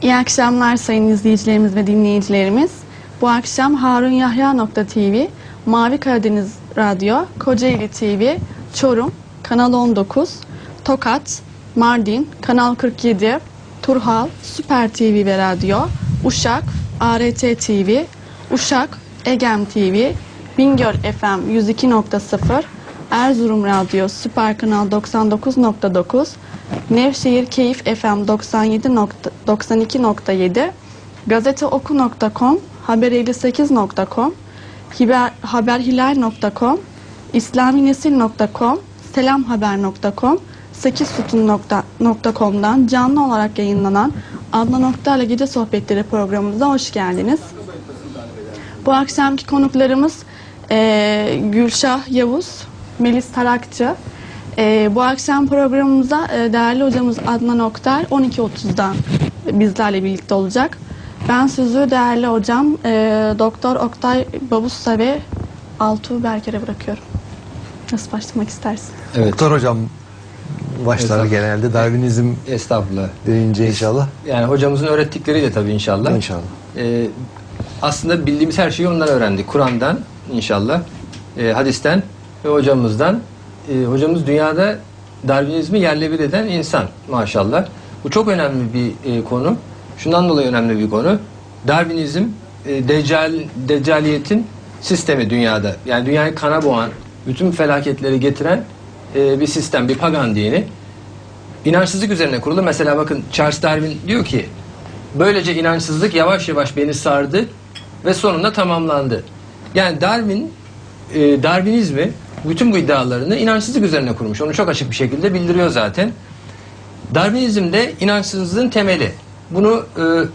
İyi akşamlar sayın izleyicilerimiz ve dinleyicilerimiz. Bu akşam harunyahya.tv, Mavi Karadeniz Radyo, Kocaeli TV, Çorum, Kanal 19, Tokat, Mardin, Kanal 47, Turhal, Süper TV ve Radyo, Uşak, ART TV, Uşak, Egem TV, Bingöl FM 102.0, Erzurum Radyo, Süper Kanal 99.9, Nevşehir Keyif FM 92.7, gazeteoku.com, haber58.com, haberhilal.com, islaminesil.com, selamhaber.com, 8sütun.com'dan canlı olarak yayınlanan Adnan Oktar'la Gece Sohbetleri programımıza hoş geldiniz. Bu akşamki konuklarımız Gülşah Yavuz, Melis Tarakçı. Bu akşam programımıza değerli hocamız Adnan Oktar 12.30'dan bizlerle birlikte olacak. Ben sözü değerli hocam Doktor Oktay Babussa ve Altuğ Berker'e bırakıyorum. Nasıl başlamak istersin? Evet. Doktor hocam başlar genelde. Darwinizm Estağfurullah. deyince inşallah. Yani hocamızın öğrettikleriyle tabii inşallah. İnşallah. Aslında bildiğimiz her şeyi ondan öğrendik. Kur'an'dan inşallah, hadisten ve hocamızdan. Hocamız dünyada Darwinizmi yerle bir eden insan maşallah. Bu çok önemli bir konu. Şundan dolayı önemli bir konu. Darwinizm deccaliyetin sistemi dünyada. Yani dünyayı kana boğan, bütün felaketleri getiren bir sistem, bir pagan dini. İnançsızlık üzerine kurulu. Mesela bakın Charles Darwin diyor ki böylece inançsızlık yavaş yavaş beni sardı ve sonunda tamamlandı. Yani Darwinizmi bütün bu iddialarını inançsızlık üzerine kurmuş. Onu çok açık bir şekilde bildiriyor zaten. Darwinizm de inançsızlığın temeli. Bunu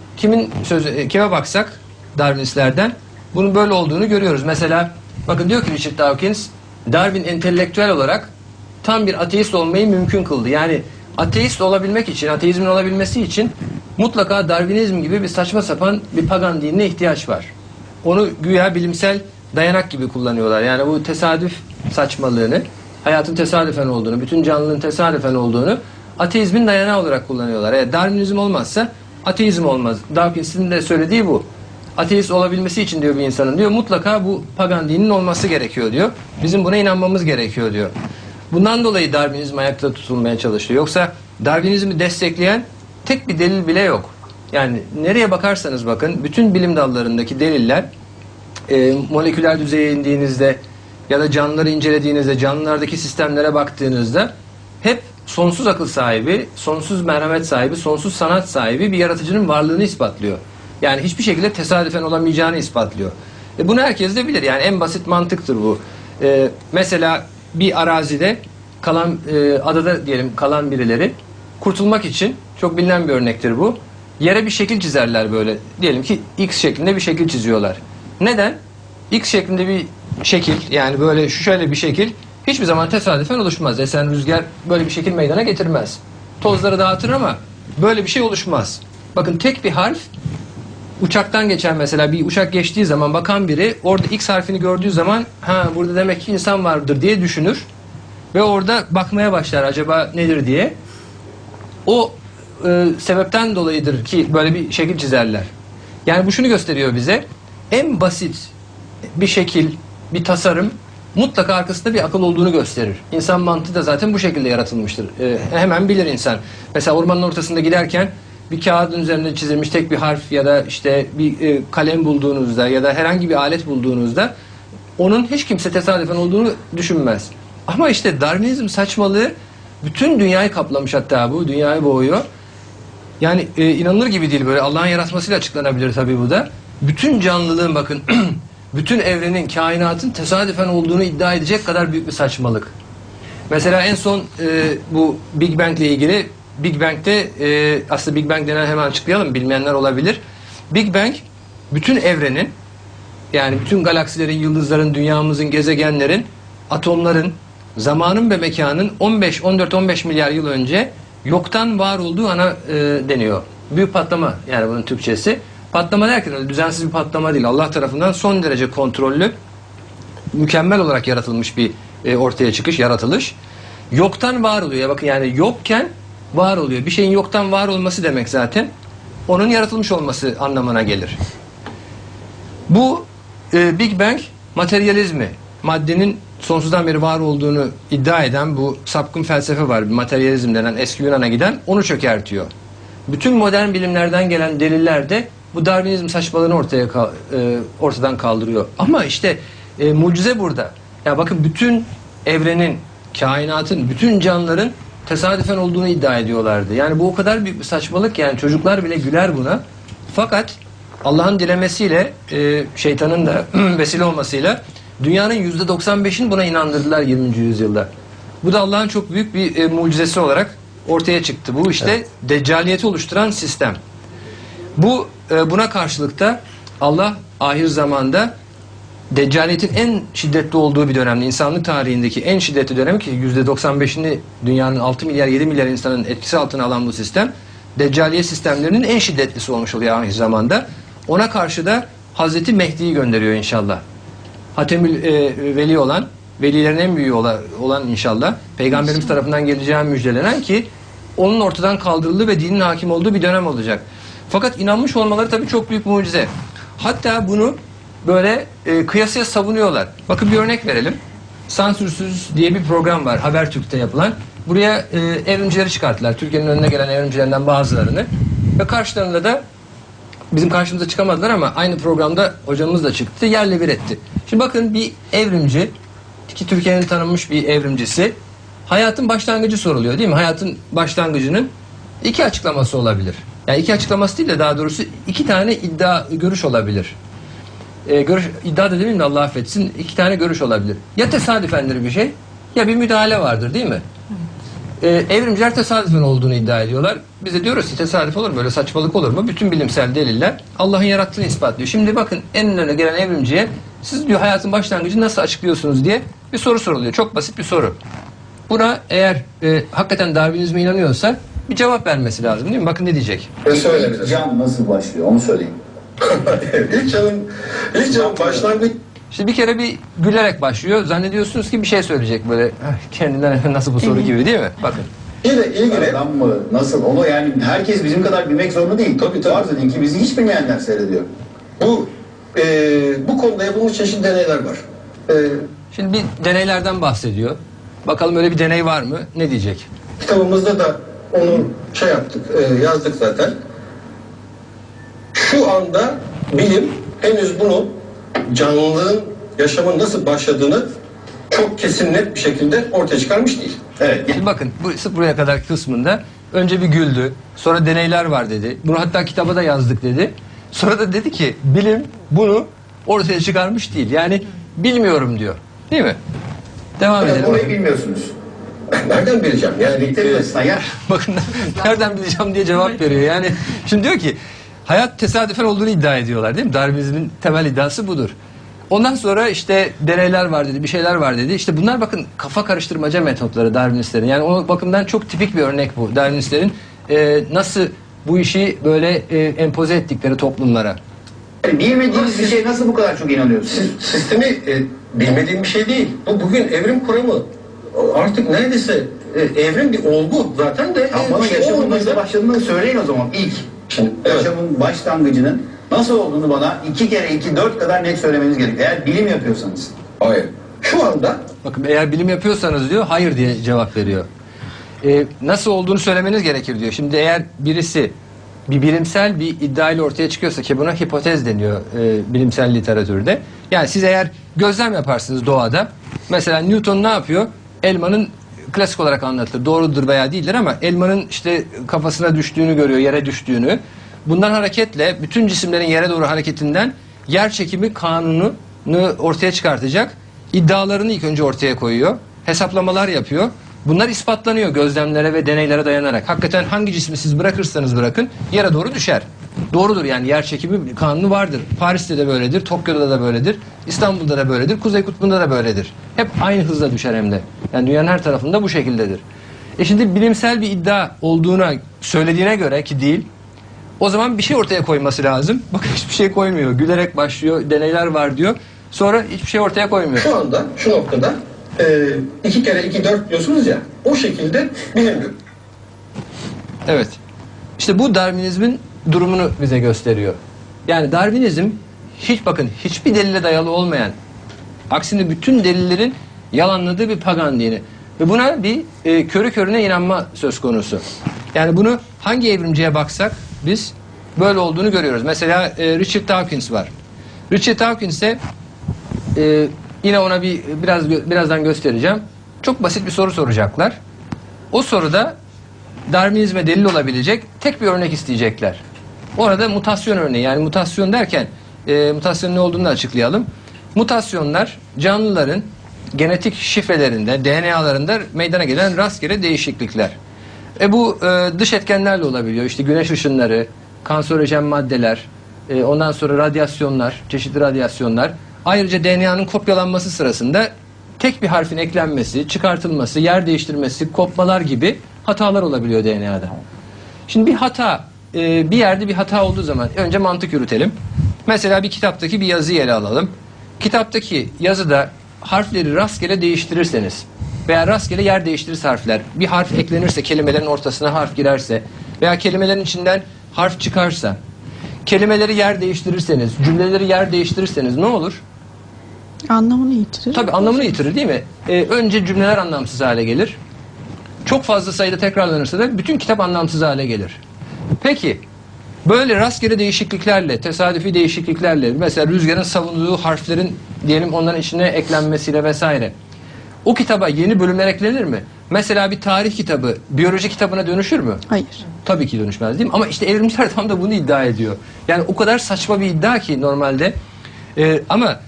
kime baksak Darwinistlerden bunun böyle olduğunu görüyoruz. Mesela bakın diyor ki Richard Dawkins, Darwin entelektüel olarak tam bir ateist olmayı mümkün kıldı. Yani ateist olabilmek için, ateizmin olabilmesi için mutlaka Darwinizm gibi bir saçma sapan bir pagan dinine ihtiyaç var. Onu güya bilimsel dayanak gibi kullanıyorlar. Yani bu tesadüf saçmalığını, hayatın tesadüfen olduğunu, bütün canlılığın tesadüfen olduğunu ateizmin dayanağı olarak kullanıyorlar. Eğer Darwinizm olmazsa ateizm olmaz. Dawkins'in de söylediği bu. Ateist olabilmesi için diyor bir insanın diyor mutlaka bu pagan dininin olması gerekiyor diyor. Bizim buna inanmamız gerekiyor diyor. Bundan dolayı Darwinizm ayakta tutulmaya çalışıyor. Yoksa Darwinizmi destekleyen tek bir delil bile yok. Yani nereye bakarsanız bakın bütün bilim dallarındaki deliller moleküler düzeye indiğinizde ya da canlıları incelediğinizde, canlılardaki sistemlere baktığınızda hep sonsuz akıl sahibi, sonsuz merhamet sahibi, sonsuz sanat sahibi bir yaratıcının varlığını ispatlıyor. Yani hiçbir şekilde tesadüfen olamayacağını ispatlıyor. Bunu herkes de bilir. Yani en basit mantıktır bu. Mesela bir arazide kalan, adada diyelim kalan birileri kurtulmak için çok bilinen bir örnektir bu. Yere bir şekil çizerler böyle. Diyelim ki X şeklinde bir şekil çiziyorlar. Neden? X şeklinde bir şekil, yani böyle şöyle bir şekil hiçbir zaman tesadüfen oluşmaz. Esen rüzgar böyle bir şekil meydana getirmez. Tozları dağıtır ama böyle bir şey oluşmaz. Bakın tek bir harf, uçaktan geçen mesela bir uçak geçtiği zaman bakan biri orada X harfini gördüğü zaman ha burada demek ki insan vardır diye düşünür. Ve orada bakmaya başlar acaba nedir diye. O sebepten dolayıdır ki böyle bir şekil çizerler. Yani bu şunu gösteriyor bize. En basit bir şekil, bir tasarım mutlaka arkasında bir akıl olduğunu gösterir. İnsan mantığı da zaten bu şekilde yaratılmıştır. Hemen bilir insan. Mesela ormanın ortasında giderken bir kağıdın üzerinde çizilmiş tek bir harf ya da işte bir kalem bulduğunuzda ya da herhangi bir alet bulduğunuzda onun hiç kimse tesadüfen olduğunu düşünmez. Ama işte Darwinizm saçmalığı bütün dünyayı kaplamış, hatta bu dünyayı boğuyor. Yani inanılır gibi değil, böyle Allah'ın yaratmasıyla açıklanabilir tabii bu da. Bütün canlılığın bakın bütün evrenin, kainatın tesadüfen olduğunu iddia edecek kadar büyük bir saçmalık. Mesela en son bu Big Bang ile ilgili, Big Bang'de aslında Big Bang denen, hemen açıklayalım, bilmeyenler olabilir. Big Bang bütün evrenin, yani bütün galaksilerin, yıldızların, dünyamızın, gezegenlerin, atomların, zamanın ve mekanın 14-15 milyar yıl önce yoktan var olduğu ana deniyor. Büyük patlama yani bunun Türkçesi. Patlama derken öyle düzensiz bir patlama değil. Allah tarafından son derece kontrollü, mükemmel olarak yaratılmış bir ortaya çıkış, yaratılış. Yoktan var oluyor. Bakın yani yokken var oluyor. Bir şeyin yoktan var olması demek zaten onun yaratılmış olması anlamına gelir. Bu Big Bang materyalizmi, maddenin sonsuzdan beri var olduğunu iddia eden bu sapkın felsefe var. Materyalizm denen eski Yunan'a giden, onu çökertiyor. Bütün modern bilimlerden gelen deliller de bu Darwinizm saçmalığını ortadan kaldırıyor. Ama işte mucize burada. Ya bakın, bütün evrenin, kainatın, bütün canlıların tesadüfen olduğunu iddia ediyorlardı. Yani bu o kadar büyük bir saçmalık, yani çocuklar bile güler buna. Fakat Allah'ın dilemesiyle, şeytanın da vesile olmasıyla dünyanın %95'ini buna inandırdılar 20. yüzyılda. Bu da Allah'ın çok büyük bir mucizesi olarak ortaya çıktı. Bu işte deccaliyeti oluşturan sistem. Buna karşılık da Allah ahir zamanda deccaliyetin en şiddetli olduğu bir dönemde, insanlık tarihindeki en şiddetli dönemi, ki %95'ini dünyanın 6 milyar 7 milyar insanın etkisi altına alan bu sistem, deccaliyet sistemlerinin en şiddetlisi olmuş oluyor ahir zamanda. Ona karşı da Hazreti Mehdi'yi gönderiyor inşallah. Hatemül Veli olan, velilerin en büyüğü olan inşallah, Peygamberimiz tarafından geleceği müjdelenen, ki onun ortadan kaldırıldığı ve dinin hakim olduğu bir dönem olacak. Fakat inanmış olmaları tabii çok büyük mucize. Hatta bunu böyle kıyasıya savunuyorlar. Bakın bir örnek verelim. Sansürsüz diye bir program var Habertürk'te yapılan. Buraya evrimcileri çıkarttılar. Türkiye'nin önüne gelen evrimcilerinden bazılarını. Ve karşılarında da, bizim karşımıza çıkamadılar ama aynı programda hocamız da çıktı, yerle bir etti. Şimdi bakın, bir evrimci, ki Türkiye'nin tanınmış bir evrimcisi, hayatın başlangıcı soruluyor değil mi? Hayatın başlangıcının iki açıklaması olabilir. Yani iki açıklaması değil de daha doğrusu iki tane görüş olabilir. İddia da demeyeyim de Allah affetsin, iki tane görüş olabilir. Ya tesadüfendir bir şey, ya bir müdahale vardır değil mi? Evrimciler tesadüfen olduğunu iddia ediyorlar. Biz de diyoruz ki tesadüf olur mu? Böyle saçmalık olur mu? Bütün bilimsel deliller Allah'ın yarattığını ispatlıyor. Şimdi bakın, en öne gelen evrimciye siz diyor hayatın başlangıcını nasıl açıklıyorsunuz diye bir soru soruluyor. Çok basit bir soru. Buna eğer hakikaten Darwinizme inanıyorsa bir cevap vermesi lazım değil mi? Bakın ne diyecek? Can nasıl başlıyor? Onu söyleyin. ilk canın başlangıç. Şimdi bir kere bir gülerek başlıyor. Zannediyorsunuz ki bir şey söyleyecek böyle kendinden, nasıl bu soru gibi değil mi? Bakın. ile ilgili Adam mı? Nasıl? Onu yani herkes bizim kadar bilmek zorunda değil. Tabii. Var zaten ki bizi hiç bilmeyenler seyrediyor. bu konuda yapılmış çeşitli deneyler var. Şimdi bir deneylerden bahsediyor. Bakalım öyle bir deney var mı? Ne diyecek? Kitabımızda da onu yaptık, yazdık zaten. Şu anda bilim henüz bunu, canlılığın, yaşamın nasıl başladığını çok kesin, net bir şekilde ortaya çıkarmış değil. Evet. Şimdi bakın, buraya kadar kısmında önce bir güldü. Sonra deneyler var dedi. Bunu hatta kitaba da yazdık dedi. Sonra da dedi ki bilim bunu ortaya çıkarmış değil. Yani bilmiyorum diyor. Değil mi? Devam edelim. Burayı bilmiyorsunuz. Nereden bileceğim? Yani Bitirmesin ya. Bakın nereden bileceğim diye cevap veriyor. Yani şimdi diyor ki hayat tesadüfen olduğunu iddia ediyorlar değil mi? Darwinizmin temel iddiası budur. Ondan sonra işte deneyler var dedi, bir şeyler var dedi. İşte bunlar bakın kafa karıştırmaca metotları Darwinistlerin. Yani o bakımdan çok tipik bir örnek bu. Darwinistlerin nasıl bu işi böyle empoze ettikleri toplumlara. Yani bilmediğiniz bir şey nasıl bu kadar çok inanıyorsunuz? sistemi bilmediğim bir şey değil. Bu bugün evrim kuramı. Artık neredeyse evrim bir olgu zaten de. Ama bana yaşamın nasıl başladığını söyleyin o zaman ilk. Şimdi, Yaşamın başlangıcının nasıl olduğunu bana 2 kere 2 4 kadar net söylemeniz gerekiyor. Eğer bilim yapıyorsanız. Hayır. Şu anda Bakın, eğer bilim yapıyorsanız diyor, hayır diye cevap veriyor. Nasıl olduğunu söylemeniz gerekir diyor. Şimdi eğer birisi bir bilimsel bir iddiayla ortaya çıkıyorsa, ki buna hipotez deniyor bilimsel literatürde. Yani siz eğer gözlem yaparsınız doğada. Mesela Newton ne yapıyor? Elmanın, klasik olarak anlatılır, doğrudur veya değildir ama elmanın işte kafasına düştüğünü görüyor, yere düştüğünü. Bundan hareketle bütün cisimlerin yere doğru hareketinden yer çekimi kanununu ortaya çıkartacak iddialarını ilk önce ortaya koyuyor. Hesaplamalar yapıyor. Bunlar ispatlanıyor gözlemlere ve deneylere dayanarak. Hakikaten hangi cismi siz bırakırsanız bırakın yere doğru düşer. Doğrudur, yani yer çekimi kanunu vardır. Paris'te de böyledir, Tokyo'da da böyledir, İstanbul'da da böyledir, Kuzey Kutbu'nda da böyledir. Hep aynı hızla düşer hem de. Yani dünyanın her tarafında bu şekildedir. Şimdi bilimsel bir iddia olduğuna söylediğine göre, ki değil, o zaman bir şey ortaya koyması lazım. Bakın hiçbir şey koymuyor. Gülerek başlıyor, deneyler var diyor. Sonra hiçbir şey ortaya koymuyor. şu anda şu noktada 2 kere 2 4 diyorsunuz ya, o şekilde bilim. Evet. İşte bu Darwinizmin durumunu bize gösteriyor. Yani Darwinizm hiçbir delile dayalı olmayan, aksine bütün delillerin yalanladığı bir pagan dini. Ve buna bir körü körüne inanma söz konusu. Yani bunu hangi evrimciye baksak biz böyle olduğunu görüyoruz. Mesela Richard Dawkins var. Richard Dawkins'e yine ona birazdan göstereceğim. Çok basit bir soru soracaklar. O soruda Darwinizme delil olabilecek tek bir örnek isteyecekler. Orada mutasyon örneği, yani mutasyon derken mutasyonun ne olduğunu da açıklayalım. Mutasyonlar canlıların genetik şifrelerinde, DNA'larında meydana gelen rastgele değişiklikler. Bu dış etkenlerle olabiliyor. İşte güneş ışınları, kanserojen maddeler, ondan sonra radyasyonlar, çeşitli radyasyonlar. Ayrıca DNA'nın kopyalanması sırasında tek bir harfin eklenmesi, çıkartılması, yer değiştirmesi, kopmalar gibi hatalar olabiliyor DNA'da. Şimdi bir yerde bir hata olduğu zaman önce mantık yürütelim. Mesela bir kitaptaki bir yazıyı ele alalım. Kitaptaki yazıda harfleri rastgele değiştirirseniz veya rastgele yer değiştirirse harfler, bir harf eklenirse, kelimelerin ortasına harf girerse veya kelimelerin içinden harf çıkarsa, kelimeleri yer değiştirirseniz, cümleleri yer değiştirirseniz ne olur? Anlamını yitirir. Tabii anlamını yitirir, değil mi? Önce cümleler anlamsız hale gelir. Çok fazla sayıda tekrarlanırsa da bütün kitap anlamsız hale gelir. Peki böyle rastgele değişikliklerle, tesadüfi değişikliklerle, mesela rüzgarın savunduğu harflerin diyelim onların içine eklenmesiyle vesaire, o kitaba yeni bölümler eklenir mi? Mesela bir tarih kitabı biyoloji kitabına dönüşür mü? Hayır. Tabii ki dönüşmez, değil mi? Ama işte evrimciler tam da bunu iddia ediyor. Yani o kadar saçma bir iddia ki normalde. Ama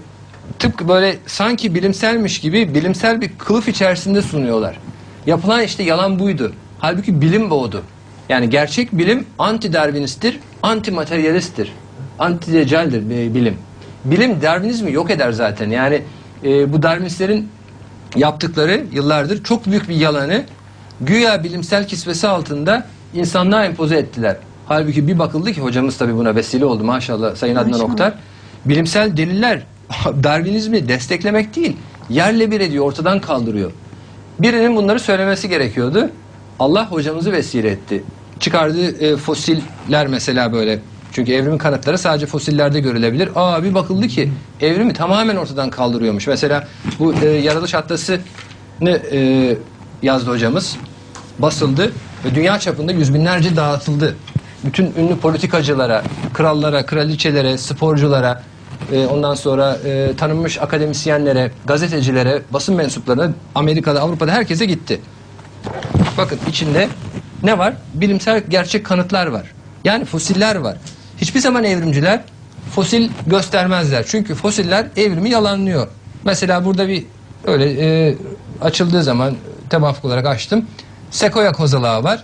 tıpkı böyle sanki bilimselmiş gibi bilimsel bir kılıf içerisinde sunuyorlar. Yapılan işte yalan buydu. Halbuki bilim boğdu. Yani gerçek bilim anti-Darwinisttir, anti-materyalisttir. Anti-decaldir bilim. Bilim Darwinizmi yok eder zaten. Yani bu Darwinistlerin yaptıkları yıllardır çok büyük bir yalanı güya bilimsel kisvesi altında insanlığa empoze ettiler. Halbuki bir bakıldı ki, hocamız tabii buna vesile oldu maşallah Sayın Adnan Oktar. Bilimsel deliller Darwinizmi desteklemek değil, yerle bir ediyor, ortadan kaldırıyor. Birinin bunları söylemesi gerekiyordu. Allah hocamızı vesile etti. Çıkardığı fosiller mesela böyle. Çünkü evrimin kanıtları sadece fosillerde görülebilir. Bir bakıldı ki evrimi tamamen ortadan kaldırıyormuş. Mesela bu yaratılış atlasını yazdı hocamız. Basıldı ve dünya çapında yüz binlerce dağıtıldı. Bütün ünlü politikacılara, krallara, kraliçelere, sporculara, ondan sonra tanınmış akademisyenlere, gazetecilere, basın mensuplarına, Amerika'da, Avrupa'da herkese gitti. Bakın içinde ne var? Bilimsel gerçek kanıtlar var. Yani fosiller var. Hiçbir zaman evrimciler fosil göstermezler. Çünkü fosiller evrimi yalanlıyor. Mesela burada bir öyle açıldığı zaman tevafuk olarak açtım. Sekoya kozalağı var.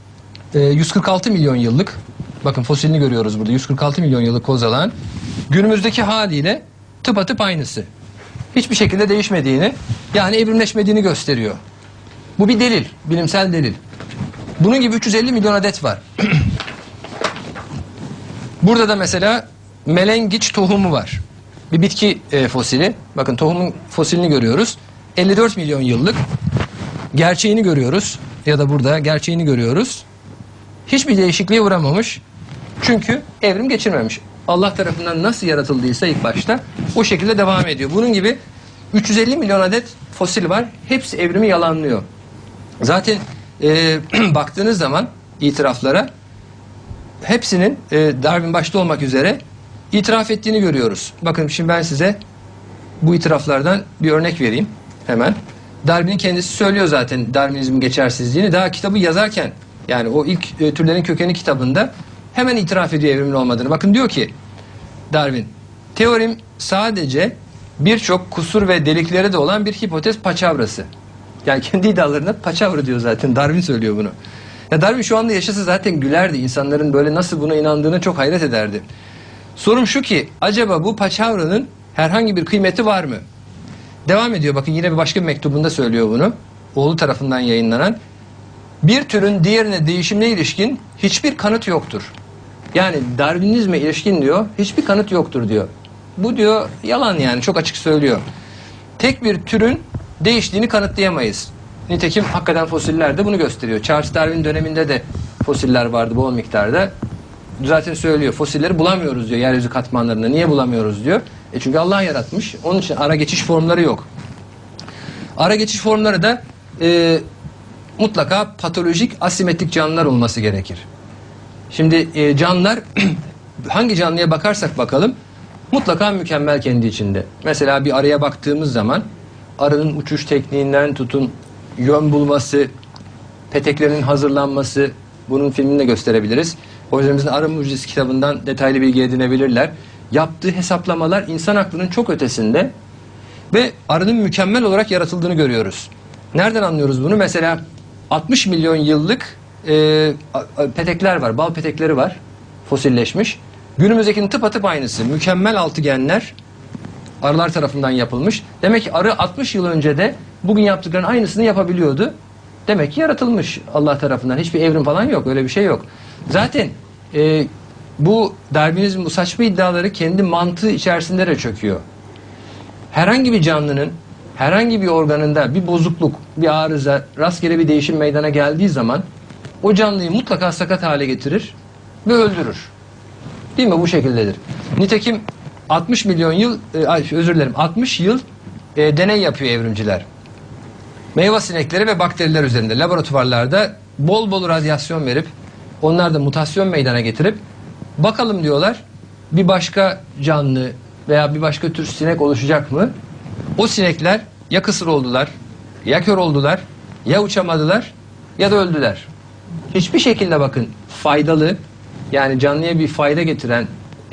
146 milyon yıllık. Bakın fosilini görüyoruz burada. 146 milyon yıllık kozalağın günümüzdeki haliyle tıpatıp aynısı. Hiçbir şekilde değişmediğini, yani evrimleşmediğini gösteriyor. Bu bir delil, bilimsel delil. Bunun gibi 350 milyon adet var. Burada da mesela melengiç tohumu var. Bir bitki fosili. Bakın tohumun fosilini görüyoruz. 54 milyon yıllık. Gerçeğini görüyoruz. Ya da burada gerçeğini görüyoruz. Hiçbir değişikliğe uğramamış. Çünkü evrim geçirmemiş. Allah tarafından nasıl yaratıldıysa ilk başta o şekilde devam ediyor. Bunun gibi 350 milyon adet fosil var. Hepsi evrimi yalanlıyor. Zaten baktığınız zaman itiraflara hepsinin Darwin başta olmak üzere itiraf ettiğini görüyoruz. Bakın şimdi ben size bu itiraflardan bir örnek vereyim hemen. Darwin'in kendisi söylüyor zaten Darwinizmin geçersizliğini. Daha kitabı yazarken, yani o ilk Türlerin Kökeni kitabında hemen itiraf ediyor evrimin olmadığını. Bakın diyor ki Darwin, teorim sadece birçok kusur ve delikleri de olan bir hipotez paçavrası. Yani kendi iddialarına paçavra diyor zaten. Darwin söylüyor bunu. Ya Darwin şu anda yaşasa zaten gülerdi. İnsanların böyle nasıl buna inandığını çok hayret ederdi. Sorum şu ki, acaba bu paçavranın herhangi bir kıymeti var mı? Devam ediyor. Bakın yine bir başka bir mektubunda söylüyor bunu. Oğlu tarafından yayınlanan. Bir türün diğerine değişimine ilişkin hiçbir kanıt yoktur. Yani Darwinizme ilişkin diyor, hiçbir kanıt yoktur diyor. Bu diyor yalan, yani çok açık söylüyor. Tek bir türün değiştiğini kanıtlayamayız. Nitekim hakikaten fosiller de bunu gösteriyor. Charles Darwin döneminde de fosiller vardı bol miktarda. zaten söylüyor. Fosilleri bulamıyoruz diyor yeryüzü katmanlarında. Niye bulamıyoruz diyor. Çünkü Allah yaratmış. Onun için ara geçiş formları yok. Ara geçiş formları da mutlaka patolojik asimetrik canlılar olması gerekir. Şimdi canlılar hangi canlıya bakarsak bakalım mutlaka mükemmel kendi içinde. Mesela bir arıya baktığımız zaman arının uçuş tekniğinden tutun yön bulması, peteklerinin hazırlanması, bunun filmini de gösterebiliriz. Hocamızın Arı Mucizesi kitabından detaylı bilgi edinebilirler. Yaptığı hesaplamalar insan aklının çok ötesinde ve arının mükemmel olarak yaratıldığını görüyoruz. Nereden anlıyoruz bunu? Mesela 60 milyon yıllık petekler var, bal petekleri var, fosilleşmiş. Günümüzdekinin tıpatıp aynısı. Mükemmel altıgenler arılar tarafından yapılmış. Demek ki arı 60 yıl önce de bugün yaptıklarının aynısını yapabiliyordu. Demek ki yaratılmış Allah tarafından. Hiçbir evrim falan yok. Öyle bir şey yok. Zaten bu Darwinizm, bu saçma iddiaları kendi mantığı içerisinde de çöküyor. Herhangi bir canlının herhangi bir organında bir bozukluk, bir arıza, rastgele bir değişim meydana geldiği zaman o canlıyı mutlaka sakat hale getirir ve öldürür. Değil mi? Bu şekildedir. Nitekim 60 milyon yıl, 60 yıl deney yapıyor evrimciler. Meyve sinekleri ve bakteriler üzerinde laboratuvarlarda bol bol radyasyon verip onlar da mutasyon meydana getirip bakalım diyorlar bir başka canlı veya bir başka tür sinek oluşacak mı? O sinekler ya kısır oldular, ya kör oldular, ya uçamadılar ya da öldüler. Hiçbir şekilde bakın faydalı, yani canlıya bir fayda getiren,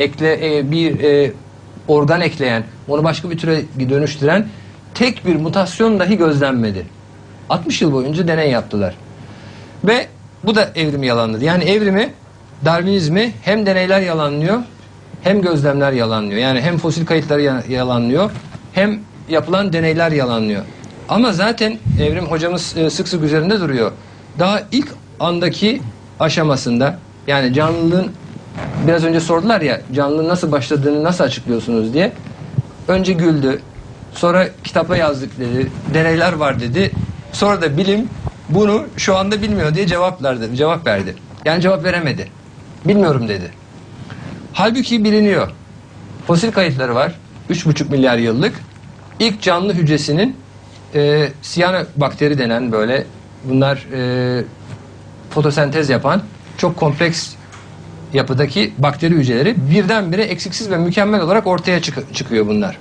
organ ekleyen, onu başka bir türe dönüştüren tek bir mutasyon dahi gözlenmedi. 60 yıl boyunca deney yaptılar. Ve bu da evrimi yalanladı. Yani evrimi, Darwinizmi hem deneyler yalanlıyor, hem gözlemler yalanlıyor. Yani hem fosil kayıtları yalanlıyor, hem yapılan deneyler yalanlıyor. Ama zaten evrim hocamız sık sık üzerinde duruyor. Daha ilk andaki aşamasında, yani canlılığın, biraz önce sordular ya canlılığın nasıl başladığını nasıl açıklıyorsunuz diye. Önce güldü. Sonra kitapa yazdık dedi. Deneyler var dedi. Sonra da bilim bunu şu anda bilmiyor diye cevap verdi. Yani cevap veremedi. Bilmiyorum dedi. Halbuki biliniyor. Fosil kayıtları var. 3,5 milyar yıllık. İlk canlı hücresinin siyanobakteri denen böyle bunlar fotosentez yapan çok kompleks yapıdaki bakteri hücreleri birdenbire eksiksiz ve mükemmel olarak ortaya çıkıyor bunlar.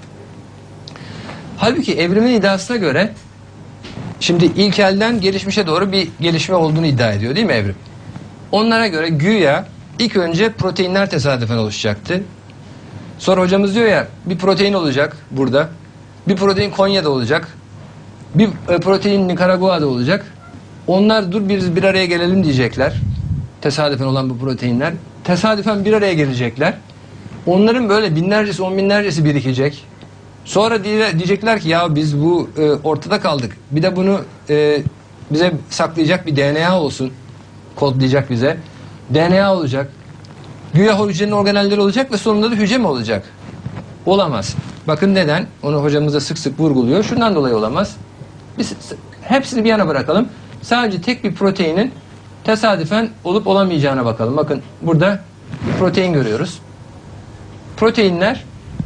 Halbuki evrimin iddiasına göre şimdi ilkelden gelişmişe doğru bir gelişme olduğunu iddia ediyor değil mi evrim? Onlara göre güya ilk önce proteinler tesadüfen oluşacaktı. Sonra hocamız diyor ya bir protein olacak burada. Bir protein Konya'da olacak. Bir protein Nikaragua'da olacak. Onlar dur biz bir araya gelelim diyecekler. Tesadüfen olan bu proteinler. Tesadüfen bir araya gelecekler. Onların böyle binlercesi, on binlercesi birikecek. Sonra diyecekler ki ya biz bu ortada kaldık. Bir de bunu bize saklayacak bir DNA olsun. Kodlayacak bize. DNA olacak. Güya hücrenin organelleri olacak ve sonunda da hücre mi olacak? Olamaz. Bakın neden? Onu hocamız da sık sık vurguluyor. Şundan dolayı olamaz. Biz hepsini bir yana bırakalım. Sadece tek bir proteinin tesadüfen olup olamayacağına bakalım. Bakın burada bir protein görüyoruz. Proteinler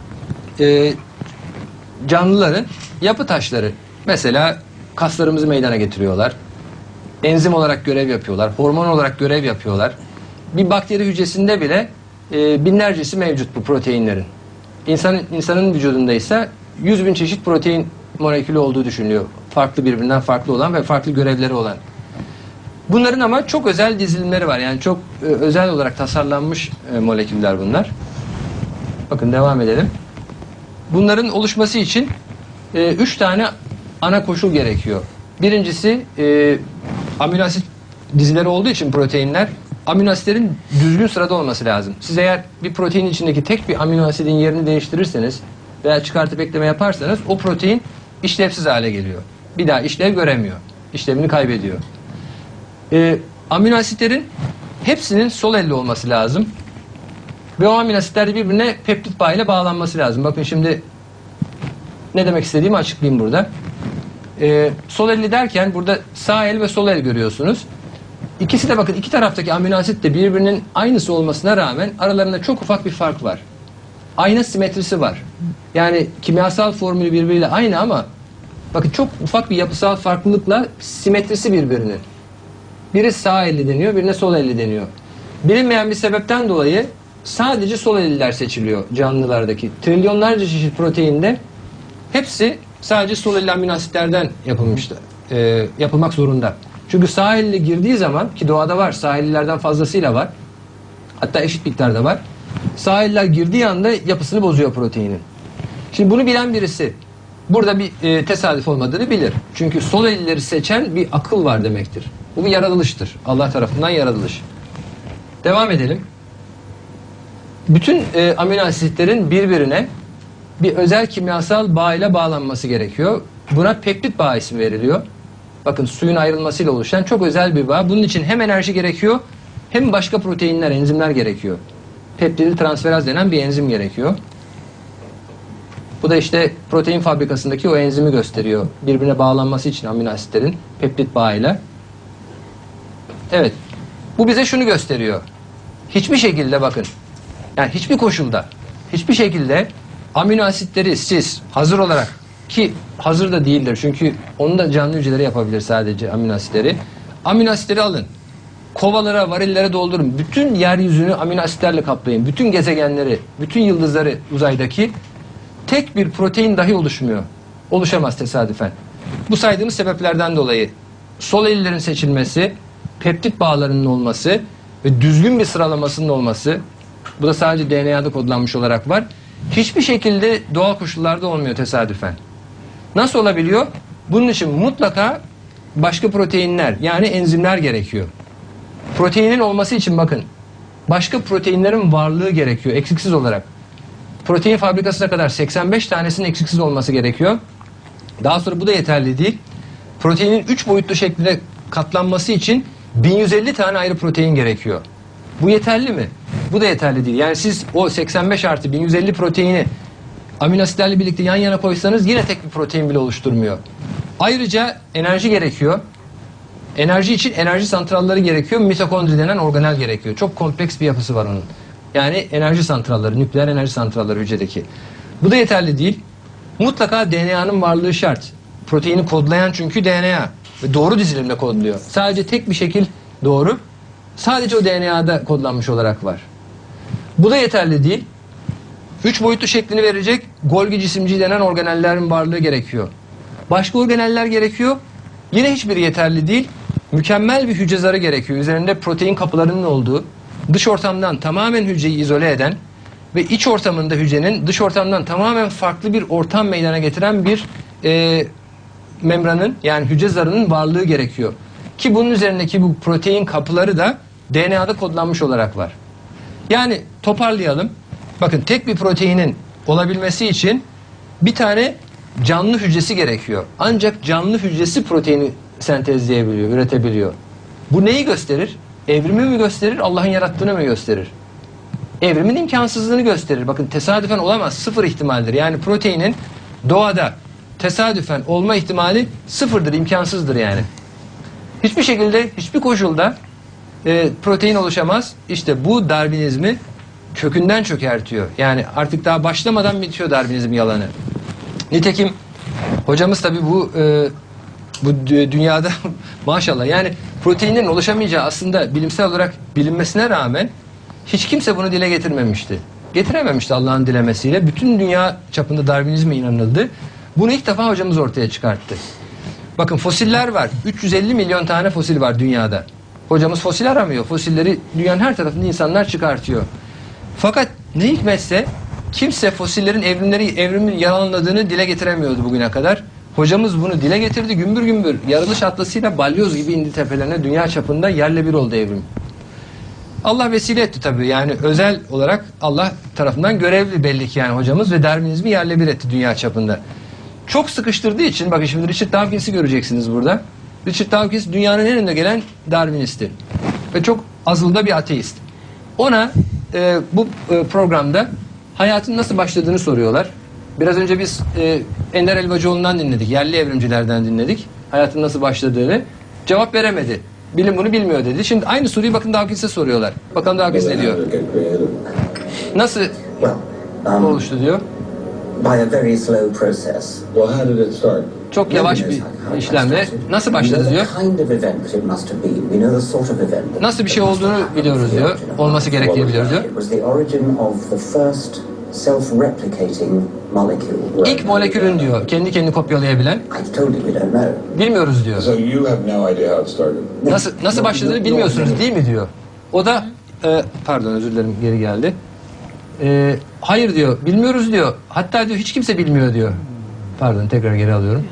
canlıların yapı taşları. Mesela kaslarımızı meydana getiriyorlar. Enzim olarak görev yapıyorlar. Hormon olarak görev yapıyorlar. Bir bakteri hücresinde bile binlercesi mevcut bu proteinlerin. İnsanın vücudunda ise 100.000 çeşit protein molekülü olduğu düşünülüyor. Farklı birbirinden farklı olan ve farklı görevleri olan. Bunların ama çok özel dizilimleri var. Yani çok özel olarak tasarlanmış moleküller bunlar. Bakın devam edelim. Bunların oluşması için 3 tane ana koşul gerekiyor. Birincisi amino asit dizileri olduğu için proteinler amino asitlerin düzgün sırada olması lazım. Siz eğer bir proteinin içindeki tek bir amino asidin yerini değiştirirseniz veya çıkartıp ekleme yaparsanız o protein işlevsiz hale geliyor. Bir daha işlev göremiyor. İşlevini kaybediyor. Amino asitlerin hepsinin sol elde olması lazım. Ve o amino asitler de birbirine peptit bağıyla bağlanması lazım. Bakın şimdi ne demek istediğimi açıklayayım burada. Sol elli derken burada sağ el ve sol el görüyorsunuz. İkisi de bakın iki taraftaki amino asit de birbirinin aynısı olmasına rağmen aralarında çok ufak bir fark var. Aynı simetrisi var. Yani kimyasal formülü birbiriyle aynı ama bakın çok ufak bir yapısal farklılıkla simetrisi birbirinin. Biri sağ elli deniyor, birine sol elli deniyor. Bilinmeyen bir sebepten dolayı sadece sol elliler seçiliyor canlılardaki. Trilyonlarca çeşit proteinde hepsi sadece sol elli amino asitlerden yapılmıştır. Yapılmak zorunda. Çünkü sağ elli girdiği zaman, ki doğada var, sağ ellilerden fazlasıyla var. Hatta eşit miktarda var. Sağ eller girdiği anda yapısını bozuyor proteinin. Şimdi bunu bilen birisi burada bir tesadüf olmadığını bilir. Çünkü sol elleri seçen bir akıl var demektir. Bu bir yaratılıştır. Allah tarafından yaratılış. Devam edelim. Bütün amino asitlerin birbirine bir özel kimyasal bağ ile bağlanması gerekiyor. Buna peptit bağı ismi veriliyor. Bakın suyun ayrılmasıyla oluşan çok özel bir bağ. Bunun için hem enerji gerekiyor hem başka proteinler, enzimler gerekiyor. Peptidil transferaz denen bir enzim gerekiyor. Bu da işte protein fabrikasındaki o enzimi gösteriyor. Birbirine bağlanması için amino asitlerin peptit bağıyla. Evet. Bu bize şunu gösteriyor. Hiçbir şekilde bakın, yani hiçbir koşulda, hiçbir şekilde amino asitleri siz hazır olarak, ki hazır da değildir çünkü onu da canlı hücreleri yapabilir sadece amino asitleri. Amino asitleri alın. Kovalara, varillere doldurun. Bütün yeryüzünü amino asitlerle kaplayın. Bütün gezegenleri, bütün yıldızları uzaydaki tek bir protein dahi oluşmuyor. Oluşamaz tesadüfen. Bu saydığımız sebeplerden dolayı sol ellerin seçilmesi, peptit bağlarının olması ve düzgün bir sıralamasının olması, bu da sadece DNA'da kodlanmış olarak var. Hiçbir şekilde doğal koşullarda olmuyor tesadüfen. Nasıl olabiliyor? Bunun için mutlaka başka proteinler, yani enzimler gerekiyor. Proteinin olması için bakın, başka proteinlerin varlığı gerekiyor eksiksiz olarak. Protein fabrikasına kadar 85 tanesinin eksiksiz olması gerekiyor. Daha sonra bu da yeterli değil. Proteinin 3 boyutlu şeklinde katlanması için 1150 tane ayrı protein gerekiyor. Bu yeterli mi? Bu da yeterli değil. Yani siz o 85 artı 1150 proteini amino asitlerle birlikte yan yana koysanız yine tek bir protein bile oluşturmuyor. Ayrıca enerji gerekiyor. Enerji için enerji santralları gerekiyor. Mitokondri denen organel gerekiyor. Çok kompleks bir yapısı var onun. Yani enerji santralları, nükleer enerji santralları hücredeki. Bu da yeterli değil. Mutlaka DNA'nın varlığı şart. Proteini kodlayan çünkü DNA. Ve doğru dizilimle kodluyor. Sadece tek bir şekil doğru. Sadece o DNA'da kodlanmış olarak var. Bu da yeterli değil. 3 boyutlu şeklini verecek Golgi cisimciği denen organellerin varlığı gerekiyor. Başka organeller gerekiyor. Yine hiçbiri yeterli değil. Mükemmel bir hücre zarı gerekiyor. Üzerinde protein kapılarının olduğu, dış ortamdan tamamen hücreyi izole eden ve iç ortamında hücrenin dış ortamdan tamamen farklı bir ortam meydana getiren bir membranın, yani hücre zarının varlığı gerekiyor. Ki bunun üzerindeki bu protein kapıları da DNA'da kodlanmış olarak var. Yani toparlayalım. Bakın tek bir proteinin olabilmesi için bir tane canlı hücresi gerekiyor. Ancak canlı hücresi proteini sentezleyebiliyor, üretebiliyor. Bu neyi gösterir? Evrimi mi gösterir, Allah'ın yarattığını mı gösterir? Evrimin imkansızlığını gösterir. Bakın tesadüfen olamaz, sıfır ihtimaldir. Yani proteinin doğada tesadüfen olma ihtimali sıfırdır, imkansızdır yani. Hiçbir şekilde, hiçbir koşulda protein oluşamaz. İşte bu Darwinizmi kökünden çökertiyor. Yani artık daha başlamadan bitiyor Darwinizm yalanı. Nitekim hocamız tabii bu dünyada maşallah, yani proteinlerin oluşamayacağı aslında bilimsel olarak bilinmesine rağmen hiç kimse bunu dile getirmemişti. Getirememişti Allah'ın dilemesiyle. Bütün dünya çapında Darwinizme inanıldı. Bunu ilk defa hocamız ortaya çıkarttı. Bakın fosiller var. 350 milyon tane fosil var dünyada. Hocamız fosil aramıyor. Fosilleri dünyanın her tarafında insanlar çıkartıyor. Fakat ne hikmetse kimse fosillerin evrimin yalanladığını dile getiremiyordu bugüne kadar. Hocamız bunu dile getirdi, gümbür gümbür. Yaratılış atlasıyla balyoz gibi indi tepelerine, dünya çapında yerle bir oldu evrim. Allah vesile etti tabii. Yani özel olarak Allah tarafından görevli belli ki yani hocamız ve Darwinizmi yerle bir etti dünya çapında. Çok sıkıştırdığı için, bakın şimdi Richard Dawkins'i göreceksiniz burada. Richard Dawkins dünyanın en önde gelen Darwinisti. Ve çok azılı bir ateist. Ona bu programda hayatın nasıl başladığını soruyorlar. Biraz önce biz Ender Elvacıoğlu'ndan dinledik. Yerli evrimcilerden dinledik. Hayatın nasıl başladığını. Cevap veremedi. Bilim bunu bilmiyor dedi. Şimdi aynı soruyu bakın Dawkins'e soruyorlar. Bakalım Dawkins ne diyor. Nasıl oluştu diyor. By a very slow process. Well, how did it start? Çok yavaş bir işlemle. Nasıl başladı diyor. Nasıl bir şey olduğunu biliyoruz diyor. Olması gerektiğini biliyoruz diyor. İlk molekülün diyor, kendi kendini kopyalayabilen. Bilmiyoruz diyor. So you have no idea how it started. Nasıl başladığını bilmiyorsunuz değil mi diyor. O da pardon özür dilerim geri geldi. Hayır diyor, bilmiyoruz diyor. Hatta diyor hiç kimse bilmiyor diyor. Pardon tekrar geri alıyorum.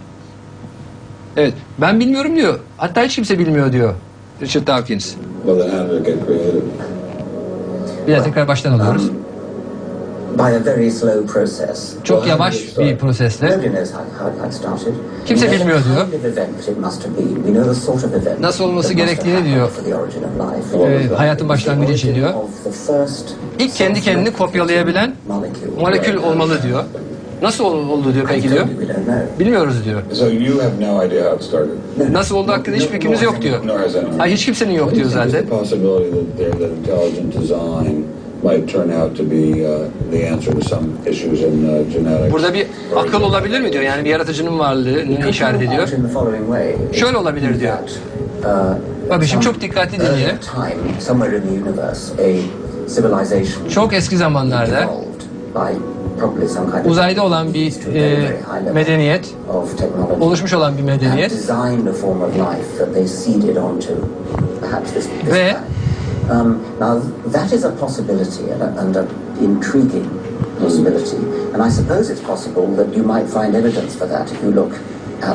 Evet, ben bilmiyorum diyor. Hatta hiç kimse bilmiyor diyor Richard Dawkins. Well, then how did it get created? Bir daha tekrar baştan alıyoruz. By a very slow process. Çok yavaş bir prosesle. Nobody knows how it started. Kimse bilmiyor diyor. The kind of event it must have been. We know the sort of event Nasıl olması that must have gerektiğini happened diyor. for the origin of life. Hayatın başlangıcı için diyor. Of the first İlk kendi kendini kopyalayabilen molekül olmalı diyor. Nasıl oldu diyor peki diyor. We don't know. Bilmiyoruz diyor. So you have no idea how it started. Nasıl olduğu hakkında hiçbir fikrimiz yok diyor. Nor has anyone. Hayır hiç kimsenin yok diyor There's zaten. the possibility that intelligent design might turn out to be the answer to some issues in genetics. Burada bir akıl olabilir mi diyor. Yani bir yaratıcının varlığını işaret ediyor. In the following way. Şöyle olabilir diyor. Bakın şimdi çok dikkatli dinleyin. Time, somewhere in the universe, a civilization Çok eski zamanlarda evolved by probably some kind of uzayda olan bir medeniyet, of technology. oluşmuş olan bir And medeniyet designed a form of life that they seeded onto perhaps this Ve- planet. Now that is a possibility and an intriguing possibility, and I suppose it's possible that you might find evidence for that if you look at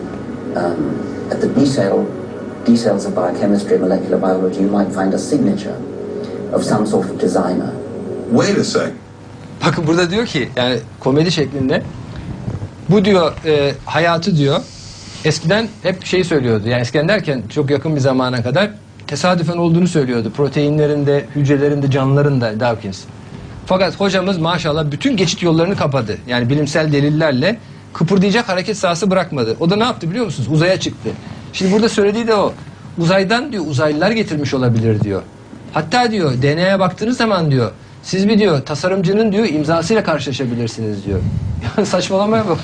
the details of biochemistry, molecular biology. You might find a signature of some sort of designer. Wait a sec. bakın burada diyor ki yani komedi şeklinde bu diyor hayatı diyor eskiden hep şeyi söylüyordu. Yani eskiden derken çok yakın bir zamana kadar tesadüfen olduğunu söylüyordu. Proteinlerinde, hücrelerinde, canlılarında Dawkins. Fakat hocamız maşallah bütün geçit yollarını kapadı. Yani bilimsel delillerle kıpırdayacak hareket sahası bırakmadı. O da ne yaptı biliyor musunuz? Uzaya çıktı. Şimdi burada söylediği de o. Uzaydan diyor uzaylılar getirmiş olabilir diyor. Hatta diyor DNA'ya baktığınız zaman diyor siz bir diyor tasarımcının diyor imzasıyla karşılaşabilirsiniz diyor. Yani saçmalamaya bak.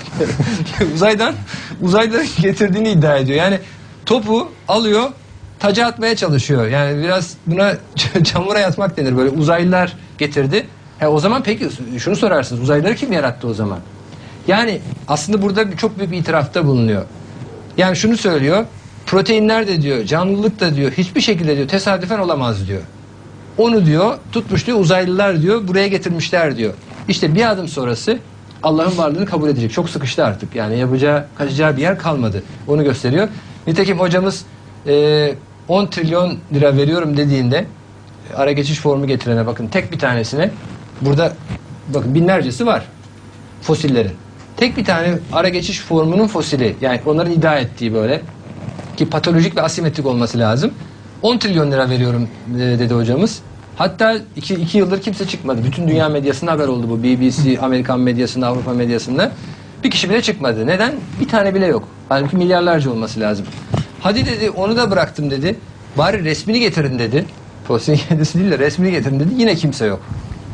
uzaylıların getirdiğini iddia ediyor. Yani topu alıyor taca atmaya çalışıyor. Yani biraz buna çamura yatmak denir. Böyle uzaylılar getirdi. O zaman peki şunu sorarsınız. Uzaylıları kim yarattı o zaman? Yani aslında burada çok büyük bir itirafta bulunuyor. Yani şunu söylüyor. Proteinler de diyor, canlılık da diyor, hiçbir şekilde diyor tesadüfen olamaz diyor. Onu diyor, tutmuş diyor, uzaylılar diyor, buraya getirmişler diyor. İşte bir adım sonrası Allah'ın varlığını kabul edecek. Çok sıkıştı artık. Yani yapacağı, kaçacağı bir yer kalmadı. Onu gösteriyor. Nitekim hocamız 10 trilyon lira veriyorum dediğinde ara geçiş formu getirene bakın tek bir tanesine burada bakın binlercesi var fosillerin. Tek bir tane ara geçiş formunun fosili yani onların iddia ettiği böyle ki patolojik ve asimetrik olması lazım. 10 trilyon lira veriyorum dedi hocamız. Hatta 2 yıldır kimse çıkmadı. Bütün dünya medyasında haber oldu bu. BBC, Amerikan medyasında, Avrupa medyasında. Bir kişi bile çıkmadı. Neden? Bir tane bile yok. Halbuki milyarlarca olması lazım. Hadi dedi onu da bıraktım dedi. Bari resmini getirin dedi. Fosilin kendisi değil de resmini getirin dedi. Yine kimse yok.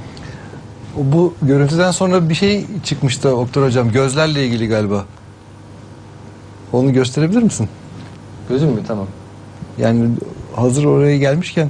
Bu görüntüden sonra bir şey çıkmıştı Oktay Hocam. Gözlerle ilgili galiba. Onu gösterebilir misin? Gözüm mü? Tamam. Yani hazır oraya gelmişken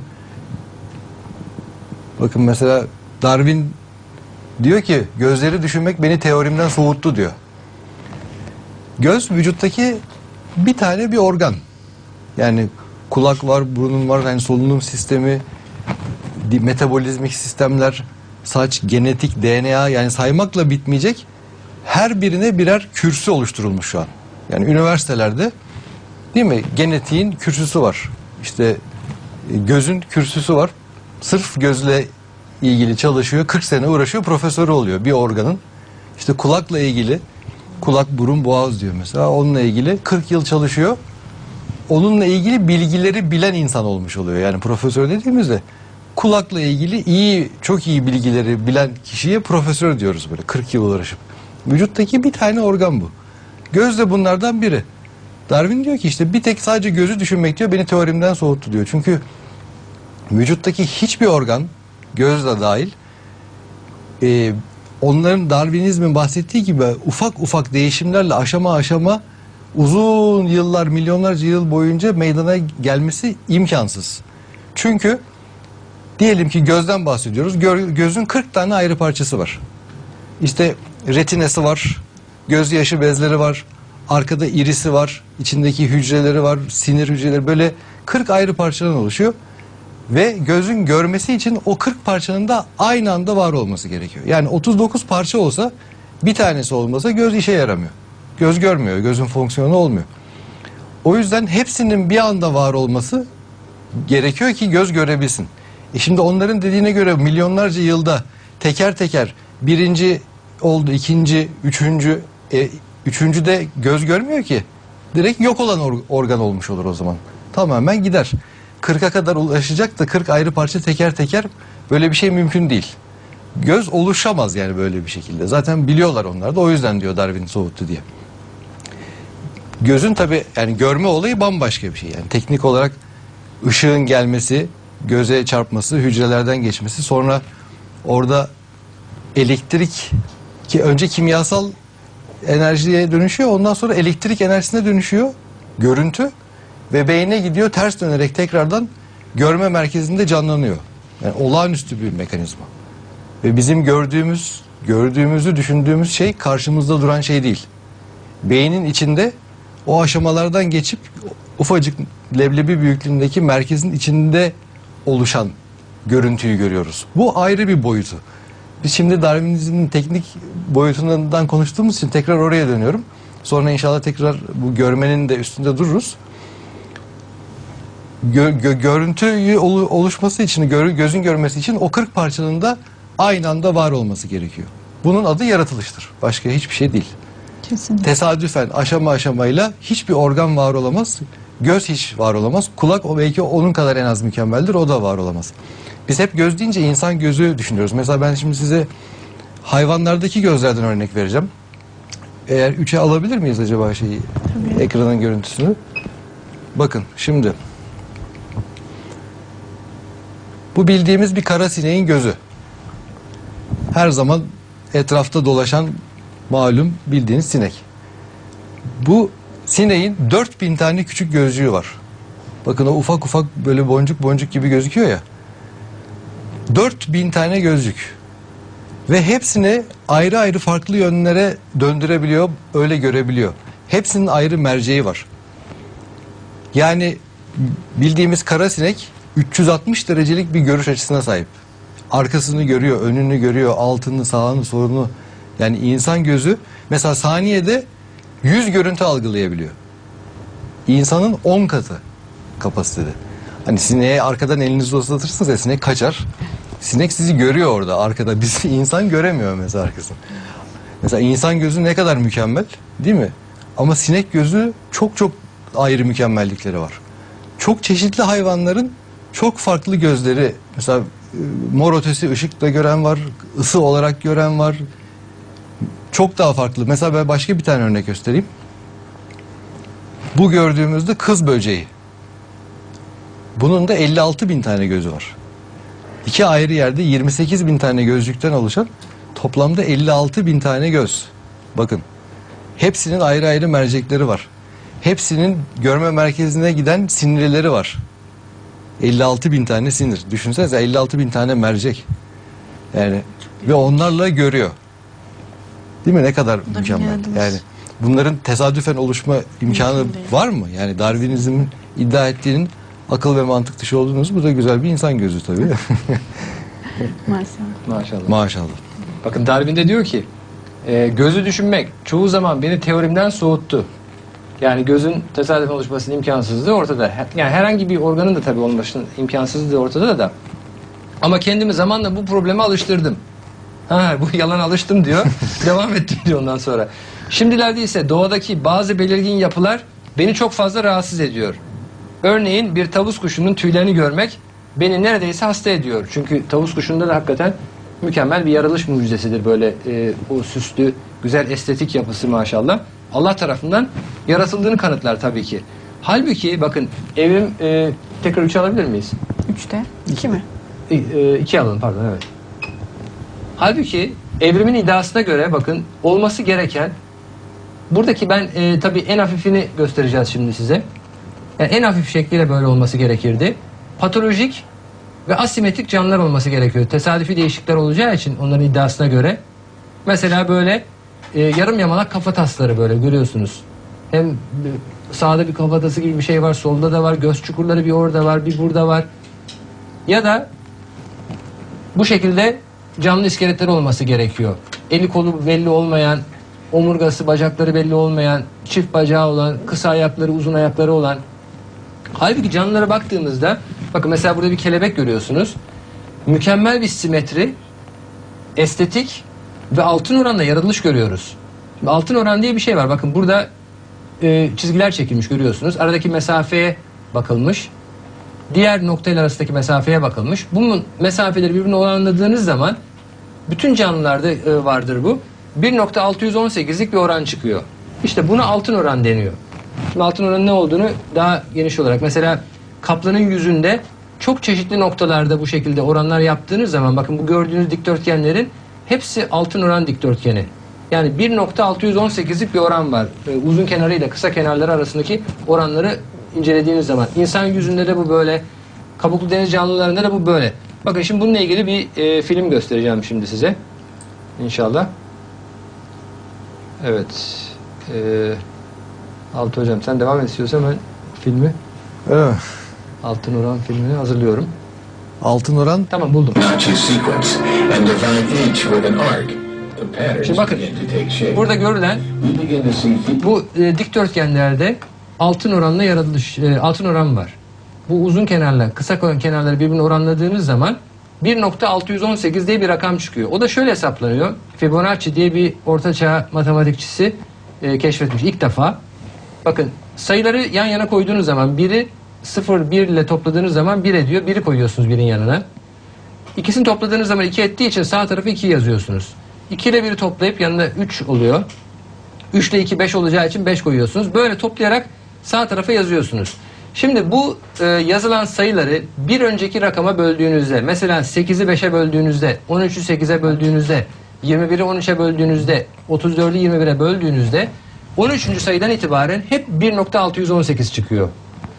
bakın mesela Darwin diyor ki gözleri düşünmek beni teorimden soğuttu diyor. Göz vücuttaki bir organ. Yani kulak var, burun var, yani solunum sistemi, metabolizmik sistemler, saç, genetik, DNA yani saymakla bitmeyecek her birine birer kürsü oluşturulmuş şu an. Yani üniversitelerde değil mi? Genetiğin kürsüsü var. İşte gözün kürsüsü var. Sırf gözle ilgili çalışıyor. 40 sene uğraşıyor. Profesörü oluyor bir organın. İşte kulakla ilgili kulak, burun, boğaz diyor mesela. Onunla ilgili 40 yıl çalışıyor. Onunla ilgili bilgileri bilen insan olmuş oluyor. Yani profesör dediğimizde kulakla ilgili çok iyi bilgileri bilen kişiye profesör diyoruz böyle 40 yıl uğraşıp. Vücuttaki bir tane organ bu. Göz de bunlardan biri. Darwin diyor ki işte bir tek sadece gözü düşünmek diyor beni teorimden soğuttu diyor. Çünkü vücuttaki hiçbir organ, göz de dahil, onların Darwinizmin bahsettiği gibi ufak ufak değişimlerle aşama aşama uzun yıllar, milyonlarca yıl boyunca meydana gelmesi imkansız. Çünkü diyelim ki gözden bahsediyoruz. Gözün 40 tane ayrı parçası var. İşte retinesi var, göz yaşı bezleri var, arkada irisi var, içindeki hücreleri var, sinir hücreleri, böyle 40 ayrı parçadan oluşuyor. Ve gözün görmesi için o 40 parçanın da aynı anda var olması gerekiyor. Yani 39 parça olsa bir tanesi olmasa göz işe yaramıyor. Göz görmüyor, gözün fonksiyonu olmuyor. O yüzden hepsinin bir anda var olması gerekiyor ki göz görebilsin. Şimdi onların dediğine göre milyonlarca yılda teker teker birinci oldu, ikinci, üçüncü, üçüncü de göz görmüyor ki. Direkt yok olan organ olmuş olur o zaman. Tamamen gider. 40'a kadar ulaşacak da 40 ayrı parça teker teker, böyle bir şey mümkün değil. Göz oluşamaz yani böyle bir şekilde. Zaten biliyorlar onlar da, o yüzden diyor Darwin soğuttu diye. Gözün tabi yani görme olayı bambaşka bir şey. Yani teknik olarak ışığın gelmesi, göze çarpması, hücrelerden geçmesi, sonra orada elektrik, ki önce kimyasal enerjiye dönüşüyor, ondan sonra elektrik enerjisine dönüşüyor görüntü ve beyne gidiyor, ters dönerek tekrardan görme merkezinde canlanıyor. Yani olağanüstü bir mekanizma. Ve bizim gördüğümüzü düşündüğümüz şey karşımızda duran şey değil. Beynin içinde o aşamalardan geçip ufacık leblebi büyüklüğündeki merkezin içinde oluşan görüntüyü görüyoruz. Bu ayrı bir boyutu. Biz şimdi Darwinizmin teknik boyutundan konuştuğumuz için tekrar oraya dönüyorum. Sonra inşallah tekrar bu görmenin de üstünde dururuz. Görüntü oluşması için, gözün görmesi için o 40 parçanın da aynı anda var olması gerekiyor. Bunun adı yaratılıştır. Başka hiçbir şey değil. Kesinlikle. Tesadüfen aşama aşamayla hiçbir organ var olamaz. Göz hiç var olamaz. Kulak o belki onun kadar en az mükemmeldir. O da var olamaz. Biz hep göz deyince insan gözü düşünüyoruz. Mesela ben şimdi size hayvanlardaki gözlerden örnek vereceğim. Eğer 3'e alabilir miyiz acaba şeyi? Tabii. Ekranın görüntüsünü. Bakın şimdi. Bu bildiğimiz bir kara sineğin gözü. Her zaman etrafta dolaşan malum bildiğiniz sinek. Bu sineğin 4000 tane küçük gözcüğü var. Bakın o ufak ufak böyle boncuk boncuk gibi gözüküyor ya. 4000 tane gözcük. Ve hepsini ayrı ayrı farklı yönlere döndürebiliyor, öyle görebiliyor. Hepsinin ayrı merceği var. Yani bildiğimiz kara sinek 360 derecelik bir görüş açısına sahip. Arkasını görüyor, önünü görüyor, altını, sağını, solunu. Yani insan gözü mesela saniyede 100 görüntü algılayabiliyor. İnsanın 10 katı kapasitede. Hani sineğe arkadan elinizi uzatırsınız ya, sinek kaçar. Sinek sizi görüyor orada arkada. Biz insan göremiyor mesela arkasını. Mesela insan gözü ne kadar mükemmel, değil mi? Ama sinek gözü çok çok ayrı mükemmellikleri var. Çok çeşitli hayvanların çok farklı gözleri. Mesela mor ötesi ışıkla gören var, ısı olarak gören var. Çok daha farklı. Mesela ben başka bir tane örnek göstereyim. Bu gördüğümüzde kız böceği. Bunun da 56.000 tane gözü var. İki ayrı yerde 28.000 tane gözcükten oluşan toplamda 56.000 tane göz. Bakın. Hepsinin ayrı ayrı mercekleri var. Hepsinin görme merkezine giden sinirleri var. 56.000 tane sinir. Düşünsenize 56.000 tane mercek. Yani ve onlarla görüyor. Değil mi? Ne kadar mükemmel. Yani bunların tesadüfen oluşma imkanı var mı? Yani Darwinizmin iddia ettiğinin akıl ve mantık dışı olduğunuz, bu da güzel bir insan gözü tabii. Maşallah. Maşallah. Bakın Darwin de diyor ki gözü düşünmek çoğu zaman beni teorimden soğuttu. Yani gözün tesadüfen oluşmasının imkansızlığı ortada. Yani herhangi bir organın da tabii olmasının imkansızlığı ortada da. Ama kendimi zamanla bu probleme alıştırdım. Bu yalan alıştım diyor. Devam ettim diyor ondan sonra. Şimdilerde ise doğadaki bazı belirgin yapılar beni çok fazla rahatsız ediyor. Örneğin bir tavus kuşunun tüylerini görmek beni neredeyse hasta ediyor. Çünkü tavus kuşunda da hakikaten mükemmel bir yaratılış mucizesidir böyle o süslü, güzel estetik yapısı maşallah. Allah tarafından yaratıldığını kanıtlar tabii ki. Halbuki bakın evrim tekrar 3 alabilir miyiz? 3'te 2 mi? 2 alalım pardon, evet. Halbuki evrimin iddiasına göre bakın olması gereken, buradaki ben tabii en hafifini göstereceğiz şimdi size. Yani en hafif şekliyle böyle olması gerekirdi. Patolojik ve asimetrik canlılar olması gerekiyor. Tesadüfi değişiklikler olacağı için onların iddiasına göre. Mesela böyle yarım yamalak kafatasları böyle görüyorsunuz. Hem sağda bir kafatası gibi bir şey var, solda da var, göz çukurları bir orada var, bir burada var. Ya da bu şekilde canlı iskeletleri olması gerekiyor. Eli kolu belli olmayan, omurgası, bacakları belli olmayan, çift bacağı olan, kısa ayakları, uzun ayakları olan. Halbuki canlılara baktığımızda, bakın mesela burada bir kelebek görüyorsunuz. Mükemmel bir simetri, estetik ve altın oranla yaratılış görüyoruz. Şimdi altın oran diye bir şey var. Bakın burada çizgiler çekilmiş görüyorsunuz. Aradaki mesafeye bakılmış. Diğer noktayla arasındaki mesafeye bakılmış. Bunun mesafeleri birbirine oranladığınız zaman bütün canlılarda vardır bu. 1.618'lik bir oran çıkıyor. İşte buna altın oran deniyor. Şimdi altın oranın ne olduğunu daha geniş olarak, mesela kaplanın yüzünde çok çeşitli noktalarda bu şekilde oranlar yaptığınız zaman, bakın bu gördüğünüz dikdörtgenlerin hepsi altın oran dikdörtgeni. Yani 1.618'lik bir oran var. Uzun kenarıyla kısa kenarları arasındaki oranları incelediğiniz zaman. İnsan yüzünde de bu böyle. Kabuklu deniz canlılarında da bu böyle. Bakın şimdi bununla ilgili bir film göstereceğim şimdi size. İnşallah. Evet. Altı hocam sen devam et istiyorsan ben filmi, Evet. Altın Oran filmini hazırlıyorum. Altın oran Tamam, buldum. Şimdi bakın burada görülen bu dikdörtgenlerde altın oranla yaratılış, altın oran var. Bu uzun kenarla kısa kenarları birbirine oranladığınız zaman 1.618 diye bir rakam çıkıyor. O da şöyle hesaplanıyor. Fibonacci diye bir ortaçağ matematikçisi keşfetmiş ilk defa. Bakın sayıları yan yana koyduğunuz zaman biri 0, 1 ile topladığınız zaman 1 ediyor. 1'i koyuyorsunuz birin yanına. İkisini topladığınız zaman 2 ettiği için sağ tarafı 2 yazıyorsunuz. 2 ile 1'i toplayıp yanına 3 oluyor. 3 ile 2 5 olacağı için 5 koyuyorsunuz. Böyle toplayarak sağ tarafa yazıyorsunuz. Şimdi bu yazılan sayıları bir önceki rakama böldüğünüzde, mesela 8'i 5'e böldüğünüzde, 13'ü 8'e böldüğünüzde, 21'i 13'e böldüğünüzde, 34'ü 21'e böldüğünüzde 13. sayıdan itibaren hep 1.618 çıkıyor.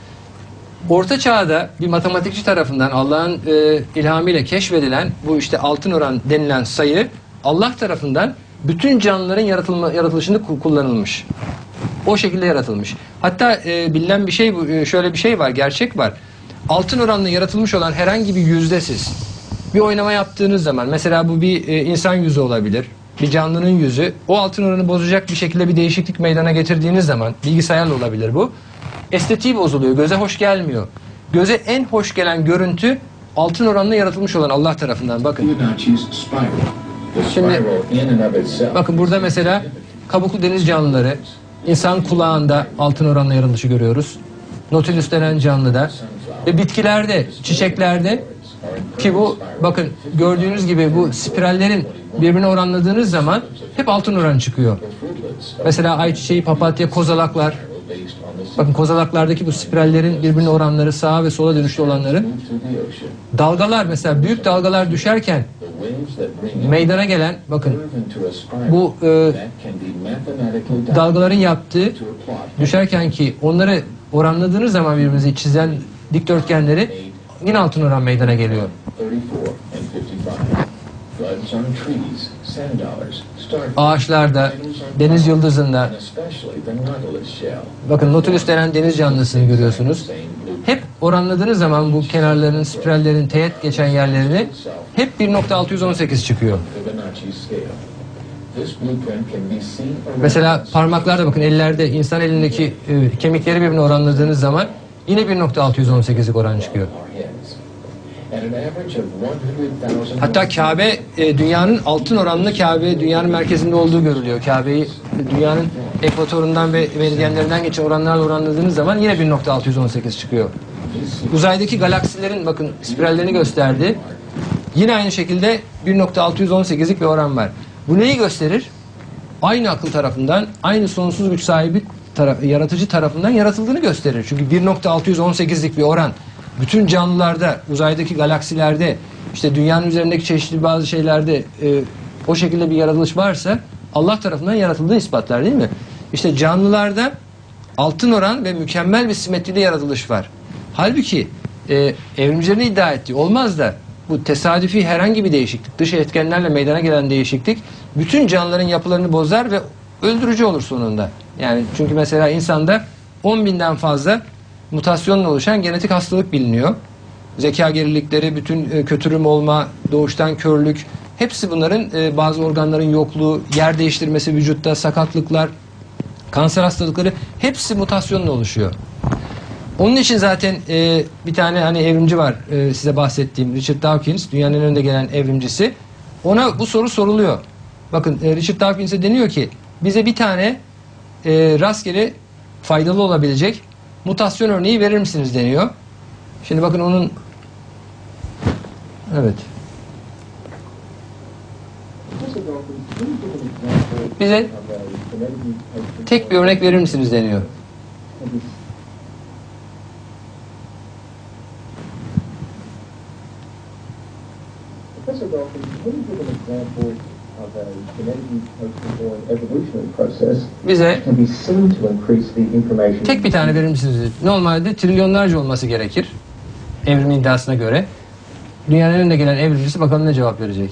Orta Çağ'da bir matematikçi tarafından Allah'ın ilhamıyla keşfedilen bu işte altın oran denilen sayı Allah tarafından bütün canlıların yaratılışında kullanılmış. O şekilde yaratılmış. Hatta bilinen bir şey, şöyle bir şey var, gerçek var. Altın oranla yaratılmış olan herhangi bir yüzde siz bir oynama yaptığınız zaman, mesela bu bir insan yüzü olabilir, bir canlının yüzü, o altın oranı bozacak bir şekilde bir değişiklik meydana getirdiğiniz zaman, bilgisayarla olabilir bu, estetiği bozuluyor, göze hoş gelmiyor. Göze en hoş gelen görüntü altın oranla yaratılmış olan Allah tarafından. Bakın. Şimdi bakın burada mesela kabuklu deniz canlıları, insan kulağında altın oranla yaratılışı görüyoruz. Nautilus denen canlıda ve bitkilerde, çiçeklerde, ki bu bakın gördüğünüz gibi bu spirallerin birbirine oranladığınız zaman hep altın oran çıkıyor. Mesela ayçiçeği, papatya, kozalaklar. Bakın kozalaklardaki bu spirallerin birbirine oranları, sağa ve sola dönüşlü olanları. Dalgalar, mesela büyük dalgalar düşerken meydana gelen, bakın bu dalgaların yaptığı, düşerken ki onları oranladığınız zaman birbirimizi çizen dikdörtgenleri yine altın oran meydana geliyor. Ağaçlarda, deniz yıldızında, bakın Nautilus denen deniz canlısını görüyorsunuz. Hep oranladığınız zaman bu kenarların, spirallerin teğet geçen yerlerini hep 1.618 çıkıyor. Mesela parmaklarda, bakın ellerde, insan elindeki kemikleri birbirine oranladığınız zaman yine 1.618'lik oran çıkıyor. Hatta Kabe, dünyanın altın oranlı Kabe, dünyanın merkezinde olduğu görülüyor. Kabe'yi dünyanın ekvatorundan ve meridyenlerinden geçen oranlarla oranladığınız zaman yine 1.618 çıkıyor. Uzaydaki galaksilerin bakın spirallerini gösterdi. Yine aynı şekilde 1.618'lik bir oran var. Bu neyi gösterir? aynı akıl tarafından, aynı sonsuz güç sahibi yaratıcı tarafından yaratıldığını gösterir. Çünkü 1.618'lik bir oran bütün canlılarda, uzaydaki galaksilerde, işte dünyanın üzerindeki çeşitli bazı şeylerde o şekilde bir yaratılış varsa Allah tarafından yaratıldığı ispatlar, değil mi? İşte canlılarda altın oran ve mükemmel bir simetrili yaratılış var. Halbuki evrimcilerin iddia ettiği olmaz da bu tesadüfi herhangi bir değişiklik, dış etkenlerle meydana gelen değişiklik bütün canlıların yapılarını bozar ve öldürücü olur sonunda. Yani çünkü mesela insanda 10.000'den fazla mutasyonla oluşan genetik hastalık biliniyor. Zeka gerilikleri, bütün kötürüm olma, doğuştan körlük, hepsi bunların bazı organların yokluğu, yer değiştirmesi vücutta, sakatlıklar, kanser hastalıkları hepsi mutasyonla oluşuyor. Onun için zaten bir tane hani evrimci var, size bahsettiğim Richard Dawkins, dünyanın en önde gelen evrimcisi. Ona bu soru soruluyor. Bakın Richard Dawkins'e deniyor ki bize bir tane rastgele faydalı olabilecek mutasyon örneği verir misiniz deniyor. Şimdi bakın onun evet. Bize tek bir örnek verir misiniz deniyor. Bize tek bir tane verir misiniz? Normalde trilyonlarca olması gerekir. Evrim iddiasına göre. Dünyanın önüne gelen evrimcisi bakalım ne cevap verecek.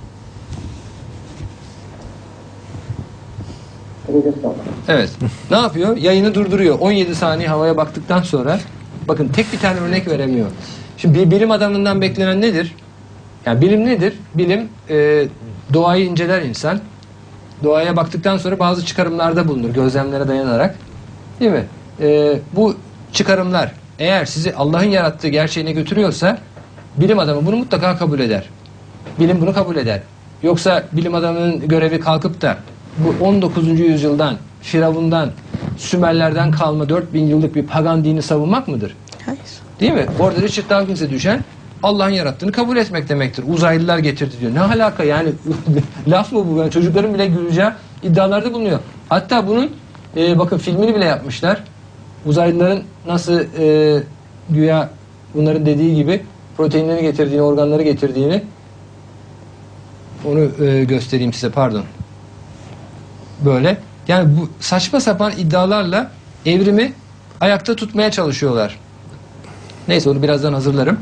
Evet. Ne yapıyor? Yayını durduruyor. 17 saniye havaya baktıktan sonra bakın tek bir tane örnek veremiyor. Şimdi bir bilim adamından beklenen nedir? Yani bilim nedir? Bilim doğayı inceler insan. Doğaya baktıktan sonra bazı çıkarımlarda bulunur. Gözlemlere dayanarak. Değil mi? Bu çıkarımlar eğer sizi Allah'ın yarattığı gerçeğine götürüyorsa bilim adamı bunu mutlaka kabul eder. Bilim bunu kabul eder. Yoksa bilim adamının görevi kalkıp da bu 19. yüzyıldan, Firavundan, Sümerlerden kalma 4000 yıllık bir pagan dini savunmak mıdır? Hayır. Değil mi? Orada Richard Dawkins'e düşen Allah'ın yarattığını kabul etmek demektir. Uzaylılar getirdi diyor. Ne alaka yani? Laf mı bu? Yani çocukların bile güleceği iddialarda bulunuyor. Hatta bunun bakın filmini bile yapmışlar. Uzaylıların nasıl güya bunların dediği gibi proteinleri getirdiğini, organları getirdiğini onu göstereyim size, pardon. Böyle. Yani bu saçma sapan iddialarla evrimi ayakta tutmaya çalışıyorlar. Neyse onu birazdan hazırlarım.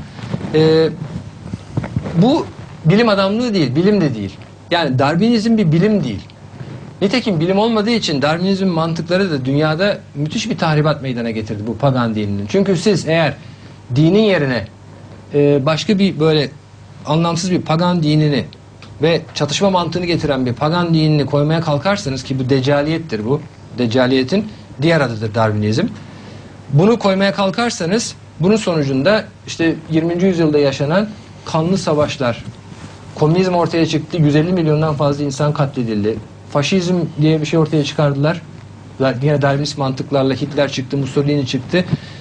Bu bilim adamlığı değil, bilim de değil. Yani Darwinizm bir bilim değil. Nitekim bilim olmadığı için Darwinizm mantıkları da dünyada müthiş bir tahribat meydana getirdi bu pagan dininin. Çünkü siz eğer dinin yerine başka bir böyle anlamsız bir pagan dinini ve çatışma mantığını getiren bir pagan dinini koymaya kalkarsanız, ki bu deccaliyettir bu. Deccaliyetin diğer adıdır Darwinizm. Bunu koymaya kalkarsanız bunun sonucunda işte 20. yüzyılda yaşanan kanlı savaşlar, komünizm ortaya çıktı, 150 milyondan fazla insan katledildi. Faşizm diye bir şey ortaya çıkardılar. Yine Darwinist mantıklarla Hitler çıktı, Mussolini çıktı.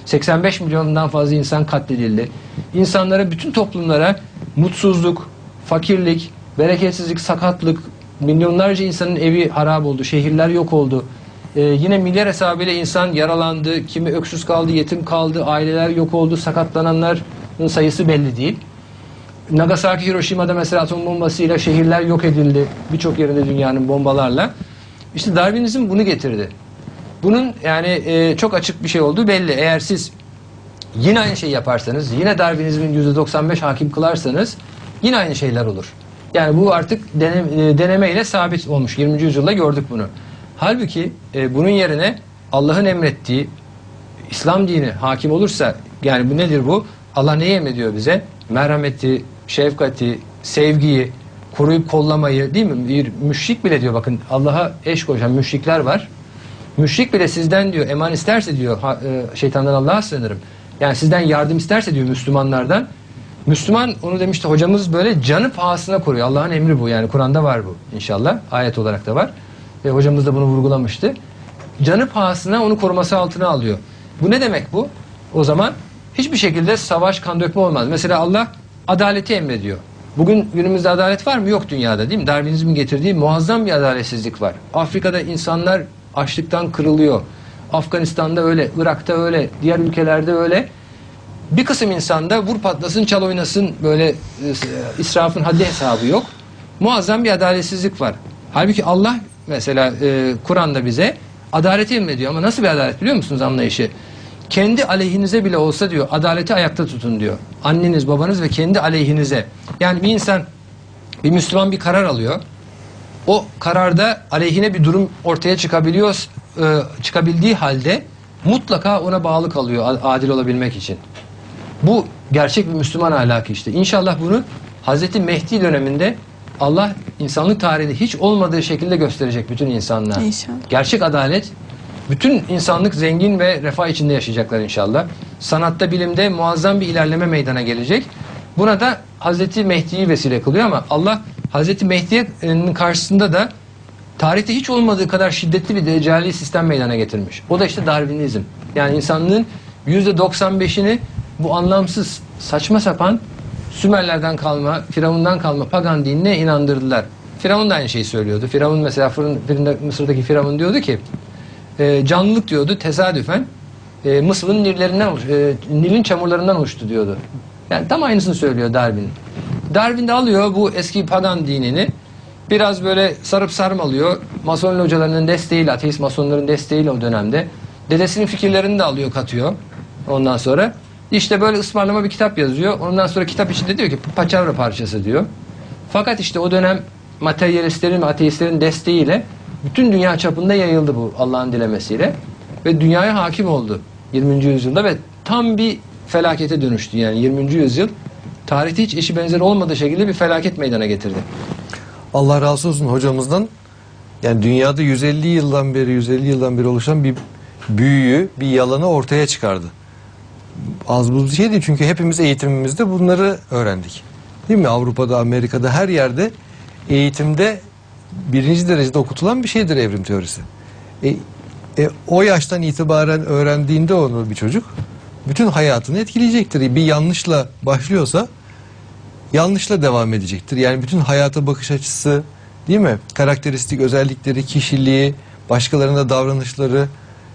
85 milyondan fazla insan katledildi. İnsanlara, bütün toplumlara mutsuzluk, fakirlik, bereketsizlik, sakatlık, milyonlarca insanın evi harap oldu, şehirler yok oldu. Yine milyar hesabıyla insan yaralandı, kimi öksüz kaldı, yetim kaldı, aileler yok oldu, sakatlananların sayısı belli değil. Nagasaki, Hiroşima'da mesela atom bombasıyla şehirler yok edildi, birçok yerinde dünyanın bombalarla. İşte Darwinizm bunu getirdi. Bunun yani çok açık bir şey olduğu belli. Eğer siz yine aynı şeyi yaparsanız, yine Darwinizmin %95 hakim kılarsanız yine aynı şeyler olur. Yani bu artık denemeyle sabit olmuş. 20. yüzyılda gördük bunu. Halbuki bunun yerine Allah'ın emrettiği İslam dini hakim olursa, yani bu nedir bu? Allah neyi emrediyor bize? Merhameti, şefkati, sevgiyi, koruyup kollamayı, değil mi? Bir müşrik bile diyor, bakın Allah'a eş koşan müşrikler var. Müşrik bile sizden diyor eman isterse diyor, şeytandan Allah'a sığınırım. Yani sizden yardım isterse diyor Müslümanlardan. Müslüman, onu demişti hocamız, böyle canı pahasına koruyor. Allah'ın emri bu, yani Kur'an'da var bu inşallah. Ayet olarak da var. Hocamız da bunu vurgulamıştı. Canı pahasına onu koruması altına alıyor. Bu ne demek bu? O zaman hiçbir şekilde savaş, kan dökme olmaz. Mesela Allah adaleti emrediyor. Bugün günümüzde adalet var mı? Yok dünyada, değil mi? Darwinizmin getirdiği muazzam bir adaletsizlik var. Afrika'da insanlar açlıktan kırılıyor. Afganistan'da öyle, Irak'ta öyle, diğer ülkelerde öyle. Bir kısım insanda vur patlasın, çal oynasın, böyle israfın haddi hesabı yok. Muazzam bir adaletsizlik var. Halbuki Allah mesela Kur'an'da bize adaleti emrediyor, ama nasıl bir adalet biliyor musunuz anlayışı? Kendi aleyhinize bile olsa diyor, adaleti ayakta tutun diyor. Anneniz, babanız ve kendi aleyhinize. Yani bir insan, bir Müslüman bir karar alıyor. O kararda aleyhine bir durum ortaya çıkabiliyor, çıkabildiği halde mutlaka ona bağlı kalıyor adil olabilmek için. Bu gerçek bir Müslüman ahlakı işte. İnşallah bunu Hazreti Mehdi döneminde Allah insanlık tarihinde hiç olmadığı şekilde gösterecek bütün insanlığa. İnşallah. Gerçek adalet, bütün insanlık zengin ve refah içinde yaşayacaklar inşallah. Sanatta, bilimde muazzam bir ilerleme meydana gelecek. Buna da Hazreti Mehdi'yi vesile kılıyor, ama Allah Hazreti Mehdi'nin karşısında da tarihte hiç olmadığı kadar şiddetli bir deccali sistem meydana getirmiş. O da işte Darwinizm. Yani insanlığın %95'ini bu anlamsız, saçma sapan Sümerlerden kalma, Firavun'dan kalma pagan dinine inandırdılar. Firavun da aynı şeyi söylüyordu. Firavun mesela Mısır'daki Firavun diyordu ki canlılık diyordu tesadüfen Mısır'ın Nil'in çamurlarından oluştu diyordu. Yani tam aynısını söylüyor Darwin. Darwin de alıyor bu eski pagan dinini, biraz böyle sarıp sarmalıyor. Mason hocalarının desteğiyle, ateist masonların desteğiyle o dönemde. Dedesinin fikirlerini de alıyor, katıyor. Ondan sonra işte böyle ısmarlama bir kitap yazıyor. Ondan sonra kitap içinde diyor ki paçavra parçası diyor. Fakat işte o dönem materyalistlerin ve ateistlerin desteğiyle bütün dünya çapında yayıldı bu Allah'ın dilemesiyle. Ve dünyaya hakim oldu 20. yüzyılda ve tam bir felakete dönüştü. Yani 20. yüzyıl tarihte hiç eşi benzeri olmadığı şekilde bir felaket meydana getirdi. Allah razı olsun hocamızdan. Yani dünyada 150 yıldan beri oluşan bir büyüyü, bir yalanı ortaya çıkardı. Az buz bir şey değil, çünkü hepimiz eğitimimizde bunları öğrendik. Değil mi? Avrupa'da, Amerika'da, her yerde eğitimde birinci derecede okutulan bir şeydir evrim teorisi. O yaştan itibaren öğrendiğinde onu bir çocuk bütün hayatını etkileyecektir. Bir yanlışla başlıyorsa yanlışla devam edecektir. Yani bütün hayata bakış açısı, değil mi? Karakteristik özellikleri, kişiliği, başkalarına davranışları,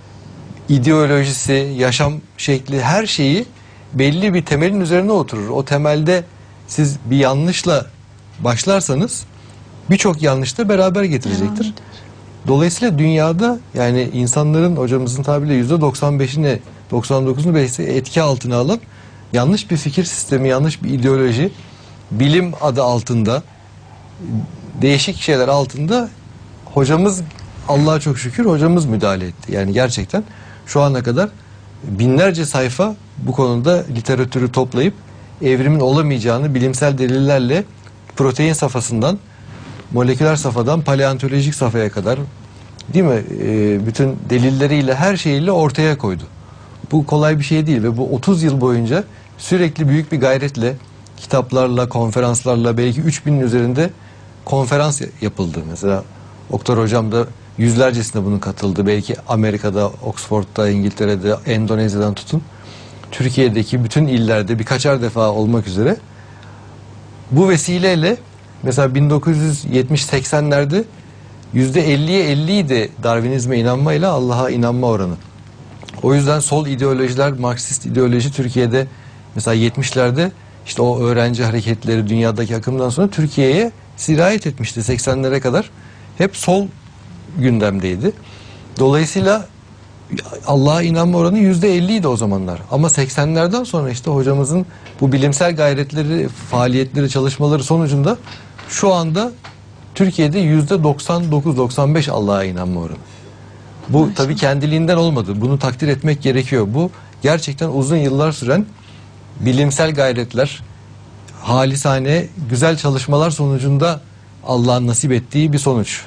ideolojisi, yaşam şekli, her şeyi belli bir temelin üzerine oturur. O temelde siz bir yanlışla başlarsanız birçok yanlış da beraber getirecektir. Dolayısıyla dünyada yani insanların, hocamızın tabiriyle %95'ini, 99'unu belki etki altına alan yanlış bir fikir sistemi, yanlış bir ideoloji, bilim adı altında, değişik şeyler altında hocamız, Allah'a çok şükür hocamız müdahale etti. Yani gerçekten şu ana kadar binlerce sayfa bu konuda literatürü toplayıp evrimin olamayacağını bilimsel delillerle protein safhasından, moleküler safhadan paleontolojik safhaya kadar, değil mi? Bütün delilleriyle, her şeyiyle ortaya koydu. Bu kolay bir şey değil ve bu 30 yıl boyunca sürekli büyük bir gayretle, kitaplarla, konferanslarla, belki 3000'in üzerinde konferans yapıldı. Mesela Oktar hocam da yüzlercesine bunun katıldı. Belki Amerika'da, Oxford'da, İngiltere'de, Endonezya'dan tutun Türkiye'deki bütün illerde birkaçar defa olmak üzere bu vesileyle mesela 1970-80'lerde %50'ye 50'ydi Darwinizme inanmayla Allah'a inanma oranı. O yüzden sol ideolojiler, Marksist ideoloji Türkiye'de mesela 70'lerde işte o öğrenci hareketleri dünyadaki akımdan sonra Türkiye'ye sirayet etmişti 80'lere kadar. Hep sol gündemdeydi. Dolayısıyla Allah'a inanma oranı %50'ydi o zamanlar. Ama 80'lerden sonra işte hocamızın bu bilimsel gayretleri, faaliyetleri, çalışmaları sonucunda şu anda Türkiye'de %99-95 Allah'a inanma oranı. Bu tabii kendiliğinden olmadı. Bunu takdir etmek gerekiyor. Bu gerçekten uzun yıllar süren bilimsel gayretler, halisane, güzel çalışmalar sonucunda Allah'ın nasip ettiği bir sonuç.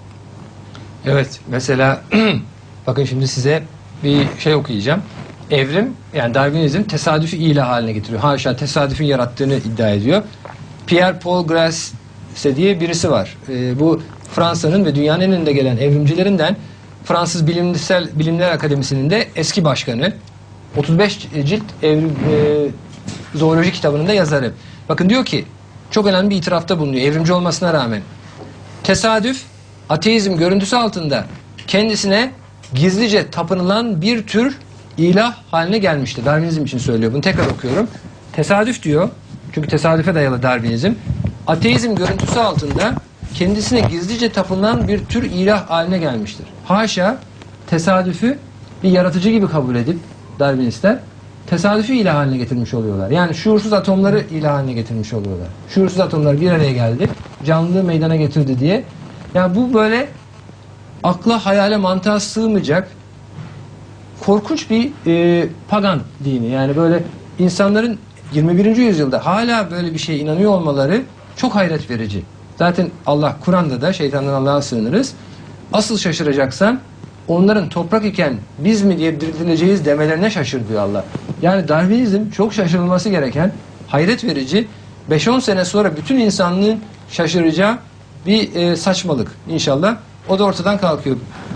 Evet, mesela bakın şimdi size bir şey okuyacağım. Evrim, yani Darwinizm tesadüfü ilah haline getiriyor. Haşa, tesadüfün yarattığını iddia ediyor. Pierre Paul Grasse diye birisi var. Bu Fransa'nın ve dünyanın en önde gelen evrimcilerinden, Fransız Bilimler Akademisi'nin de eski başkanı. 35 cilt zooloji kitabının da yazarı. Bakın diyor ki çok önemli bir itirafta bulunuyor evrimci olmasına rağmen. Tesadüf, ateizm görüntüsü altında kendisine gizlice tapınılan bir tür ilah haline gelmiştir. Darwinizm için söylüyor. Bunu tekrar okuyorum. Tesadüf diyor. Çünkü tesadüfe dayalı Darwinizm. Ateizm görüntüsü altında kendisine gizlice tapınılan bir tür ilah haline gelmiştir. Haşa, tesadüfü bir yaratıcı gibi kabul edip Darwinistler tesadüfü ilah haline getirmiş oluyorlar. Yani şuursuz atomları ilah haline getirmiş oluyorlar. Şuursuz atomlar bir araya geldi, canlılığı meydana getirdi diye. Yani bu böyle akla, hayale, mantığa sığmayacak korkunç bir pagan dini. Yani böyle insanların 21. yüzyılda hala böyle bir şeye inanıyor olmaları çok hayret verici. Zaten Allah Kur'an'da da şeytandan Allah'a sığınırız. Asıl şaşıracaksan onların toprak iken biz mi diye diriltileceğiz demelerine şaşır diyor Allah. Yani Darwinizm çok şaşırılması gereken, hayret verici, 5-10 sene sonra bütün insanlığın şaşıracağı bir saçmalık inşallah. O da ortadan kalkıyor.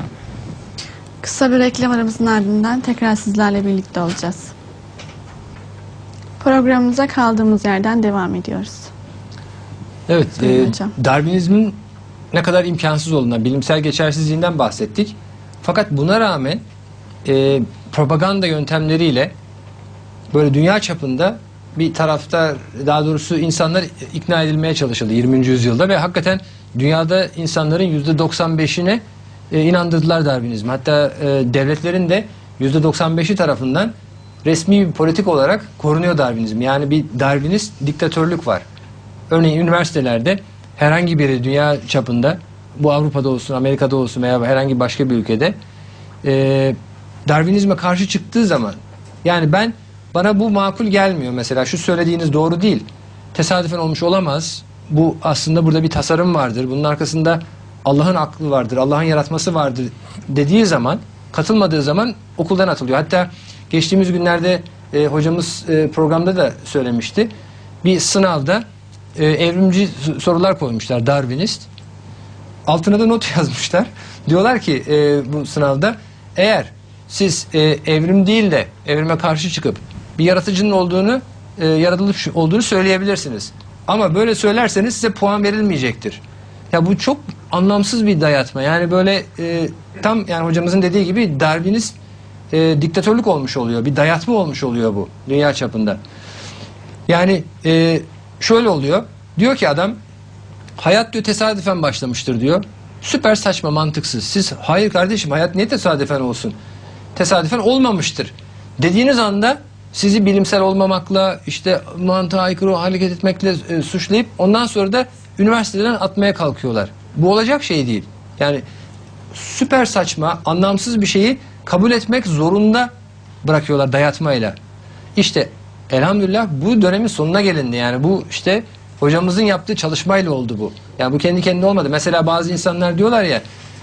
Kısa bir reklam aramızın ardından tekrar sizlerle birlikte olacağız. Programımıza kaldığımız yerden devam ediyoruz. Evet, Buyurun hocam. Darwinizmin ne kadar imkansız olduğundan, bilimsel geçersizliğinden bahsettik. Fakat buna rağmen propaganda yöntemleriyle böyle dünya çapında bir tarafta, daha doğrusu insanlar ikna edilmeye çalışıldı 20. yüzyılda ve hakikaten dünyada insanların %95'ine inandırdılar Darwinizmi. Hatta devletlerin de %95'i tarafından resmi bir politik olarak korunuyor Darwinizm. Yani bir Darwinist diktatörlük var. Örneğin üniversitelerde herhangi biri dünya çapında, bu Avrupa'da olsun, Amerika'da olsun veya herhangi başka bir ülkede Darwinizme karşı çıktığı zaman, yani bana bu makul gelmiyor mesela, şu söylediğiniz doğru değil, tesadüfen olmuş olamaz, bu aslında burada bir tasarım vardır, bunun arkasında Allah'ın aklı vardır, Allah'ın yaratması vardır dediği zaman, katılmadığı zaman okuldan atılıyor. Hatta geçtiğimiz günlerde hocamız programda da söylemişti. Bir sınavda evrimci sorular koymuşlar, Darwinist. Altına da not yazmışlar. Diyorlar ki bu sınavda, eğer siz evrim değil de evrime karşı çıkıp bir yaratıcının olduğunu, yaratılış olduğunu söyleyebilirsiniz. Ama böyle söylerseniz size puan verilmeyecektir. Ya bu çok anlamsız bir dayatma. Yani böyle tam yani hocamızın dediği gibi Darwinist diktatörlük olmuş oluyor. Bir dayatma olmuş oluyor bu dünya çapında. Yani şöyle oluyor. Diyor ki adam, hayat diyor tesadüfen başlamıştır diyor. Süper saçma, mantıksız. Siz hayır kardeşim, hayat niye tesadüfen olsun? Tesadüfen olmamıştır dediğiniz anda sizi bilimsel olmamakla, işte mantığa aykırı hareket etmekle suçlayıp ondan sonra da üniversiteden atmaya kalkıyorlar. Bu olacak şey değil. Yani süper saçma, anlamsız bir şeyi kabul etmek zorunda bırakıyorlar dayatmayla. İşte elhamdülillah bu dönemin sonuna gelindi. Yani bu işte hocamızın yaptığı çalışmayla oldu bu. Yani bu kendi kendine olmadı. Mesela bazı insanlar diyorlar ya,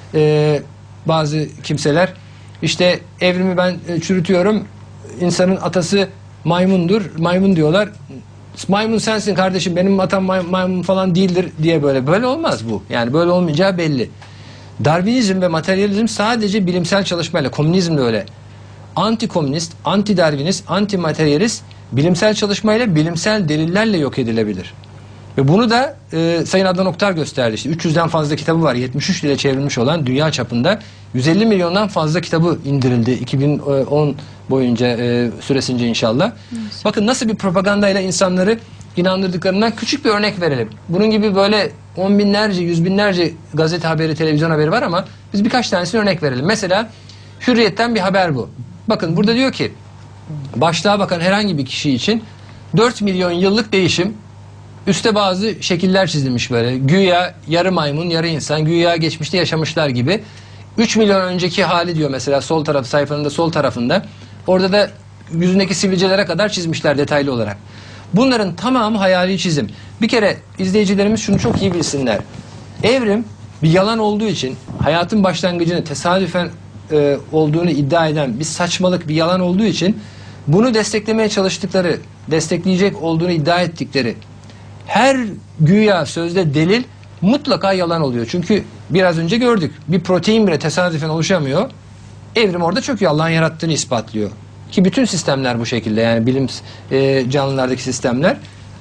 bazı kimseler, işte evrimi ben çürütüyorum, insanın atası maymundur, maymun diyorlar. Maymun sensin kardeşim, benim atam maymun falan değildir diye böyle olmaz bu. Yani böyle olmayacağı belli. Darwinizm ve materyalizm sadece bilimsel çalışmayla, komünizm de öyle. Anti-komünist, anti-darwinist, anti-materyalist bilimsel çalışmayla, bilimsel delillerle yok edilebilir. Ve bunu da Sayın Adnan Oktar gösterdi. İşte 300'den fazla kitabı var. 73 dile çevrilmiş olan dünya çapında. 150 milyondan fazla kitabı indirildi 2010 boyunca süresince inşallah. Evet. Bakın nasıl bir propagandayla insanları inandırdıklarından küçük bir örnek verelim. Bunun gibi böyle 10 binlerce, 100 binlerce gazete haberi, televizyon haberi var ama biz birkaç tanesini örnek verelim. Mesela Hürriyet'ten bir haber bu. Bakın burada diyor ki, başlığa bakan herhangi bir kişi için 4 milyon yıllık değişim, üstte bazı şekiller çizilmiş böyle. Güya yarı maymun, yarı insan, güya geçmişte yaşamışlar gibi. 3 milyon önceki hali diyor mesela sol tarafı, sayfanın da sol tarafında. Orada da yüzündeki sivilcelere kadar çizmişler detaylı olarak. Bunların tamamı hayali çizim. Bir kere izleyicilerimiz şunu çok iyi bilsinler. Evrim bir yalan olduğu için, hayatın başlangıcını tesadüfen olduğunu iddia eden bir saçmalık, bir yalan olduğu için bunu desteklemeye çalıştıkları, destekleyecek olduğunu iddia ettikleri her güya sözde delil mutlaka yalan oluyor. Çünkü biraz önce gördük, bir protein bile tesadüfen oluşamıyor. Evrim orada çöküyor, Allah'ın yarattığını ispatlıyor. Ki bütün sistemler bu şekilde, yani bilim canlılardaki sistemler.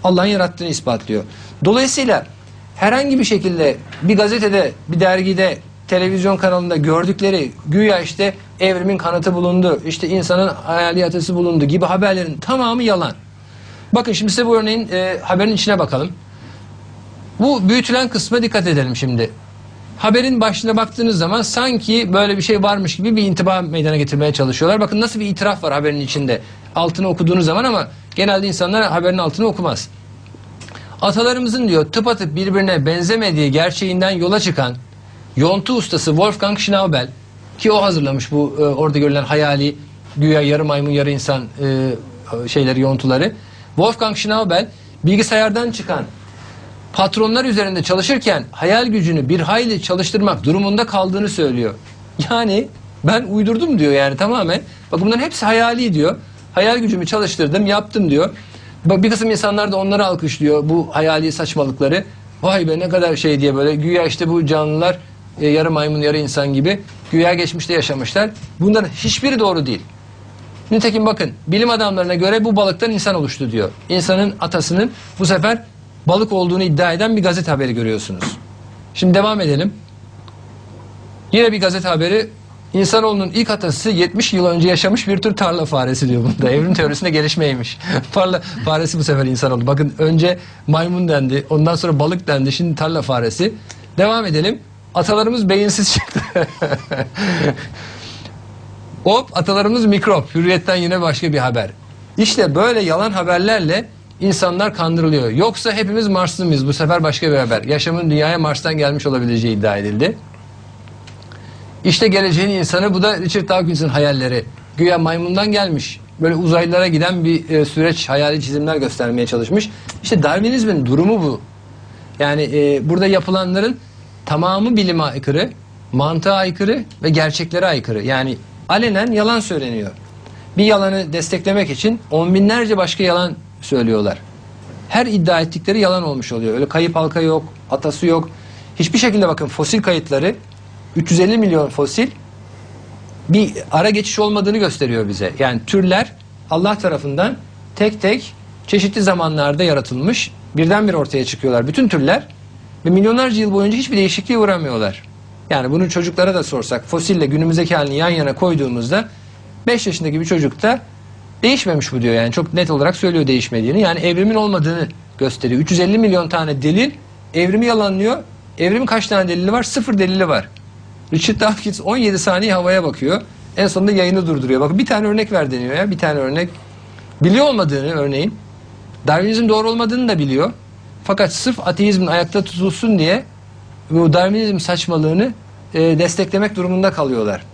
Allah'ın yarattığını ispatlıyor. Dolayısıyla herhangi bir şekilde bir gazetede, bir dergide, televizyon kanalında gördükleri güya işte evrimin kanıtı bulundu, işte insanın hayaliyatı bulundu gibi haberlerin tamamı yalan. Bakın şimdi size bu örneğin haberin içine bakalım. Bu büyütülen kısma dikkat edelim şimdi. Haberin başlığına baktığınız zaman sanki böyle bir şey varmış gibi bir intiba meydana getirmeye çalışıyorlar. Bakın nasıl bir itiraf var haberin içinde. Altını okuduğunuz zaman ama genelde insanlar haberin altını okumaz. Atalarımızın diyor tıpatıp birbirine benzemediği gerçeğinden yola çıkan yontu ustası Wolfgang Schnaubel, ki o hazırlamış bu orada görülen hayali güya yarı maymun yarı insan şeyleri, yontuları. Wolfgang Schnaubel bilgisayardan çıkan patronlar üzerinde çalışırken hayal gücünü bir hayli çalıştırmak durumunda kaldığını söylüyor. Yani ben uydurdum diyor yani tamamen. Bakın bunların hepsi hayali diyor. Hayal gücümü çalıştırdım, yaptım diyor. Bir kısım insanlar da onları alkışlıyor, bu hayali saçmalıkları. Vay be ne kadar şey diye böyle güya işte bu canlılar yarı maymun yarı insan gibi güya geçmişte yaşamışlar. Bunların hiçbiri doğru değil. Nitekim bakın bilim adamlarına göre bu balıktan insan oluştu diyor. İnsanın atasının bu sefer balık olduğunu iddia eden bir gazete haberi görüyorsunuz. Şimdi devam edelim. Yine bir gazete haberi. İnsanoğlunun ilk atası 70 yıl önce yaşamış bir tür tarla faresi diyor bunda. Evrim teorisinde gelişmeymiş. Tarla faresi bu sefer insan oldu. Bakın önce maymun dendi, ondan sonra balık dendi, şimdi tarla faresi. Devam edelim. Atalarımız beyinsiz çıktı. Hop, atalarımız mikrop. Hürriyetten yine başka bir haber. İşte böyle yalan haberlerle insanlar kandırılıyor. Yoksa hepimiz Marslı mıyız? Bu sefer başka bir haber. Yaşamın dünyaya Mars'tan gelmiş olabileceği iddia edildi. İşte geleceğin insanı, bu da Richard Dawkins'in hayalleri. Güya maymundan gelmiş. Böyle uzaylılara giden bir süreç, hayali çizimler göstermeye çalışmış. İşte Darwinizmin durumu bu. Yani burada yapılanların tamamı bilime aykırı, mantığa aykırı ve gerçeklere aykırı. Yani alenen yalan söyleniyor. Bir yalanı desteklemek için on binlerce başka yalan söylüyorlar. Her iddia ettikleri yalan olmuş oluyor. Öyle kayıp halka yok, atası yok. Hiçbir şekilde bakın fosil kayıtları 350 milyon fosil bir ara geçiş olmadığını gösteriyor bize. Yani türler Allah tarafından tek tek çeşitli zamanlarda yaratılmış, birdenbire ortaya çıkıyorlar. Bütün türler ve milyonlarca yıl boyunca hiçbir değişikliğe uğramıyorlar. Yani bunu çocuklara da sorsak, fosille günümüzdeki halini yan yana koyduğumuzda 5 yaşındaki bir çocuk da değişmemiş bu diyor. Yani çok net olarak söylüyor değişmediğini. Yani evrimin olmadığını gösteriyor. 350 milyon tane delil evrimi yalanlıyor. Evrimin kaç tane delili var? 0 delili var. Richard Dawkins 17 saniye havaya bakıyor. En sonunda yayını durduruyor. Bakın bir tane örnek ver deniyor ya. Bir tane örnek. Biliyor olmadığını örneğin. Darwinizm doğru olmadığını da biliyor. Fakat sırf ateizmin ayakta tutulsun diye bu Darwinizm saçmalığını desteklemek durumunda kalıyorlar.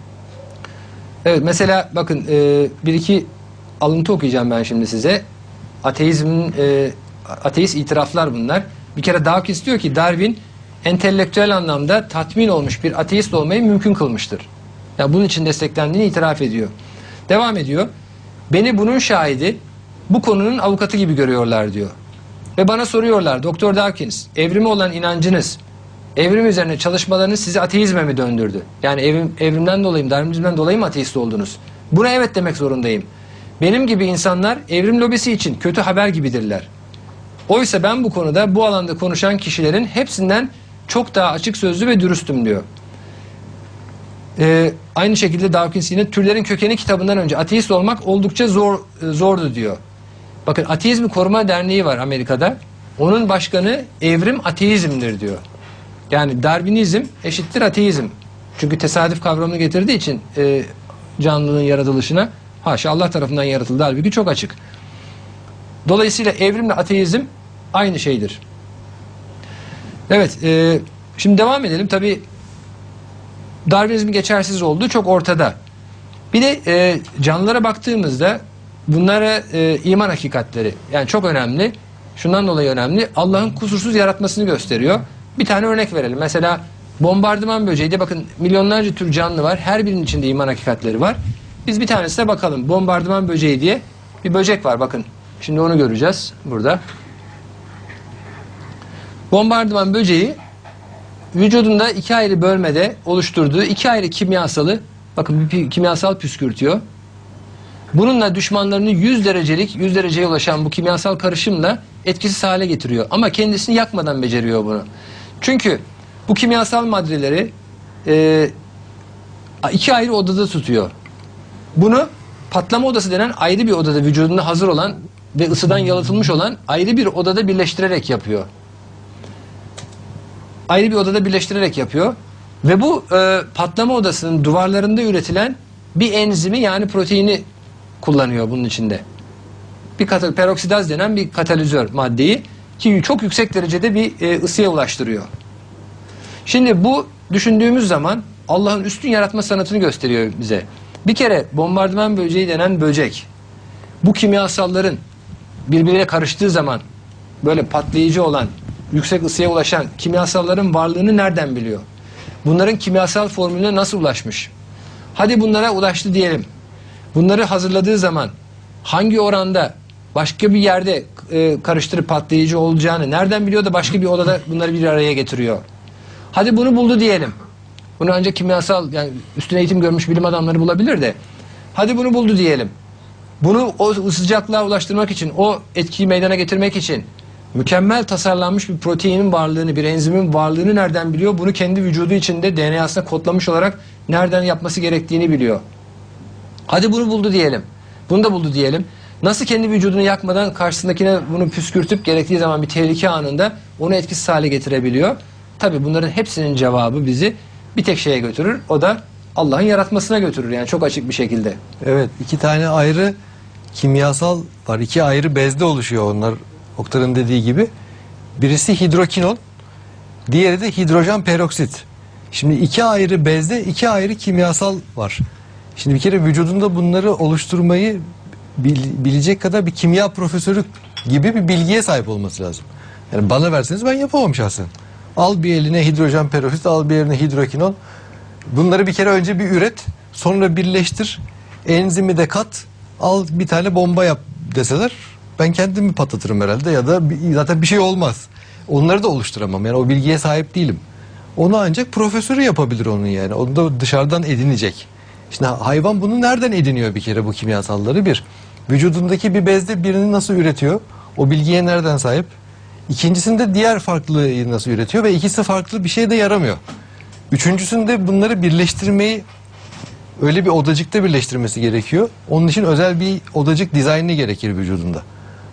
Evet mesela bakın bir iki alıntı okuyacağım ben şimdi size. Ateizmin ateist itiraflar bunlar. Bir kere Dawkins diyor ki Darwin entelektüel anlamda tatmin olmuş bir ateist olmayı mümkün kılmıştır. Yani bunun için desteklendiğini itiraf ediyor. Devam ediyor. Beni bunun şahidi, bu konunun avukatı gibi görüyorlar diyor. Ve bana soruyorlar, Doktor Dawkins, evrime olan inancınız, evrim üzerine çalışmalarınız sizi ateizme mi döndürdü? Yani evrimden dolayı, Darwinizmden dolayı mı ateist oldunuz? Buna evet demek zorundayım. Benim gibi insanlar evrim lobisi için kötü haber gibidirler. Oysa ben bu konuda, bu alanda konuşan kişilerin hepsinden çok daha açık sözlü ve dürüstüm diyor. Aynı şekilde Dawkins yine Türlerin Kökeni kitabından önce ateist olmak oldukça zordu diyor. Bakın Ateizmi Koruma Derneği var Amerika'da. Onun başkanı evrim ateizmdir diyor. Yani Darwinizm eşittir ateizm. Çünkü tesadüf kavramını getirdiği için canlılığın yaratılışına haşa Allah tarafından yaratıldı. Halbuki çok açık. Dolayısıyla evrimle ateizm aynı şeydir. Evet, şimdi devam edelim. Tabii Darwinizmin geçersiz olduğu çok ortada. Bir de canlılara baktığımızda bunlara iman hakikatleri yani çok önemli. Şundan dolayı önemli. Allah'ın kusursuz yaratmasını gösteriyor. Bir tane örnek verelim. Mesela bombardıman böceği de bakın milyonlarca tür canlı var. Her birinin içinde iman hakikatleri var. Biz bir tanesine bakalım. Bombardıman böceği diye bir böcek var. Bakın şimdi onu göreceğiz burada. Bombardıman böceği vücudunda iki ayrı bölmede oluşturduğu iki ayrı kimyasalı, bakın bir kimyasal püskürtüyor. Bununla düşmanlarını 100 dereceye ulaşan bu kimyasal karışımla etkisiz hale getiriyor. Ama kendisini yakmadan beceriyor bunu. Çünkü bu kimyasal maddeleri iki ayrı odada tutuyor. Bunu patlama odası denen ayrı bir odada vücudunda hazır olan ve ısıdan yalıtılmış olan ayrı bir odada birleştirerek yapıyor. Ayrı bir odada birleştirerek yapıyor. Ve bu patlama odasının duvarlarında üretilen bir enzimi, yani proteini kullanıyor bunun içinde. Bir peroksidaz denen bir katalizör maddeyi ki çok yüksek derecede bir ısıya ulaştırıyor. Şimdi bu düşündüğümüz zaman Allah'ın üstün yaratma sanatını gösteriyor bize. Bir kere bombardıman böceği denen böcek bu kimyasalların birbirine karıştığı zaman böyle patlayıcı olan, yüksek ısıya ulaşan kimyasalların varlığını nereden biliyor? Bunların kimyasal formülüne nasıl ulaşmış? Hadi bunlara ulaştı diyelim. Bunları hazırladığı zaman hangi oranda başka bir yerde karıştırıp patlayıcı olacağını nereden biliyor da başka bir odada bunları bir araya getiriyor? Hadi bunu buldu diyelim. Bunu ancak kimyasal, yani üstün eğitim görmüş bilim adamları bulabilir de. Hadi bunu buldu diyelim. Bunu o sıcaklığa ulaştırmak için, o etkiyi meydana getirmek için mükemmel tasarlanmış bir proteinin varlığını, bir enzimin varlığını nereden biliyor? Bunu kendi vücudu içinde DNA'sına kodlamış olarak nereden yapması gerektiğini biliyor. Hadi bunu buldu diyelim. Bunu da buldu diyelim. Nasıl kendi vücudunu yakmadan karşısındakine bunu püskürtüp gerektiği zaman bir tehlike anında onu etkisiz hale getirebiliyor? Tabii bunların hepsinin cevabı bizi bir tek şeye götürür. O da Allah'ın yaratmasına götürür. Yani çok açık bir şekilde. Evet, iki tane ayrı kimyasal var. İki ayrı bezde oluşuyor onlar. Oktar'ın dediği gibi. Birisi hidrokinol, diğeri de hidrojen peroksit. Şimdi iki ayrı bezde iki ayrı kimyasal var. Şimdi bir kere vücudunda bunları oluşturmayı bilecek kadar bir kimya profesörü gibi bir bilgiye sahip olması lazım. Yani bana verseniz ben yapamam şahsen. Al bir eline hidrojen peroksit, al bir eline hidrokinol. Bunları bir kere önce bir üret, sonra birleştir, enzimi de kat, al bir tane bomba yap deseler ben kendimi patlatırım herhalde ya da zaten bir şey olmaz. Onları da oluşturamam, yani o bilgiye sahip değilim. Onu ancak profesörü yapabilir onun yani. Onu da dışarıdan edinecek. Şimdi hayvan bunu nereden ediniyor bir kere, bu kimyasalları? Bir, vücudundaki bir bezde birini nasıl üretiyor? O bilgiye nereden sahip? İkincisinde diğer farklılığı nasıl üretiyor ve ikisi farklı bir şeye de yaramıyor. Üçüncüsünde bunları birleştirmeyi öyle bir odacıkta birleştirmesi gerekiyor. Onun için özel bir odacık dizaynı gerekir vücudunda.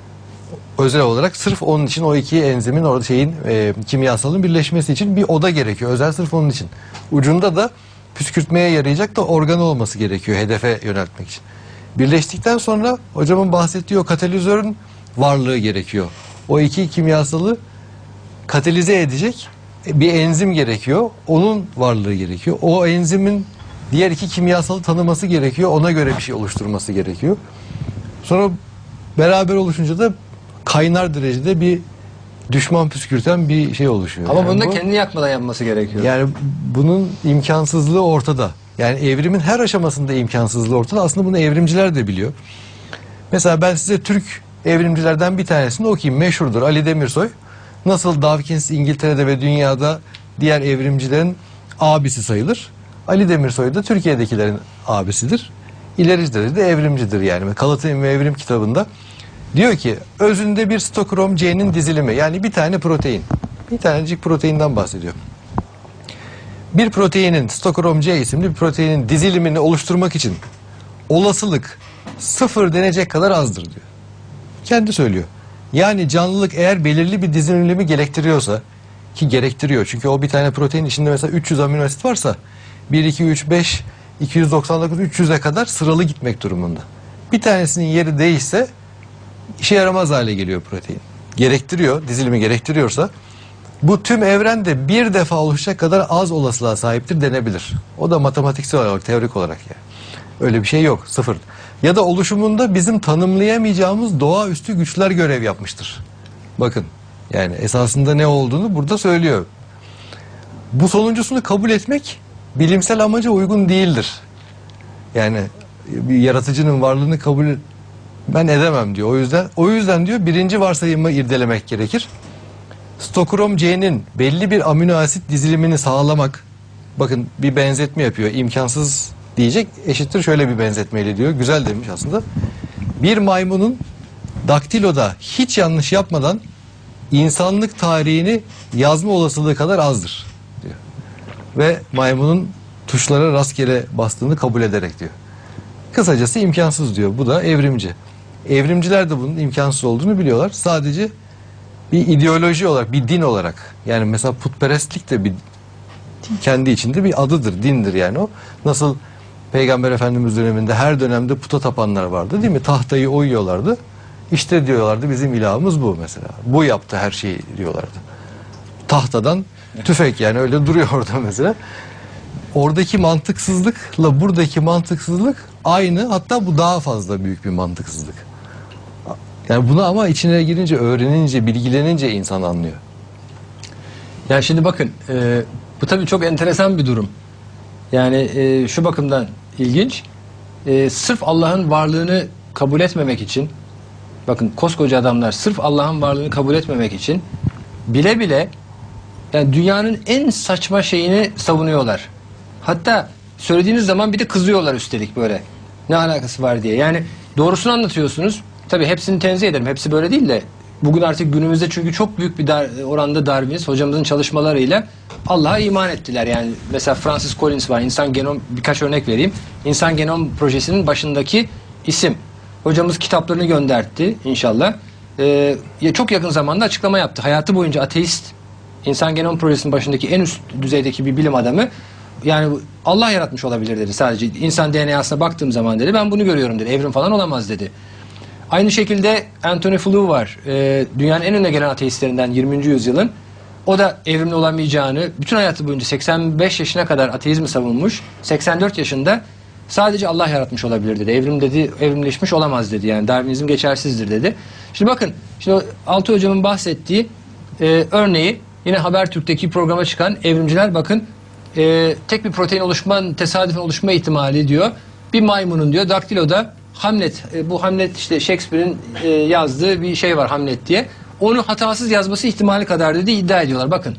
Özel olarak sırf onun için o iki enzimin orada kimyasalın birleşmesi için bir oda gerekiyor. Özel sırf onun için. Ucunda da püskürtmeye yarayacak da organı olması gerekiyor hedefe yöneltmek için. Birleştikten sonra hocamın bahsettiği o katalizörün varlığı gerekiyor. O iki kimyasalı katalize edecek bir enzim gerekiyor. Onun varlığı gerekiyor. O enzimin diğer iki kimyasalı tanıması gerekiyor. Ona göre bir şey oluşturması gerekiyor. Sonra beraber oluşunca da kaynar derecede bir düşman püskürten bir şey oluşuyor. Ama yani bunu da kendini yakmadan yapması gerekiyor. Yani bunun imkansızlığı ortada. Yani evrimin her aşamasında imkansızlığı ortada. Aslında bunu evrimciler de biliyor. Mesela ben size Türk evrimcilerden bir tanesini okuyayım. Meşhurdur, Ali Demirsoy. Nasıl Dawkins İngiltere'de ve dünyada diğer evrimcilerin abisi sayılır. Ali Demirsoy da Türkiye'dekilerin abisidir. İleri derecede evrimcidir yani. Kalıtım ve Evrim kitabında diyor ki özünde bir stokrom C'nin dizilimi, yani bir tane protein. Bir tanecik proteinden bahsediyor. Bir proteinin, stokrom C isimli bir proteinin dizilimini oluşturmak için olasılık 0 denecek kadar azdır diyor. Kendi söylüyor. Yani canlılık eğer belirli bir dizilimi gerektiriyorsa, ki gerektiriyor çünkü o bir tane protein içinde mesela 300 amino asit varsa 1, 2, 3, 5, 299, 300'e kadar sıralı gitmek durumunda. Bir tanesinin yeri değişse işe yaramaz hale geliyor protein. Gerektiriyor, dizilimi gerektiriyorsa bu tüm evrende bir defa oluşacak kadar az olasılığa sahiptir denebilir. O da matematiksel olarak, teorik olarak yani. Öyle bir şey yok, sıfır. Ya da oluşumunda bizim tanımlayamayacağımız doğaüstü güçler görev yapmıştır. Bakın, yani esasında ne olduğunu burada söylüyor. Bu sonuncusunu kabul etmek bilimsel amaca uygun değildir. Yani bir yaratıcının varlığını kabul ben edemem diyor. O yüzden diyor birinci varsayımı irdelemek gerekir. Stokrom C'nin belli bir amino asit dizilimini sağlamak, bakın bir benzetme yapıyor. İmkansız diyecek, eşittir şöyle bir benzetmeyle diyor. Güzel demiş aslında. Bir maymunun daktiloda hiç yanlış yapmadan insanlık tarihini yazma olasılığı kadar azdır diyor. Ve maymunun tuşlara rastgele bastığını kabul ederek diyor. Kısacası imkansız diyor. Bu da evrimci. Evrimciler de bunun imkansız olduğunu biliyorlar. Sadece bir ideoloji olarak, bir din olarak. Yani mesela putperestlik de bir kendi içinde bir adıdır, dindir yani o. Nasıl Peygamber Efendimiz döneminde her dönemde puta tapanlar vardı değil mi? Tahtayı oyuyorlardı. İşte diyorlardı bizim ilahımız bu mesela. Bu yaptı her şeyi diyorlardı. Tahtadan tüfek yani öyle duruyor orada mesela. Oradaki mantıksızlıkla buradaki mantıksızlık aynı, hatta bu daha fazla büyük bir mantıksızlık. Yani bunu ama içine girince, öğrenince, bilgilenince insan anlıyor. Yani şimdi bakın bu tabii çok enteresan bir durum. Yani şu bakımdan ilginç. Sırf Allah'ın varlığını kabul etmemek için, bakın koskoca adamlar sırf Allah'ın varlığını kabul etmemek için bile bile yani dünyanın en saçma şeyini savunuyorlar. Hatta söylediğiniz zaman bir de kızıyorlar üstelik böyle. Ne alakası var diye. Yani doğrusunu anlatıyorsunuz. Tabii hepsini tenzih ederim. Hepsi böyle değil de bugün artık günümüzde çünkü çok büyük bir oranda Darwinist hocamızın çalışmalarıyla Allah'a iman ettiler. Yani mesela Francis Collins var. İnsan Genom, birkaç örnek vereyim. İnsan Genom Projesi'nin başındaki isim. Hocamız kitaplarını göndertti inşallah. Çok yakın zamanda açıklama yaptı. Hayatı boyunca ateist, İnsan Genom Projesi'nin başındaki en üst düzeydeki bir bilim adamı. Yani Allah yaratmış olabilir dedi sadece. İnsan DNA'sına baktığım zaman dedi ben bunu görüyorum dedi. Evrim falan olamaz dedi. Aynı şekilde Anthony Flew var. Dünyanın en önde gelen ateistlerinden 20. yüzyılın. O da evrimli olamayacağını bütün hayatı boyunca 85 yaşına kadar ateizmi savunmuş. 84 yaşında sadece Allah yaratmış olabilir dedi. Evrim dedi, evrimleşmiş olamaz dedi. Yani Darwinizm geçersizdir dedi. Şimdi bakın, şimdi Altı hocamın bahsettiği örneği yine Habertürk'teki programa çıkan evrimciler bakın tek bir protein oluşma, tesadüfen oluşma ihtimali diyor. Bir maymunun diyor daktiloda Hamlet, bu Hamlet işte Shakespeare'in yazdığı bir şey var Hamlet diye. Onu hatasız yazması ihtimali kadar dedi iddia ediyorlar. Bakın.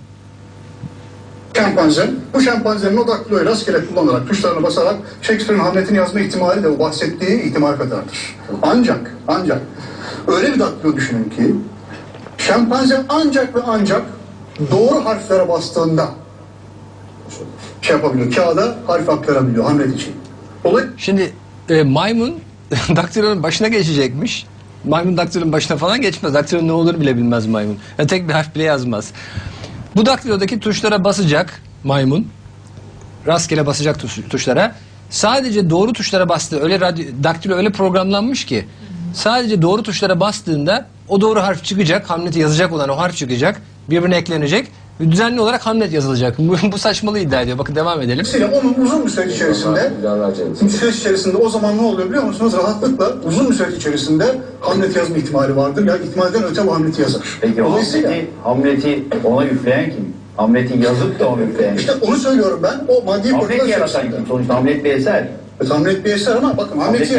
Şempanze, bu şempanzenin o daktiloyu rastgele kullanarak, tuşlarına basarak Shakespeare'in Hamlet'ini yazma ihtimali de o bahsettiği ihtimal kadardır. Ancak öyle bir daktilo düşünün ki şempanze ancak ve ancak doğru harflere bastığında şey yapabiliyor, kağıda harf aktarabiliyor Hamlet için. Şimdi maymun daktilonun başına geçecekmiş. Maymun daktilonun başına falan geçmez. Daktilonun ne olduğunu bile bilmez maymun. Yani tek bir harf bile yazmaz. Bu daktilodaki tuşlara basacak maymun. Rastgele basacak tuşlara. Sadece doğru tuşlara bastığı, öyle daktilo öyle programlanmış ki sadece doğru tuşlara bastığında o doğru harf çıkacak. Hamlet'i yazacak olan o harf çıkacak. Birbirine eklenecek. Düzenli olarak Hamlet yazılacak. Bu saçmalığı iddia ediyor. Bakın devam edelim. Onun uzun bir süreç içerisinde o zaman ne oluyor biliyor musunuz? Rahatlıkla uzun bir süreç içerisinde Hamlet yazma ihtimali vardır. Ya ihtimalden öte bu Hamlet'i yazar. Peki Hamlet'i ona üfleyen kim? Hamlet'i yazıp da onu üfleyen kim? İşte onu söylüyorum ben. O maddi Hamlet yaratan kim? Sonuçta Hamlet bir eser. Hamlet bir eser ama bakın Hamlet'i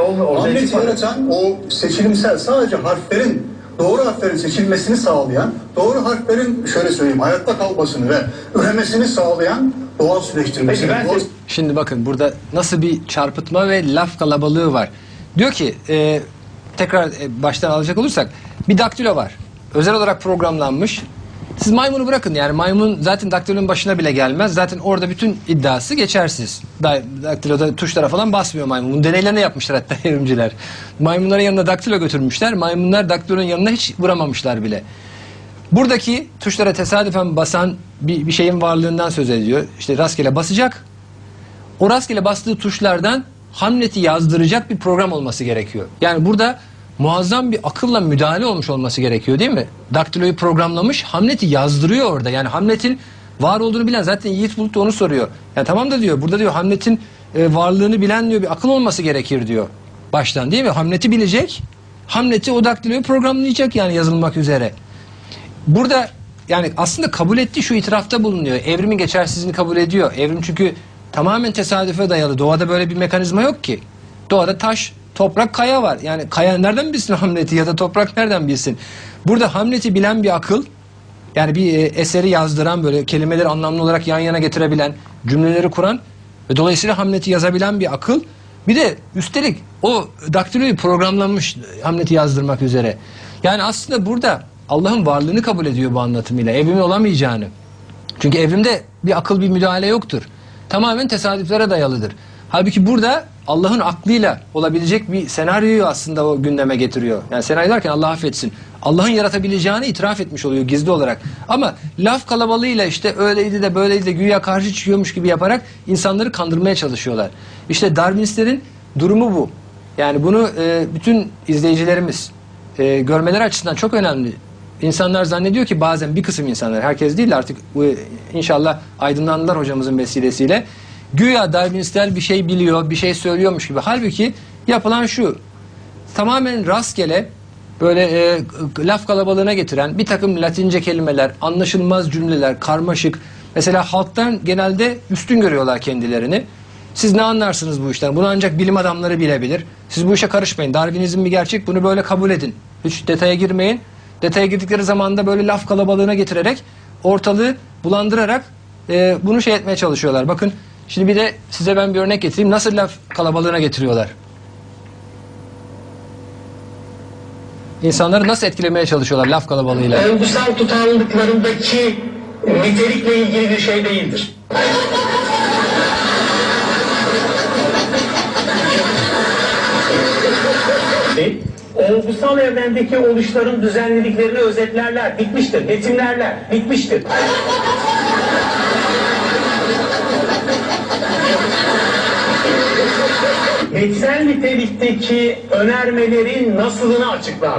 yaratan o seçilimsel sadece harflerin doğru harflerin seçilmesini sağlayan, doğru harflerin şöyle söyleyeyim hayatta kalmasını ve üremesini sağlayan doğal süreçtirmesi. Şimdi bakın burada nasıl bir çarpıtma ve laf kalabalığı var. Diyor ki tekrar baştan alacak olursak bir daktilo var. Özel olarak programlanmış. Siz maymunu bırakın yani maymun zaten daktilonun başına bile gelmez. Zaten orada bütün iddiası geçersiz. Daktiloda tuşlara falan basmıyor maymun. Bunun deneylerini yapmışlar hatta evrimciler. Maymunların yanına daktilo götürmüşler. Maymunlar daktilonun yanına hiç vuramamışlar bile. Buradaki tuşlara tesadüfen basan bir şeyin varlığından söz ediyor. İşte rastgele basacak. O rastgele bastığı tuşlardan Hamlet'i yazdıracak bir program olması gerekiyor. Yani burada muazzam bir akılla müdahale olmuş olması gerekiyor değil mi? Daktiloyu programlamış, Hamlet'i yazdırıyor orada. Yani Hamlet'in var olduğunu bilen zaten Yiğit Bulut da onu soruyor. Yani tamam da diyor, burada diyor Hamlet'in varlığını bilen diyor bir akıl olması gerekir diyor. Baştan değil mi? Hamlet'i bilecek, Hamlet'i o daktiloyu programlayacak yani yazılmak üzere. Burada yani aslında kabul ettiği şu itirafta bulunuyor. Evrimin geçersizliğini kabul ediyor. Evrim çünkü tamamen tesadüfe dayalı. Doğada böyle bir mekanizma yok ki. Doğada taş, toprak, kaya var. Yani kaya nereden bilsin Hamlet'i ya da toprak nereden bilsin? Burada Hamlet'i bilen bir akıl, yani bir eseri yazdıran, böyle kelimeleri anlamlı olarak yan yana getirebilen, cümleleri kuran ve dolayısıyla Hamlet'i yazabilen bir akıl Bir de üstelik o daktiloyu programlanmış Hamlet'i yazdırmak üzere. Yani aslında burada Allah'ın varlığını kabul ediyor bu anlatımıyla. Evrimin olamayacağını. Çünkü evrimde bir akıl, bir müdahale yoktur. Tamamen tesadüflere dayalıdır. Halbuki burada Allah'ın aklıyla olabilecek bir senaryoyu aslında o gündeme getiriyor. Yani senaryo derken Allah affetsin. Allah'ın yaratabileceğini itiraf etmiş oluyor gizli olarak. Ama laf kalabalığıyla işte öyleydi de böyleydi de güya karşı çıkıyormuş gibi yaparak insanları kandırmaya çalışıyorlar. İşte Darwinistlerin durumu bu. Yani bunu bütün izleyicilerimiz görmeleri açısından çok önemli. İnsanlar zannediyor ki bazen bir kısım insanlar, herkes değil artık inşallah aydınlandılar hocamızın vesilesiyle. Güya Darwinistler bir şey biliyor, bir şey söylüyormuş gibi. Halbuki yapılan şu, tamamen rastgele böyle laf kalabalığına getiren bir takım Latince kelimeler, anlaşılmaz cümleler, karmaşık. Mesela halktan genelde üstün görüyorlar kendilerini. Siz ne anlarsınız bu işten? Bunu ancak bilim adamları bilebilir. Siz bu işe karışmayın. Darwinizm bir gerçek, bunu böyle kabul edin. Hiç detaya girmeyin. Detaya girdikleri zaman da böyle laf kalabalığına getirerek, ortalığı bulandırarak bunu şey etmeye çalışıyorlar. Bakın şimdi bir de size ben bir örnek getireyim. Nasıl laf kalabalığına getiriyorlar? İnsanları nasıl etkilemeye çalışıyorlar laf kalabalığıyla? Olgusal tutarlılıklarındaki nitelikle ilgili bir şey değildir. Olgusal evrendeki oluşların düzenliliklerini özetlerler, bitmiştir. Betimlerler, bitmiştir. Metsel nitelikteki önermelerin nasılını açıklar.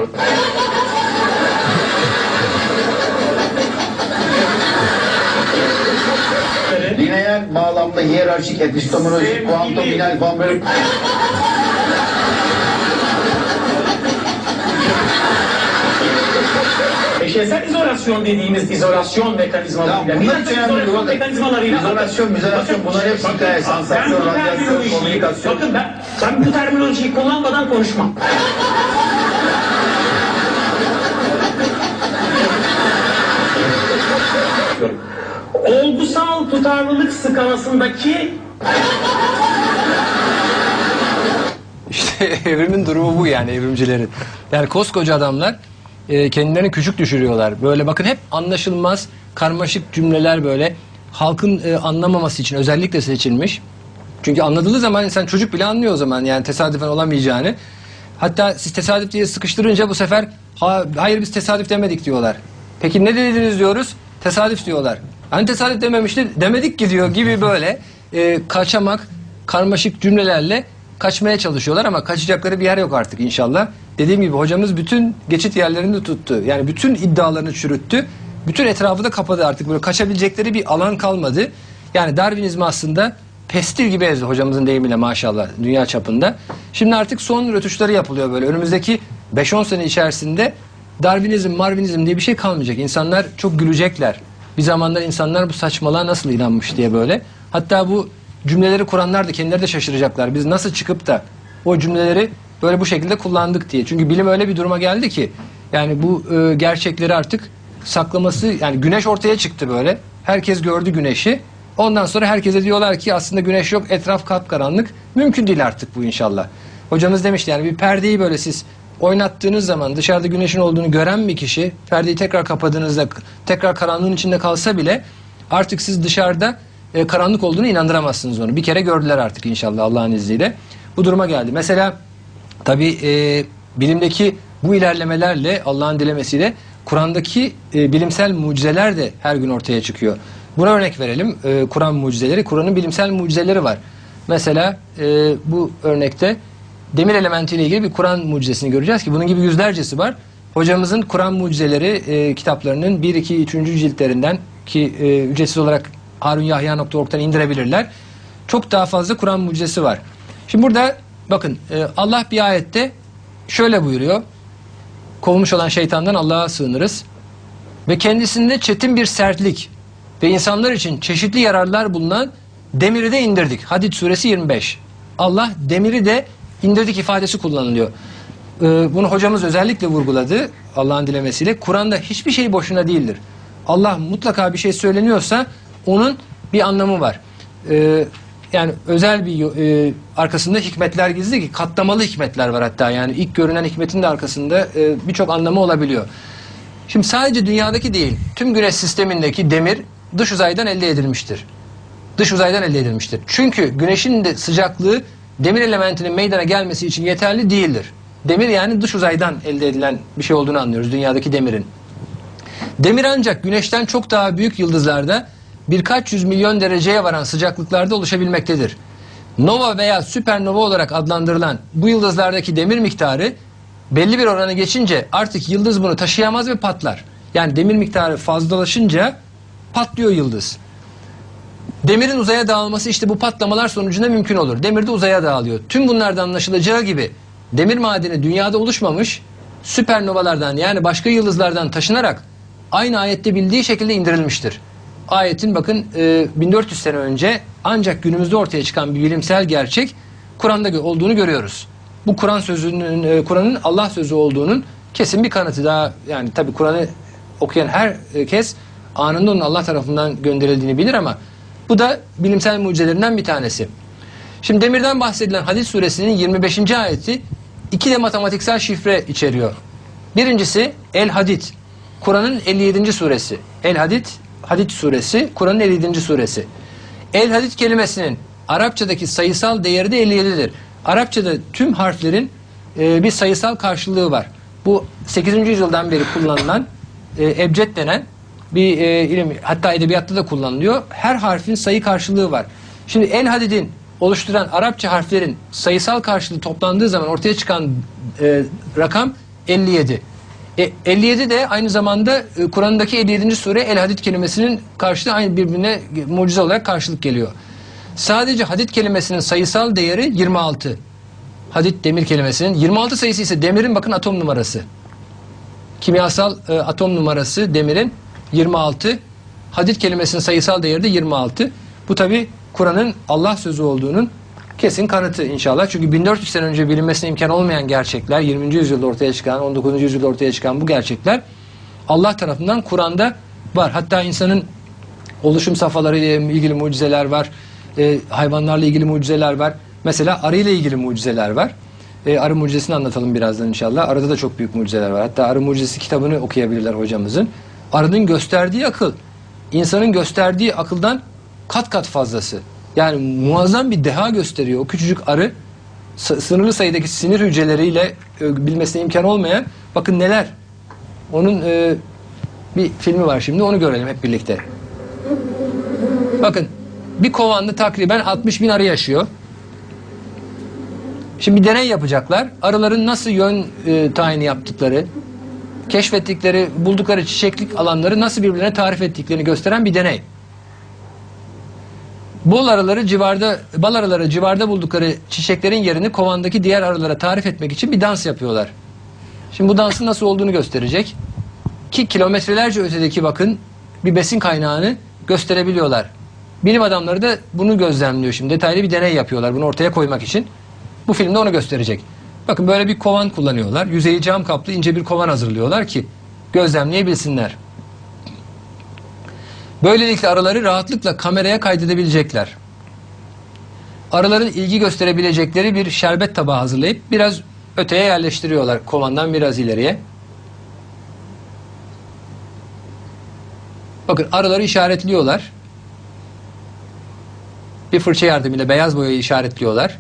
Lineer bağlamda hiyerarşik, epistemolojik, kuantum, binal falan böyle... Eşeysel izolasyon dediğimiz izolasyon mekanizmalarıyla... Bunlar hiç önemli değil. İzolasyon, bunlar hepsi hikaye, sansasyon, radyasyon, komünikasyon. Bakın ben bu terminolojiyi kullanmadan konuşmam. Olgusal tutarlılık skalasındaki... İşte evrimin durumu bu yani evrimcilerin. Yani koskoca adamlar kendilerini küçük düşürüyorlar. Böyle bakın hep anlaşılmaz, karmaşık cümleler böyle halkın anlamaması için özellikle seçilmiş. Çünkü anladığı zaman insan çocuk bile anlıyor o zaman yani tesadüfen olamayacağını. Hatta siz tesadüf diye sıkıştırınca bu sefer hayır biz tesadüf demedik diyorlar. Peki ne dediniz diyoruz? Tesadüf diyorlar. Hani tesadüf dememişti, demedik ki diyor gibi böyle kaçamak, karmaşık cümlelerle kaçmaya çalışıyorlar ama kaçacakları bir yer yok artık inşallah. Dediğim gibi hocamız bütün geçit yerlerini tuttu. Yani bütün iddialarını çürüttü. Bütün etrafı da kapadı artık. Böyle kaçabilecekleri bir alan kalmadı. Yani Darwinizmi aslında pestil gibi ezdi hocamızın deyimiyle maşallah dünya çapında. Şimdi artık son rötuşları yapılıyor böyle. Önümüzdeki 5-10 sene içerisinde Darwinizm diye bir şey kalmayacak. İnsanlar çok gülecekler. Bir zamanlar insanlar bu saçmalığa nasıl inanmış diye böyle. Hatta bu cümleleri kuranlar da kendileri de şaşıracaklar. Biz nasıl çıkıp da o cümleleri böyle bu şekilde kullandık diye. Çünkü bilim öyle bir duruma geldi ki yani bu gerçekleri artık saklaması yani güneş ortaya çıktı böyle. Herkes gördü güneşi. Ondan sonra herkese diyorlar ki aslında güneş yok, etraf kapkaranlık. Mümkün değil artık bu inşallah. Hocamız demişti yani bir perdeyi böyle siz oynattığınız zaman dışarıda güneşin olduğunu gören bir kişi perdeyi tekrar kapadığınızda tekrar karanlığın içinde kalsa bile artık siz dışarıda karanlık olduğunu inandıramazsınız onu. Bir kere gördüler artık inşallah Allah'ın izniyle. Bu duruma geldi. Mesela tabi bilimdeki bu ilerlemelerle Allah'ın dilemesiyle Kur'an'daki bilimsel mucizeler de her gün ortaya çıkıyor. Buna örnek verelim. Kur'an mucizeleri. Kur'an'ın bilimsel mucizeleri var. Mesela bu örnekte demir elementiyle ilgili bir Kur'an mucizesini göreceğiz ki bunun gibi yüzlercesi var. Hocamızın Kur'an mucizeleri kitaplarının 1, 2, 3. ciltlerinden ki ücretsiz olarak harunyahya.org'dan indirebilirler. Çok daha fazla Kur'an mucizesi var. Şimdi burada bakın Allah bir ayette şöyle buyuruyor. Kovulmuş olan şeytandan Allah'a sığınırız. Ve kendisinde çetin bir sertlik ve insanlar için çeşitli yararlar bulunan demiri de indirdik. Hadid suresi 25. Allah demiri de indirdik ifadesi kullanılıyor. Bunu hocamız özellikle vurguladı Allah'ın dilemesiyle. Kur'an'da hiçbir şey boşuna değildir. Allah mutlaka bir şey söyleniyorsa onun bir anlamı var. yani özel bir arkasında hikmetler gizli ki katlamalı hikmetler var hatta, yani ilk görünen hikmetin de arkasında birçok anlamı olabiliyor. Şimdi sadece dünyadaki değil, tüm güneş sistemindeki demir dış uzaydan elde edilmiştir. Dış uzaydan elde edilmiştir. Çünkü güneşin de sıcaklığı demir elementinin meydana gelmesi için yeterli değildir. Demir yani dış uzaydan elde edilen bir şey olduğunu anlıyoruz dünyadaki demirin. Demir ancak güneşten çok daha büyük yıldızlarda birkaç yüz milyon dereceye varan sıcaklıklarda oluşabilmektedir. Nova veya süpernova olarak adlandırılan bu yıldızlardaki demir miktarı belli bir oranı geçince artık yıldız bunu taşıyamaz ve patlar. Yani demir miktarı fazlalaşınca patlıyor yıldız. Demirin uzaya dağılması işte bu patlamalar sonucunda mümkün olur. Demir de uzaya dağılıyor. Tüm bunlardan anlaşılacağı gibi demir madeni dünyada oluşmamış, süpernovalardan yani başka yıldızlardan taşınarak aynı ayette bildiği şekilde indirilmiştir. Ayetin bakın 1400 sene önce ancak günümüzde ortaya çıkan bir bilimsel gerçek Kur'an'da olduğunu görüyoruz. Bu Kur'an sözünün, Kur'an'ın Allah sözü olduğunun kesin bir kanıtı. Daha yani tabii Kur'an'ı okuyan herkes anında onun Allah tarafından gönderildiğini bilir ama bu da bilimsel mucizelerinden bir tanesi. Şimdi demirden bahsedilen Hadid suresinin 25. ayeti iki de matematiksel şifre içeriyor. Birincisi El Hadid, Kur'an'ın 57. suresi. El Hadid, Hadid suresi, Kur'an'ın 57. suresi. El Hadid kelimesinin Arapçadaki sayısal değeri de 57'dir. Arapçada tüm harflerin bir sayısal karşılığı var. Bu 8. yüzyıldan beri kullanılan ebced denen bir ilim, hatta edebiyatta da kullanılıyor. Her harfin sayı karşılığı var. Şimdi El Hadid'in oluşturan Arapça harflerin sayısal karşılığı toplandığı zaman ortaya çıkan rakam 57. 57 de aynı zamanda Kur'an'daki 57. sure El Hadid kelimesinin karşılığı aynı birbirine mucize olarak karşılık geliyor. Sadece Hadid kelimesinin sayısal değeri 26. Hadid demir kelimesinin 26 sayısı ise demirin bakın atom numarası. Kimyasal atom numarası demirin 26. Hadid kelimesinin sayısal değeri de 26. Bu tabi Kur'an'ın Allah sözü olduğunun kesin kanıtı inşallah. Çünkü 1400 sene önce bilinmesine imkan olmayan gerçekler, 20. yüzyılda ortaya çıkan, 19. yüzyılda ortaya çıkan bu gerçekler Allah tarafından Kur'an'da var. Hatta insanın oluşum safhaları ile ilgili mucizeler var. Hayvanlarla ilgili mucizeler var. Mesela arı ile ilgili mucizeler var. Arı mucizesini anlatalım birazdan inşallah. Arıda da çok büyük mucizeler var. Hatta Arı Mucizesi kitabını okuyabilirler hocamızın. Arının gösterdiği akıl, insanın gösterdiği akıldan kat kat fazlası. Yani muazzam bir deha gösteriyor. O küçücük arı sınırlı sayıdaki sinir hücreleriyle bilmesine imkan olmayan, bakın neler. Onun bir filmi var şimdi, onu görelim hep birlikte. Bakın bir kovanda takriben 60.000 arı yaşıyor. Şimdi bir deney yapacaklar. Arıların nasıl yön tayini yaptıkları, keşfettikleri, buldukları çiçeklik alanları nasıl birbirine tarif ettiklerini gösteren bir deney. Bal arıları civarda buldukları çiçeklerin yerini kovandaki diğer arılara tarif etmek için bir dans yapıyorlar. Şimdi bu dansın nasıl olduğunu gösterecek. Ki kilometrelerce ötedeki bakın bir besin kaynağını gösterebiliyorlar. Bilim adamları da bunu gözlemliyor şimdi. Detaylı bir deney yapıyorlar bunu ortaya koymak için. Bu filmde onu gösterecek. Bakın böyle bir kovan kullanıyorlar. Yüzeyi cam kaplı ince bir kovan hazırlıyorlar ki gözlemleyebilsinler. Böylelikle arıları rahatlıkla kameraya kaydedebilecekler. Arıların ilgi gösterebilecekleri bir şerbet tabağı hazırlayıp biraz öteye yerleştiriyorlar. Kovandan biraz ileriye. Bakın arıları işaretliyorlar. Bir fırça yardımıyla beyaz boyayı işaretliyorlar.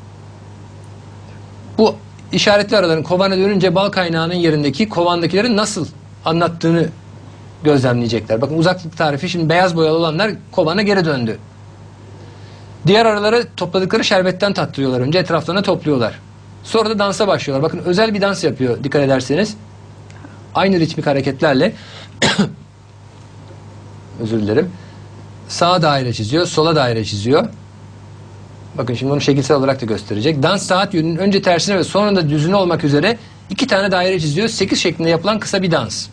Bu işaretli arıların kovana dönünce bal kaynağının yerindeki kovandakilerin nasıl anlattığını gözlemleyecekler. Bakın uzaklık tarifi, şimdi beyaz boyalı olanlar kovana geri döndü. Diğer arıları topladıkları şerbetten tattırıyorlar. Önce etraflarına topluyorlar. Sonra da dansa başlıyorlar. Bakın özel bir dans yapıyor dikkat ederseniz. Aynı ritmik hareketlerle özür dilerim. Sağa daire çiziyor, sola daire çiziyor. Bakın şimdi onu şekilsel olarak da gösterecek. Dans saat yönünün önce tersine ve sonra da düzüne olmak üzere 2 tane daire çiziyor. 8 şeklinde yapılan kısa bir dans.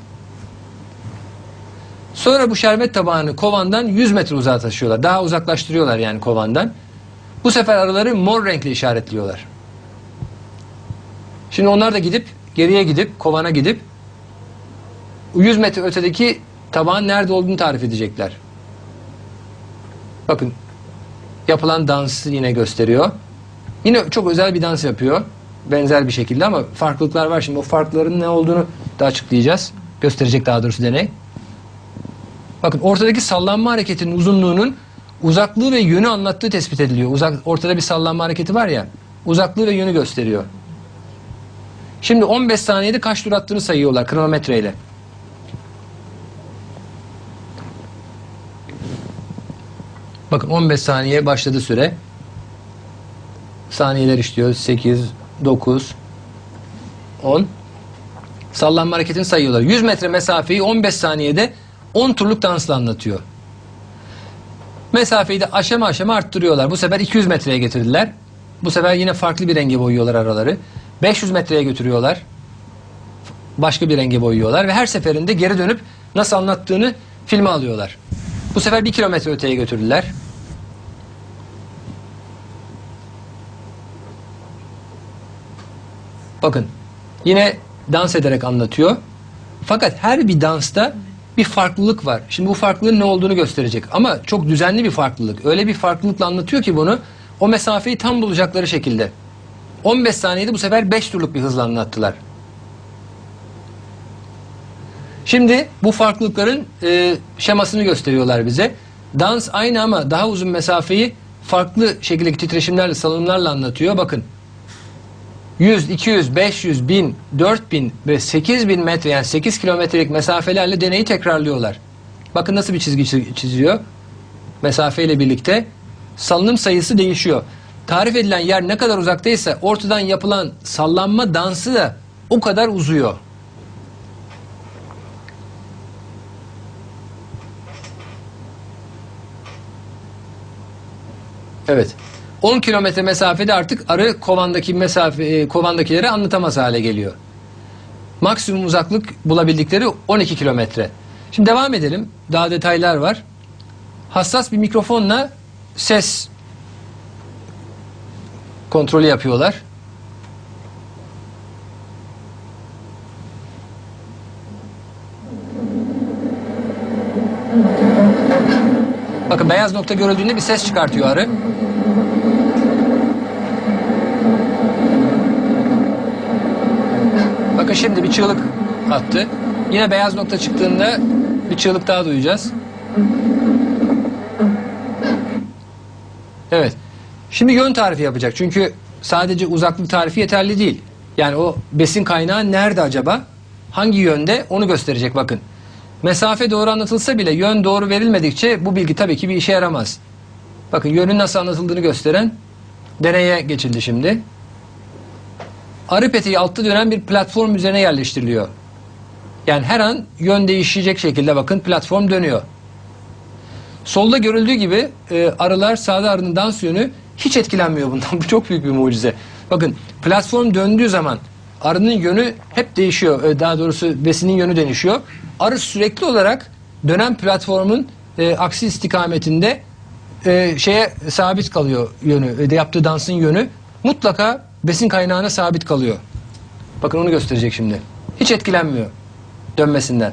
Sonra bu şerbet tabağını kovandan 100 metre uzağa taşıyorlar. Daha uzaklaştırıyorlar yani kovandan. Bu sefer arıları mor renkle işaretliyorlar. Şimdi onlar da geriye gidip kovana gidip 100 metre ötedeki tabağın nerede olduğunu tarif edecekler. Bakın yapılan dansı yine gösteriyor. Yine çok özel bir dans yapıyor. Benzer bir şekilde ama farklılıklar var. Şimdi o farkların ne olduğunu da açıklayacağız. Gösterecek daha doğrusu deney. Bakın ortadaki sallanma hareketinin uzunluğunun uzaklığı ve yönü anlattığı tespit ediliyor. Ortada bir sallanma hareketi var ya, uzaklığı ve yönü gösteriyor. Şimdi 15 saniyede kaç tur attığını sayıyorlar kronometreyle. Bakın 15 saniye başladı süre. Saniyeler işliyor. 8, 9, 10. Sallanma hareketini sayıyorlar. 100 metre mesafeyi 15 saniyede 10 turluk dansla anlatıyor. Mesafeyi de aşama aşama arttırıyorlar. Bu sefer 200 metreye getirdiler. Bu sefer yine farklı bir renge boyuyorlar araları. 500 metreye götürüyorlar. Başka bir renge boyuyorlar ve her seferinde geri dönüp nasıl anlattığını filme alıyorlar. Bu sefer 1 kilometre öteye götürdüler. Bakın yine dans ederek anlatıyor. Fakat her bir dansta bir farklılık var. Şimdi bu farklılığın ne olduğunu gösterecek. Ama çok düzenli bir farklılık. Öyle bir farklılıkla anlatıyor ki bunu, o mesafeyi tam bulacakları şekilde. 15 saniyede bu sefer 5 turluk bir hızla anlattılar. Şimdi bu farklılıkların şemasını gösteriyorlar bize. Dans aynı ama daha uzun mesafeyi farklı şekildeki titreşimlerle, salınımlarla anlatıyor. Bakın 100, 200, 500, 1000, 4000 ve 8000 metre, yani 8 kilometrelik mesafelerle deneyi tekrarlıyorlar. Bakın nasıl bir çizgi çiziyor. Mesafeyle birlikte salınım sayısı değişiyor. Tarif edilen yer ne kadar uzaktaysa ortadan yapılan sallanma dansı da o kadar uzuyor. Evet. 10 kilometre mesafede artık arı kovandakileri anlatamaz hale geliyor. Maksimum uzaklık bulabildikleri 12 kilometre. Şimdi devam edelim. Daha detaylar var. Hassas bir mikrofonla ses kontrolü yapıyorlar. Bakın beyaz nokta görüldüğünde bir ses çıkartıyor arı. Bakın şimdi bir çığlık attı. Yine beyaz nokta çıktığında bir çığlık daha duyacağız. Evet. Şimdi yön tarifi yapacak. Çünkü sadece uzaklık tarifi yeterli değil. Yani o besin kaynağı nerede acaba? Hangi yönde? Onu gösterecek bakın. Mesafe doğru anlatılsa bile yön doğru verilmedikçe bu bilgi tabii ki bir işe yaramaz. Bakın yönün nasıl anlatıldığını gösteren deneye geçildi şimdi. Arı peteği altta dönen bir platform üzerine yerleştiriliyor. Yani her an yön değişecek şekilde bakın platform dönüyor. Solda görüldüğü gibi arılar, sağda arının dans yönü hiç etkilenmiyor bundan. Bu çok büyük bir mucize. Bakın platform döndüğü zaman arının yönü hep değişiyor. Daha doğrusu besinin yönü değişiyor. Arı sürekli olarak dönen platformun aksi istikametinde şeye sabit kalıyor yönü. Yaptığı dansın yönü mutlaka besin kaynağına sabit kalıyor. Bakın onu gösterecek şimdi. Hiç etkilenmiyor dönmesinden.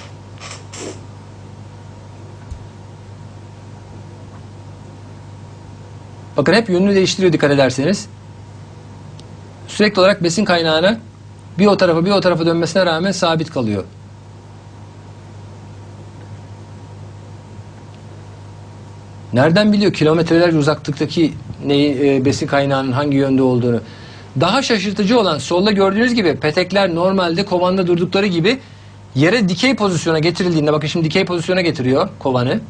Bakın hep yönünü değiştiriyor dikkat ederseniz. Sürekli olarak besin kaynağına bir o tarafa dönmesine rağmen sabit kalıyor. Nereden biliyor kilometrelerce uzaklıktaki besin kaynağının hangi yönde olduğunu? Daha şaşırtıcı olan solda gördüğünüz gibi petekler normalde kovanda durdukları gibi yere dikey pozisyona getirildiğinde, bakın şimdi dikey pozisyona getiriyor kovanı.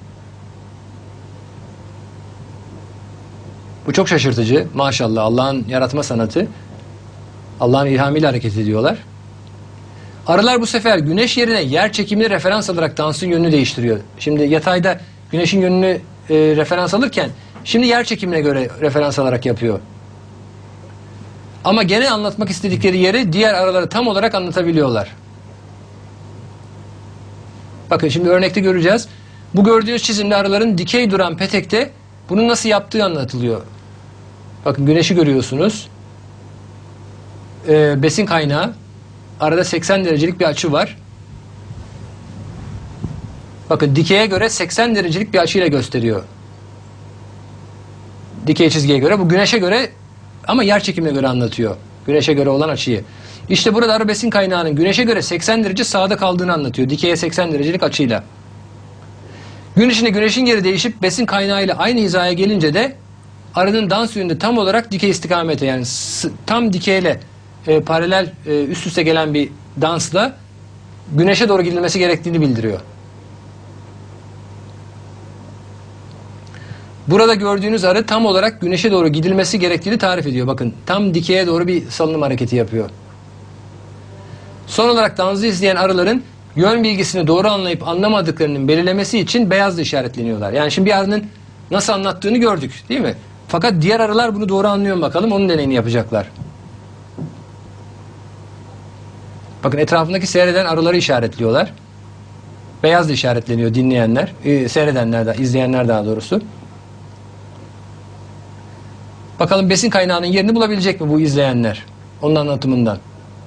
Bu çok şaşırtıcı. Maşallah Allah'ın yaratma sanatı. Allah'ın ilhamıyla hareket ediyorlar. Arılar bu sefer güneş yerine yer çekimini referans alarak dansın yönünü değiştiriyor. Şimdi yatayda güneşin yönünü referans alırken şimdi yer çekimine göre referans alarak yapıyor. Ama gene anlatmak istedikleri yeri diğer arıları tam olarak anlatabiliyorlar. Bakın şimdi örnekte göreceğiz. Bu gördüğünüz çizimde arıların dikey duran petekte bunu nasıl yaptığı anlatılıyor. Bakın güneşi görüyorsunuz. Besin kaynağı. Arada 80 derecelik bir açı var. Bakın dikeye göre 80 derecelik bir açıyla gösteriyor. Dikey çizgiye göre. Bu güneşe göre ama yer çekimine göre anlatıyor. Güneşe göre olan açıyı. İşte burada arı besin kaynağının güneşe göre 80 derece sağda kaldığını anlatıyor. Dikeye 80 derecelik açıyla. Güneşin geri değişip besin kaynağıyla aynı hizaya gelince de arının dans yönünde tam olarak dikey istikamete, yani tam dikeyle paralel üst üste gelen bir dansla güneşe doğru gidilmesi gerektiğini bildiriyor. Burada gördüğünüz arı tam olarak güneşe doğru gidilmesi gerektiğini tarif ediyor. Bakın tam dikeye doğru bir salınım hareketi yapıyor. Son olarak dansı izleyen arıların yön bilgisini doğru anlayıp anlamadıklarının belirlemesi için beyazla işaretleniyorlar. Yani şimdi bir arının nasıl anlattığını gördük, değil mi? Fakat diğer arılar bunu doğru anlıyor mu bakalım, onun deneyini yapacaklar. Bakın etrafındaki seyreden arıları işaretliyorlar. Beyazla işaretleniyor dinleyenler, seyredenler, izleyenler daha doğrusu. Bakalım besin kaynağının yerini bulabilecek mi bu izleyenler? Onun anlatımından.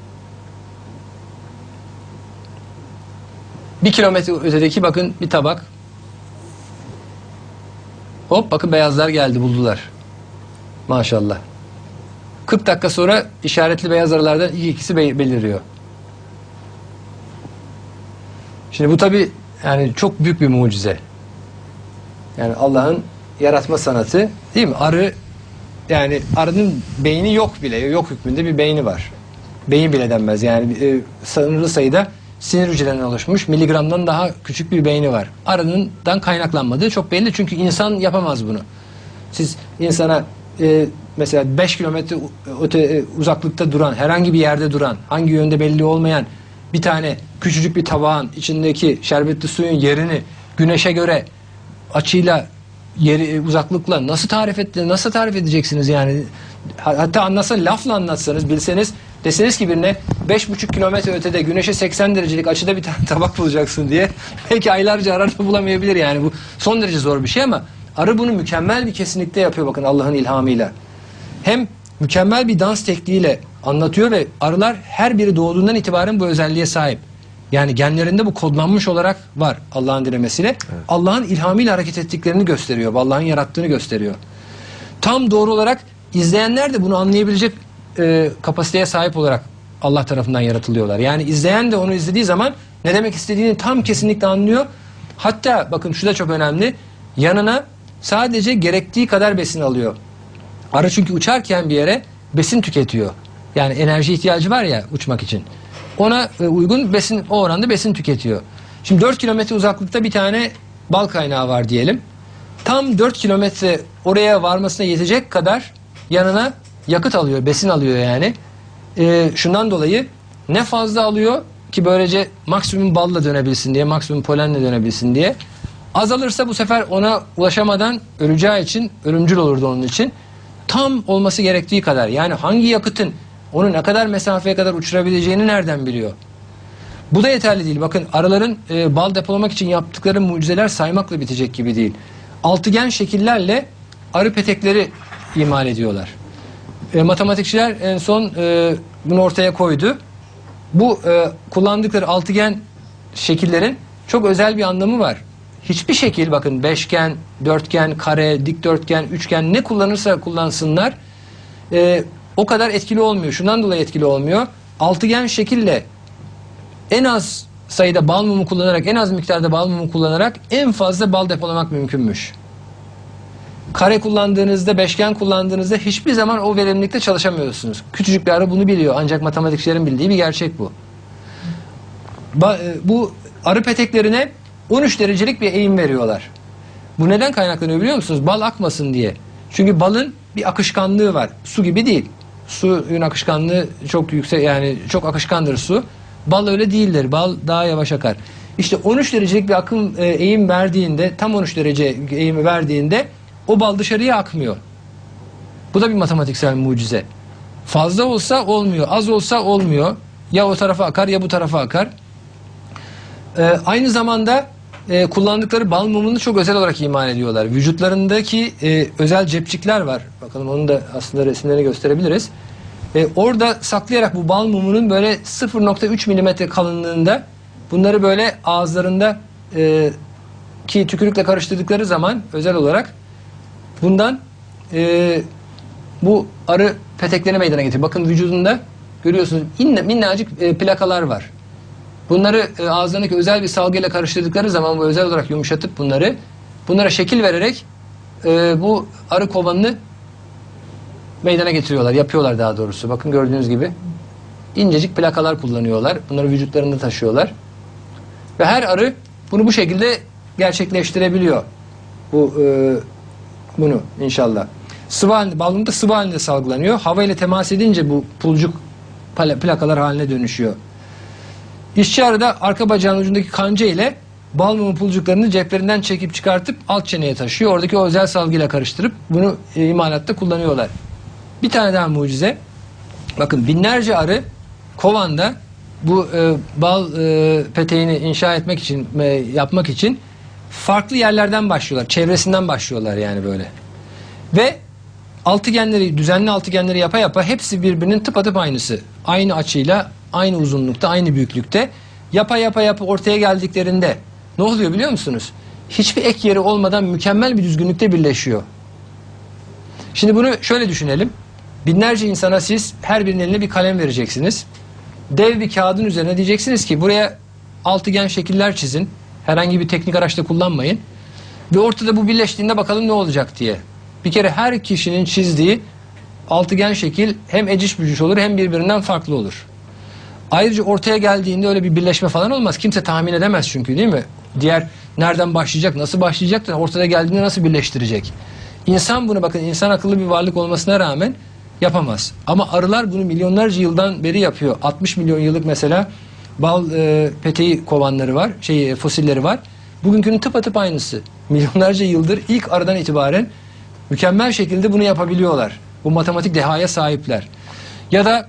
1 kilometre ötedeki bakın bir tabak. Hop bakın beyazlar geldi, buldular. Maşallah. 40 dakika sonra işaretli beyaz arılardan ikisi beliriyor. Şimdi bu tabi yani çok büyük bir mucize. Yani Allah'ın yaratma sanatı, değil mi? Arı, yani arının beyni yok bile, yok hükmünde bir beyni var. Beyin bile denmez yani, sınırlı sayıda sinir hücrelerinden oluşmuş, miligramdan daha küçük bir beyni var. Arından kaynaklanmadığı çok belli, çünkü insan yapamaz bunu. Siz insana mesela 5 kilometre uzaklıkta duran, herhangi bir yerde duran, hangi yönde belli olmayan bir tane küçücük bir tabağın içindeki şerbetli suyun yerini güneşe göre açıyla, uzaklıkla nasıl tarif edeceksiniz yani? Hatta anlatsanız, lafla anlatsanız, bilseniz, deseniz ki birine 5,5 kilometre ötede güneşe 80 derecelik açıda bir tane tabak bulacaksın diye, belki aylarca arar da bulamayabilir yani. Bu son derece zor bir şey ama arı bunu mükemmel bir kesinlikle yapıyor, bakın Allah'ın ilhamıyla. Hem mükemmel bir dans tekniğiyle anlatıyor ve arılar her biri doğduğundan itibaren bu özelliğe sahip. Yani genlerinde bu kodlanmış olarak var Allah'ın dilemesiyle. Evet. Allah'ın ilhamıyla hareket ettiklerini gösteriyor. Allah'ın yarattığını gösteriyor. Tam doğru olarak izleyenler de bunu anlayabilecek kapasiteye sahip olarak Allah tarafından yaratılıyorlar. Yani izleyen de onu izlediği zaman ne demek istediğini tam kesinlikle anlıyor. Hatta bakın şu da çok önemli. Yanına sadece gerektiği kadar besin alıyor. Arı çünkü uçarken bir yere besin tüketiyor. Yani enerji ihtiyacı var ya uçmak için. Ona uygun besin, o oranda besin tüketiyor. Şimdi 4 kilometre uzaklıkta bir tane bal kaynağı var diyelim. Tam 4 kilometre oraya varmasına yetecek kadar yanına yakıt alıyor, besin alıyor yani. Şundan dolayı ne fazla alıyor ki böylece maksimum balla dönebilsin diye, maksimum polenle dönebilsin diye. Azalırsa bu sefer ona ulaşamadan öleceği için, ölümcül olurdu onun için. Tam olması gerektiği kadar, yani hangi yakıtın onu ne kadar mesafeye kadar uçurabileceğini nereden biliyor? Bu da yeterli değil. Bakın arıların bal depolamak için yaptıkları mucizeler saymakla bitecek gibi değil. Altıgen şekillerle arı petekleri imal ediyorlar. Matematikçiler en son bunu ortaya koydu. Bu kullandıkları altıgen şekillerin çok özel bir anlamı var. Hiçbir şekil, bakın beşgen, dörtgen, kare, dikdörtgen, üçgen ne kullanırsa kullansınlar o kadar etkili olmuyor. Şundan dolayı etkili olmuyor. Altıgen şekille en az sayıda bal mumu kullanarak, en az miktarda bal mumu kullanarak en fazla bal depolamak mümkünmüş. Kare kullandığınızda, beşgen kullandığınızda hiçbir zaman o verimlilikte çalışamıyorsunuz. Küçücük bir arı bunu biliyor. Ancak matematikçilerin bildiği bir gerçek bu. Bu arı peteklerine 13 derecelik bir eğim veriyorlar. Bu neden kaynaklanıyor biliyor musunuz? Bal akmasın diye. Çünkü balın bir akışkanlığı var. Su gibi değil. Suyun akışkanlığı çok yüksek, yani çok akışkandır su. Bal öyle değildir. Bal daha yavaş akar. İşte 13 derecelik bir eğim verdiğinde, tam 13 derece eğimi verdiğinde o bal dışarıya akmıyor. Bu da bir matematiksel mucize. Fazla olsa olmuyor, az olsa olmuyor. Ya o tarafa akar ya bu tarafa akar. Aynı zamanda kullandıkları bal mumunu çok özel olarak imal ediyorlar. Vücutlarındaki özel cepçikler var. Bakalım onun da aslında resimlerini gösterebiliriz. Orada saklayarak bu bal mumunun böyle 0,3 milimetre kalınlığında bunları böyle ağızlarında ki tükürükle karıştırdıkları zaman özel olarak bundan bu arı peteklerini meydana getiriyor. Bakın vücudunda görüyorsunuz minnacık plakalar var. Bunları ağızlarındaki özel bir salgıyla karıştırdıkları zaman bu özel olarak yumuşatıp bunlara şekil vererek bu arı kovanını meydana getiriyorlar. Yapıyorlar daha doğrusu. Bakın gördüğünüz gibi incecik plakalar kullanıyorlar. Bunları vücutlarında taşıyorlar. Ve her arı bunu bu şekilde gerçekleştirebiliyor. Bunu inşallah. Sıvı halinde, balmumda sıvı halinde salgılanıyor. Hava ile temas edince bu pulcuk plakalar haline dönüşüyor. İşçi arı da arka bacağının ucundaki kanca ile bal mumu pulcuklarını ceplerinden çekip çıkartıp alt çeneye taşıyor. Oradaki o özel salgıyla karıştırıp bunu imalatta kullanıyorlar. Bir tane daha mucize. Bakın binlerce arı kovanda bu bal peteğini inşa etmek için, yapmak için farklı yerlerden başlıyorlar. Çevresinden başlıyorlar yani böyle. Ve altıgenleri, düzenli altıgenleri yapa yapa hepsi birbirinin tıpatıp aynısı. Aynı açıyla, aynı uzunlukta, aynı büyüklükte. Yapa ortaya geldiklerinde ne oluyor biliyor musunuz? Hiçbir ek yeri olmadan mükemmel bir düzgünlükte birleşiyor. Şimdi bunu şöyle düşünelim. Binlerce insana siz her birinin eline bir kalem vereceksiniz. Dev bir kağıdın üzerine diyeceksiniz ki buraya altıgen şekiller çizin. Herhangi bir teknik araçta kullanmayın. Ve ortada bu birleştiğinde bakalım ne olacak diye. Bir kere her kişinin çizdiği altıgen şekil hem eciş bücüş olur hem birbirinden farklı olur. Ayrıca ortaya geldiğinde öyle bir birleşme falan olmaz. Kimse tahmin edemez çünkü, değil mi? Diğer nereden başlayacak, nasıl başlayacak da ortada geldiğinde nasıl birleştirecek? İnsan bunu, bakın, insan akıllı bir varlık olmasına rağmen yapamaz. Ama arılar bunu milyonlarca yıldan beri yapıyor. 60 milyon yıllık mesela bal peteği kovanları var, fosilleri var. Bugünkünün tıpatıp aynısı. Milyonlarca yıldır ilk arıdan itibaren mükemmel şekilde bunu yapabiliyorlar. Bu matematik dehaya sahipler. Ya da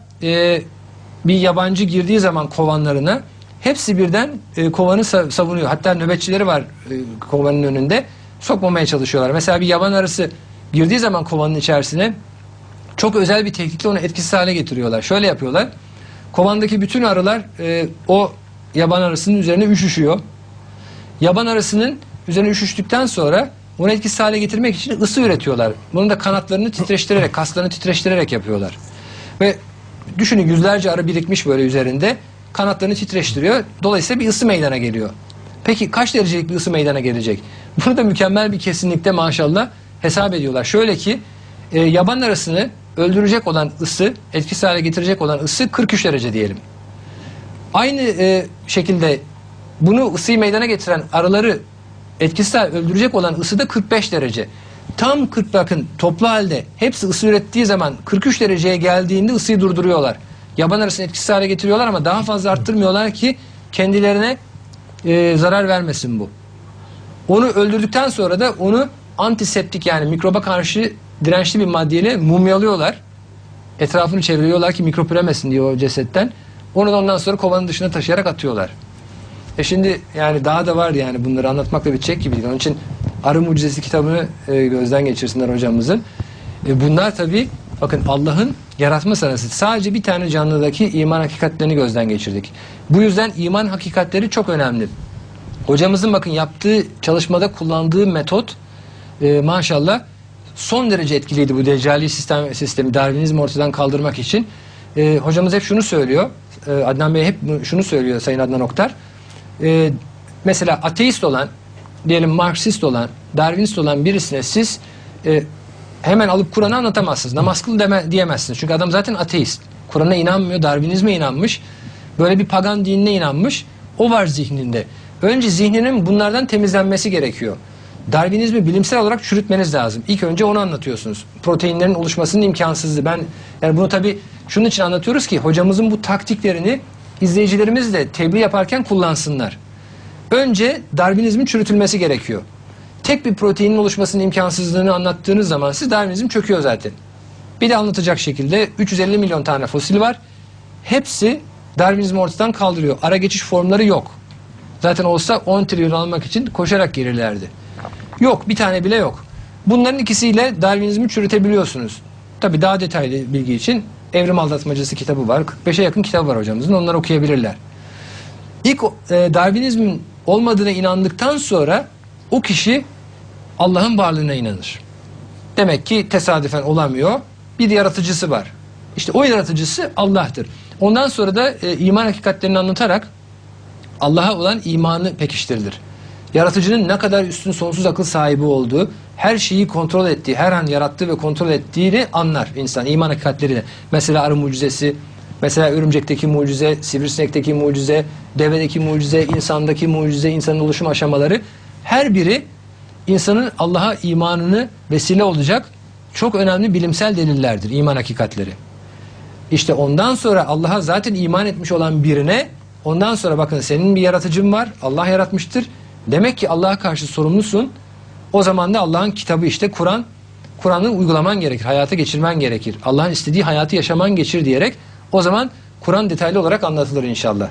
bir yabancı girdiği zaman kovanlarına hepsi birden kovanı savunuyor. Hatta nöbetçileri var kovanın önünde. Sokmamaya çalışıyorlar. Mesela bir yaban arısı girdiği zaman kovanın içerisine çok özel bir teknikle onu etkisiz hale getiriyorlar. Şöyle yapıyorlar. Kovandaki bütün arılar o yaban arısının üzerine üşüşüyor. Yaban arısının üzerine üşüştükten sonra onu etkisiz hale getirmek için ısı üretiyorlar. Bunu da kanatlarını titreştirerek, kaslarını titreştirerek yapıyorlar. Ve düşünün, yüzlerce arı birikmiş böyle üzerinde. Kanatlarını titreştiriyor. Dolayısıyla bir ısı meydana geliyor. Peki kaç derecelik bir ısı meydana gelecek? Bunu da mükemmel bir kesinlikte maşallah hesap ediyorlar. Şöyle ki yaban arısını öldürecek olan ısı, etkisiz hale getirecek olan ısı 43 derece diyelim. Aynı şekilde bunu, ısıyı meydana getiren arıları etkisiz hale öldürecek olan ısı da 45 derece. Tam 40, bakın, toplu halde hepsi ısı ürettiği zaman 43 dereceye geldiğinde ısıyı durduruyorlar. Yaban arısını etkisiz hale getiriyorlar ama daha fazla arttırmıyorlar ki kendilerine zarar vermesin bu. Onu öldürdükten sonra da onu antiseptik, yani mikroba karşı dirençli bir maddeyle mumyalıyorlar. Etrafını çeviriyorlar ki mikrop üremesin diye o cesetten. Onu da ondan sonra kovanın dışına taşıyarak atıyorlar. Şimdi yani daha da var, yani bunları anlatmakla bitecek gibi değil. Onun için Arı Mucizesi kitabını gözden geçirsinler hocamızın. Bunlar tabii, bakın, Allah'ın yaratma sanatı. Sadece bir tane canlıdaki iman hakikatlerini gözden geçirdik. Bu yüzden iman hakikatleri çok önemli. Hocamızın bakın yaptığı çalışmada kullandığı metot maşallah son derece etkiliydi bu Deccali sistemi, Darwinizmi ortadan kaldırmak için. Hocamız hep şunu söylüyor. Adnan Bey hep şunu söylüyor, Sayın Adnan Oktar. Mesela ateist olan, diyelim Marksist olan, Darwinist olan birisine siz hemen alıp Kur'an'ı anlatamazsınız. Namaz kıl diyemezsiniz. Çünkü adam zaten ateist. Kur'an'a inanmıyor, Darwinizme inanmış. Böyle bir pagan dinine inanmış. O var zihninde. Önce zihninin bunlardan temizlenmesi gerekiyor. Darwinizmi bilimsel olarak çürütmeniz lazım. İlk önce onu anlatıyorsunuz. Proteinlerin oluşmasının imkansızlığı. Yani bunu tabii şunun için anlatıyoruz ki hocamızın bu taktiklerini izleyicilerimiz de tebliğ yaparken kullansınlar. Önce Darwinizmin çürütülmesi gerekiyor. Tek bir proteinin oluşmasının imkansızlığını anlattığınız zaman siz Darwinizm çöküyor zaten. Bir de anlatacak şekilde 350 milyon tane fosil var. Hepsi Darwinizmi ortadan kaldırıyor. Ara geçiş formları yok. Zaten olsa 10 trilyon almak için koşarak gelirlerdi. Yok, bir tane bile yok. Bunların ikisiyle Darwinizmi çürütebiliyorsunuz. Tabii daha detaylı bilgi için Evrim Aldatmacası kitabı var. 45'e yakın kitabı var hocamızın. Onları okuyabilirler. İlk Darwinizmin olmadığına inandıktan sonra o kişi Allah'ın varlığına inanır. Demek ki tesadüfen olamıyor. Bir yaratıcısı var. İşte o yaratıcısı Allah'tır. Ondan sonra da iman hakikatlerini anlatarak Allah'a olan imanı pekiştirilir. Yaratıcının ne kadar üstün sonsuz akıl sahibi olduğu, her şeyi kontrol ettiği, her an yarattığı ve kontrol ettiğini anlar insan iman hakikatleriyle. Mesela arı mucizesi, mesela örümcekteki mucize, sivrisinekteki mucize, devedeki mucize, insandaki mucize, insanın oluşum aşamaları, her biri insanın Allah'a imanını vesile olacak çok önemli bilimsel delillerdir, iman hakikatleri. İşte ondan sonra Allah'a zaten iman etmiş olan birine, ondan sonra bakın senin bir yaratıcın var, Allah yaratmıştır. Demek ki Allah'a karşı sorumlusun. O zaman da Allah'ın kitabı işte Kur'an. Kur'an'ı uygulaman gerekir, hayata geçirmen gerekir. Allah'ın istediği hayatı yaşaman geçir diyerek o zaman Kur'an detaylı olarak anlatılır inşallah.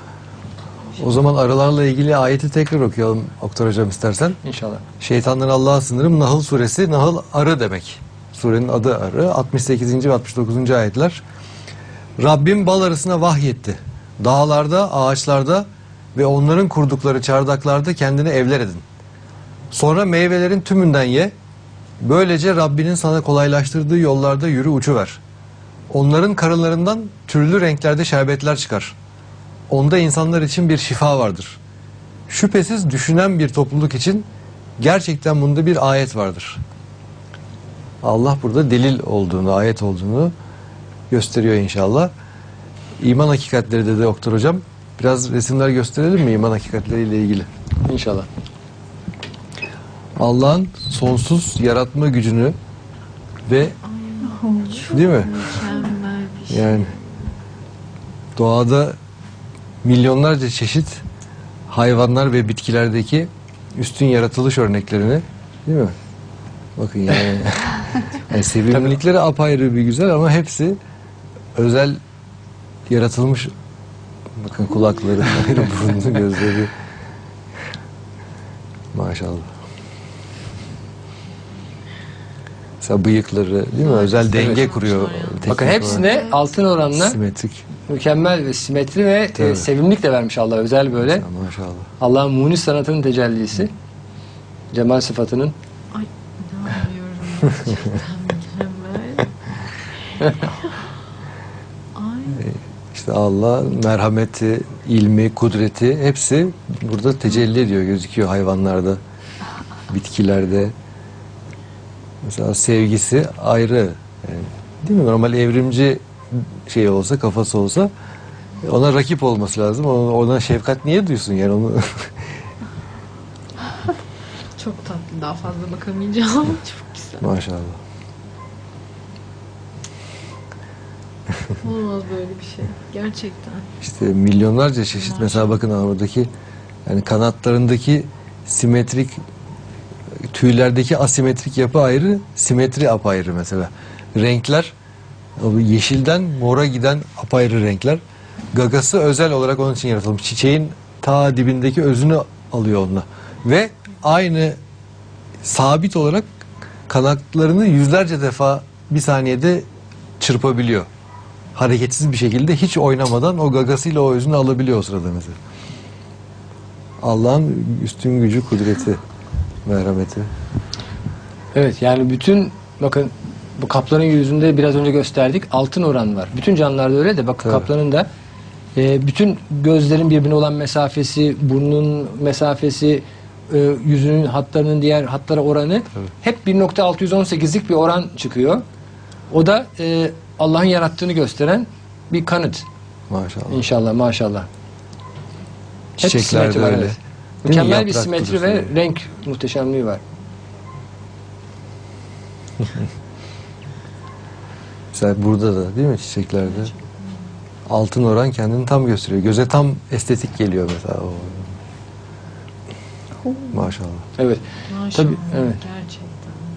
O zaman arılarla ilgili ayeti tekrar okuyalım Oktar Hocam istersen. İnşallah. Şeytandan Allah'a sınırım. Nahl suresi. Nahl arı demek. Surenin adı arı. 68. ve 69. ayetler. Rabbim bal arısına vahyetti. Dağlarda, ağaçlarda ve onların kurdukları çardaklarda kendine evler edin. Sonra meyvelerin tümünden ye. Böylece Rabbinin sana kolaylaştırdığı yollarda yürü uçuver. Onların karınlarından türlü renklerde şerbetler çıkar. Onda insanlar için bir şifa vardır. Şüphesiz düşünen bir topluluk için gerçekten bunda bir ayet vardır. Allah burada delil olduğunu, ayet olduğunu gösteriyor inşallah. İman hakikatleri dedi Oktar Hocam. Biraz resimler gösterelim mi iman hakikatleriyle ilgili? İnşallah. Allah'ın sonsuz yaratma gücünü ve değil mi? Yani doğada milyonlarca çeşit hayvanlar ve bitkilerdeki üstün yaratılış örneklerini, değil mi? Bakın yani sevimlilikleri apayrı bir güzel ama hepsi özel yaratılmış. Bakın kulakları, burnu, gözleri. Maşallah. Mesela bıyıkları, değil mi? Özel denge kuruyor. Bakın hepsine altın oranla simetrik. Mükemmel ve simetri ve sevimlilik de vermiş Allah özel böyle. Maşallah. Allah'ın munis sanatının tecellisi. Cemal sıfatının. Ay inanmıyorum. Gerçekten mükemmel. Ay. İşte Allah merhameti, ilmi, kudreti hepsi burada tecelli ediyor, gözüküyor hayvanlarda, bitkilerde. Mesela sevgisi ayrı. Yani, değil mi? Normal evrimci şey olsa, kafası olsa ona rakip olması lazım. Ona şefkat niye duysun yani onu? Çok tatlı. Daha fazla bakamayacağım. Çok güzel. Maşallah. Olmaz böyle bir şey. Gerçekten. İşte milyonlarca çeşit. Mesela bakın oradaki yani kanatlarındaki simetrik, tüylerdeki asimetrik yapı ayrı, simetri apayrı mesela. Renkler yeşilden mora giden apayrı renkler. Gagası özel olarak onun için yaratılmış. Çiçeğin ta dibindeki özünü alıyor onunla. Ve aynı sabit olarak kanatlarını yüzlerce defa bir saniyede çırpabiliyor. Hareketsiz bir şekilde hiç oynamadan o gagasıyla o özünü alabiliyor o sırada mesela. Allah'ın üstün gücü, kudreti, merhameti. Evet yani bütün bakın bu kaplanın yüzünde biraz önce gösterdik altın oran var. Bütün canlılarda öyle de bakın kaplanın da bütün gözlerin birbirine olan mesafesi, burnun mesafesi, yüzünün hatlarının diğer hatlara oranı hep 1.618'lik bir oran çıkıyor. O da Allah'ın yarattığını gösteren bir kanıt. Maşallah. İnşallah maşallah. Hep Çiçeklerde simetri var, öyle. evet. Değil mi? Mükemmel bir Yaprak simetri kurusu. ve renk muhteşemliği var. Mesela burada da değil mi çiçeklerde? Altın oran kendini tam gösteriyor. Göze tam estetik geliyor mesela o. Maşallah. Evet. Maşallah. Tabii, evet. Gerçekten.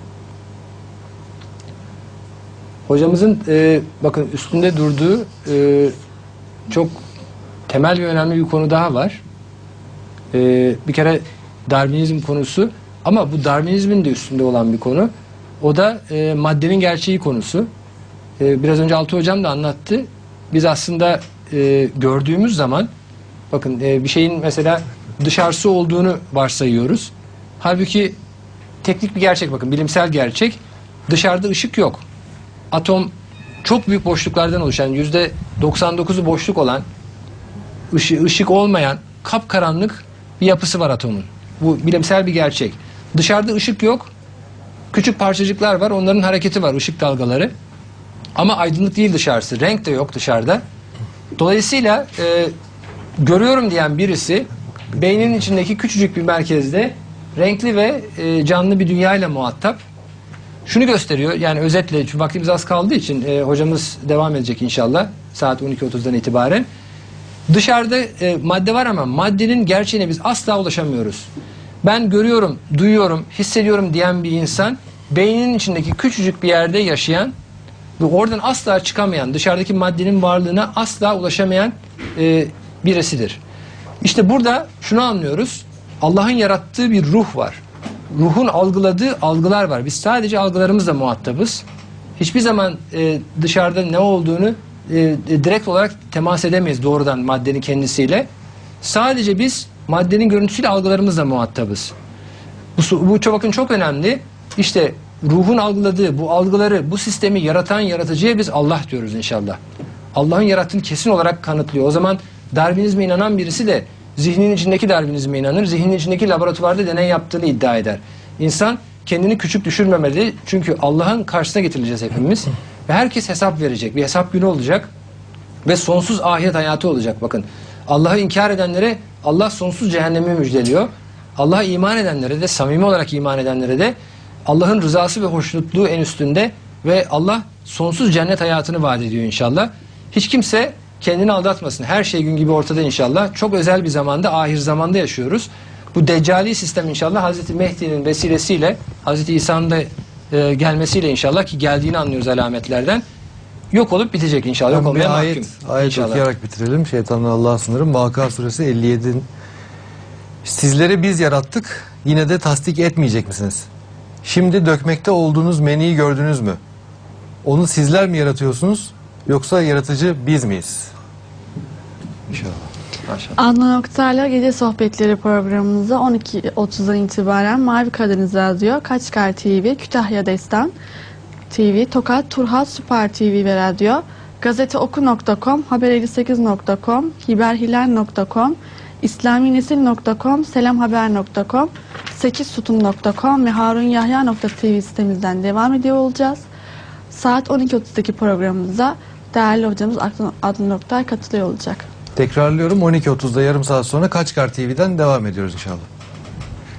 Hocamızın bakın üstünde durduğu çok temel ve önemli bir konu daha var. Bir kere Darwinizm konusu ama bu Darwinizmin de üstünde olan bir konu. O da maddenin gerçeği konusu. Biraz önce Altı Hocam da anlattı. Biz aslında gördüğümüz zaman bakın bir şeyin mesela dışarısı olduğunu varsayıyoruz. Halbuki teknik bir gerçek bakın bilimsel gerçek. Dışarıda ışık yok. Atom çok büyük boşluklardan oluşan, %99'u boşluk olan, ışık olmayan, kapkaranlık bir yapısı var atomun. Bu bilimsel bir gerçek. Dışarıda ışık yok. Küçük parçacıklar var. Onların hareketi var. Işık dalgaları. Ama aydınlık değil dışarısı. Renk de yok dışarıda. Dolayısıyla görüyorum diyen birisi beyninin içindeki küçücük bir merkezde renkli ve canlı bir dünyayla muhatap. Şunu gösteriyor. Yani özetle, çünkü vaktimiz az kaldığı için hocamız devam edecek inşallah saat 12.30'dan itibaren. Dışarıda madde var ama maddenin gerçeğine biz asla ulaşamıyoruz. Ben görüyorum, duyuyorum, hissediyorum diyen bir insan beyninin içindeki küçücük bir yerde yaşayan ve oradan asla çıkamayan, dışarıdaki maddenin varlığına asla ulaşamayan birisidir. İşte burada şunu anlıyoruz. Allah'ın yarattığı bir ruh var. Ruhun algıladığı algılar var. Biz sadece algılarımızla muhatabız. Hiçbir zaman dışarıda ne olduğunu direkt olarak temas edemeyiz doğrudan maddenin kendisiyle. Sadece biz maddenin görüntüsüyle algılarımızla muhatabız. Bu bakın çok önemli. İşte ruhun algıladığı bu algıları, bu sistemi yaratan yaratıcıya biz Allah diyoruz inşallah. Allah'ın yarattığını kesin olarak kanıtlıyor. O zaman Darwinizme inanan birisi de zihninin içindeki Darwinizme inanır. Zihninin içindeki laboratuvarda deney yaptığını iddia eder. İnsan kendini küçük düşürmemeli. Çünkü Allah'ın karşısına getirileceğiz hepimiz. Ve herkes hesap verecek. Bir hesap günü olacak. Ve sonsuz ahiret hayatı olacak. Bakın, Allah'ı inkar edenlere Allah sonsuz cehennemi müjdeliyor. Allah'a iman edenlere de, samimi olarak iman edenlere de Allah'ın rızası ve hoşnutluğu en üstünde ve Allah sonsuz cennet hayatını vaat ediyor inşallah. Hiç kimse kendini aldatmasın. Her şey gün gibi ortada inşallah. Çok özel bir zamanda, ahir zamanda yaşıyoruz. Bu deccali sistem inşallah Hazreti Mehdi'nin vesilesiyle, Hazreti İsa'nın da gelmesiyle inşallah, ki geldiğini anlıyoruz alametlerden, yok olup bitecek inşallah. Yok olmaya mahkum. Ayet okuyarak bitirelim. Şeytandan Allah'a sınırım. Vakıa suresi 57. Sizleri biz yarattık, yine de tasdik etmeyecek misiniz? Şimdi dökmekte olduğunuz meniyi gördünüz mü? Onu sizler mi yaratıyorsunuz, yoksa yaratıcı biz miyiz? İnşallah. Adnan Oktar'la Gece Sohbetleri programımıza 12.30'dan itibaren Mavi Karadeniz Radyo, Kaçkar TV, Kütahya Destan TV, Tokat, Turhat, Süper TV ve Radyo, gazeteoku.com, haber58.com, hiberhilal.com, islaminesil.com, selamhaber.com, 8sütun.com ve harunyahya.tv sitemizden devam ediyor olacağız. Saat 12.30'daki programımıza değerli hocamız Adnan Oktar katılıyor olacak. Tekrarlıyorum, 12.30'da yarım saat sonra Kaçkar TV'den devam ediyoruz inşallah.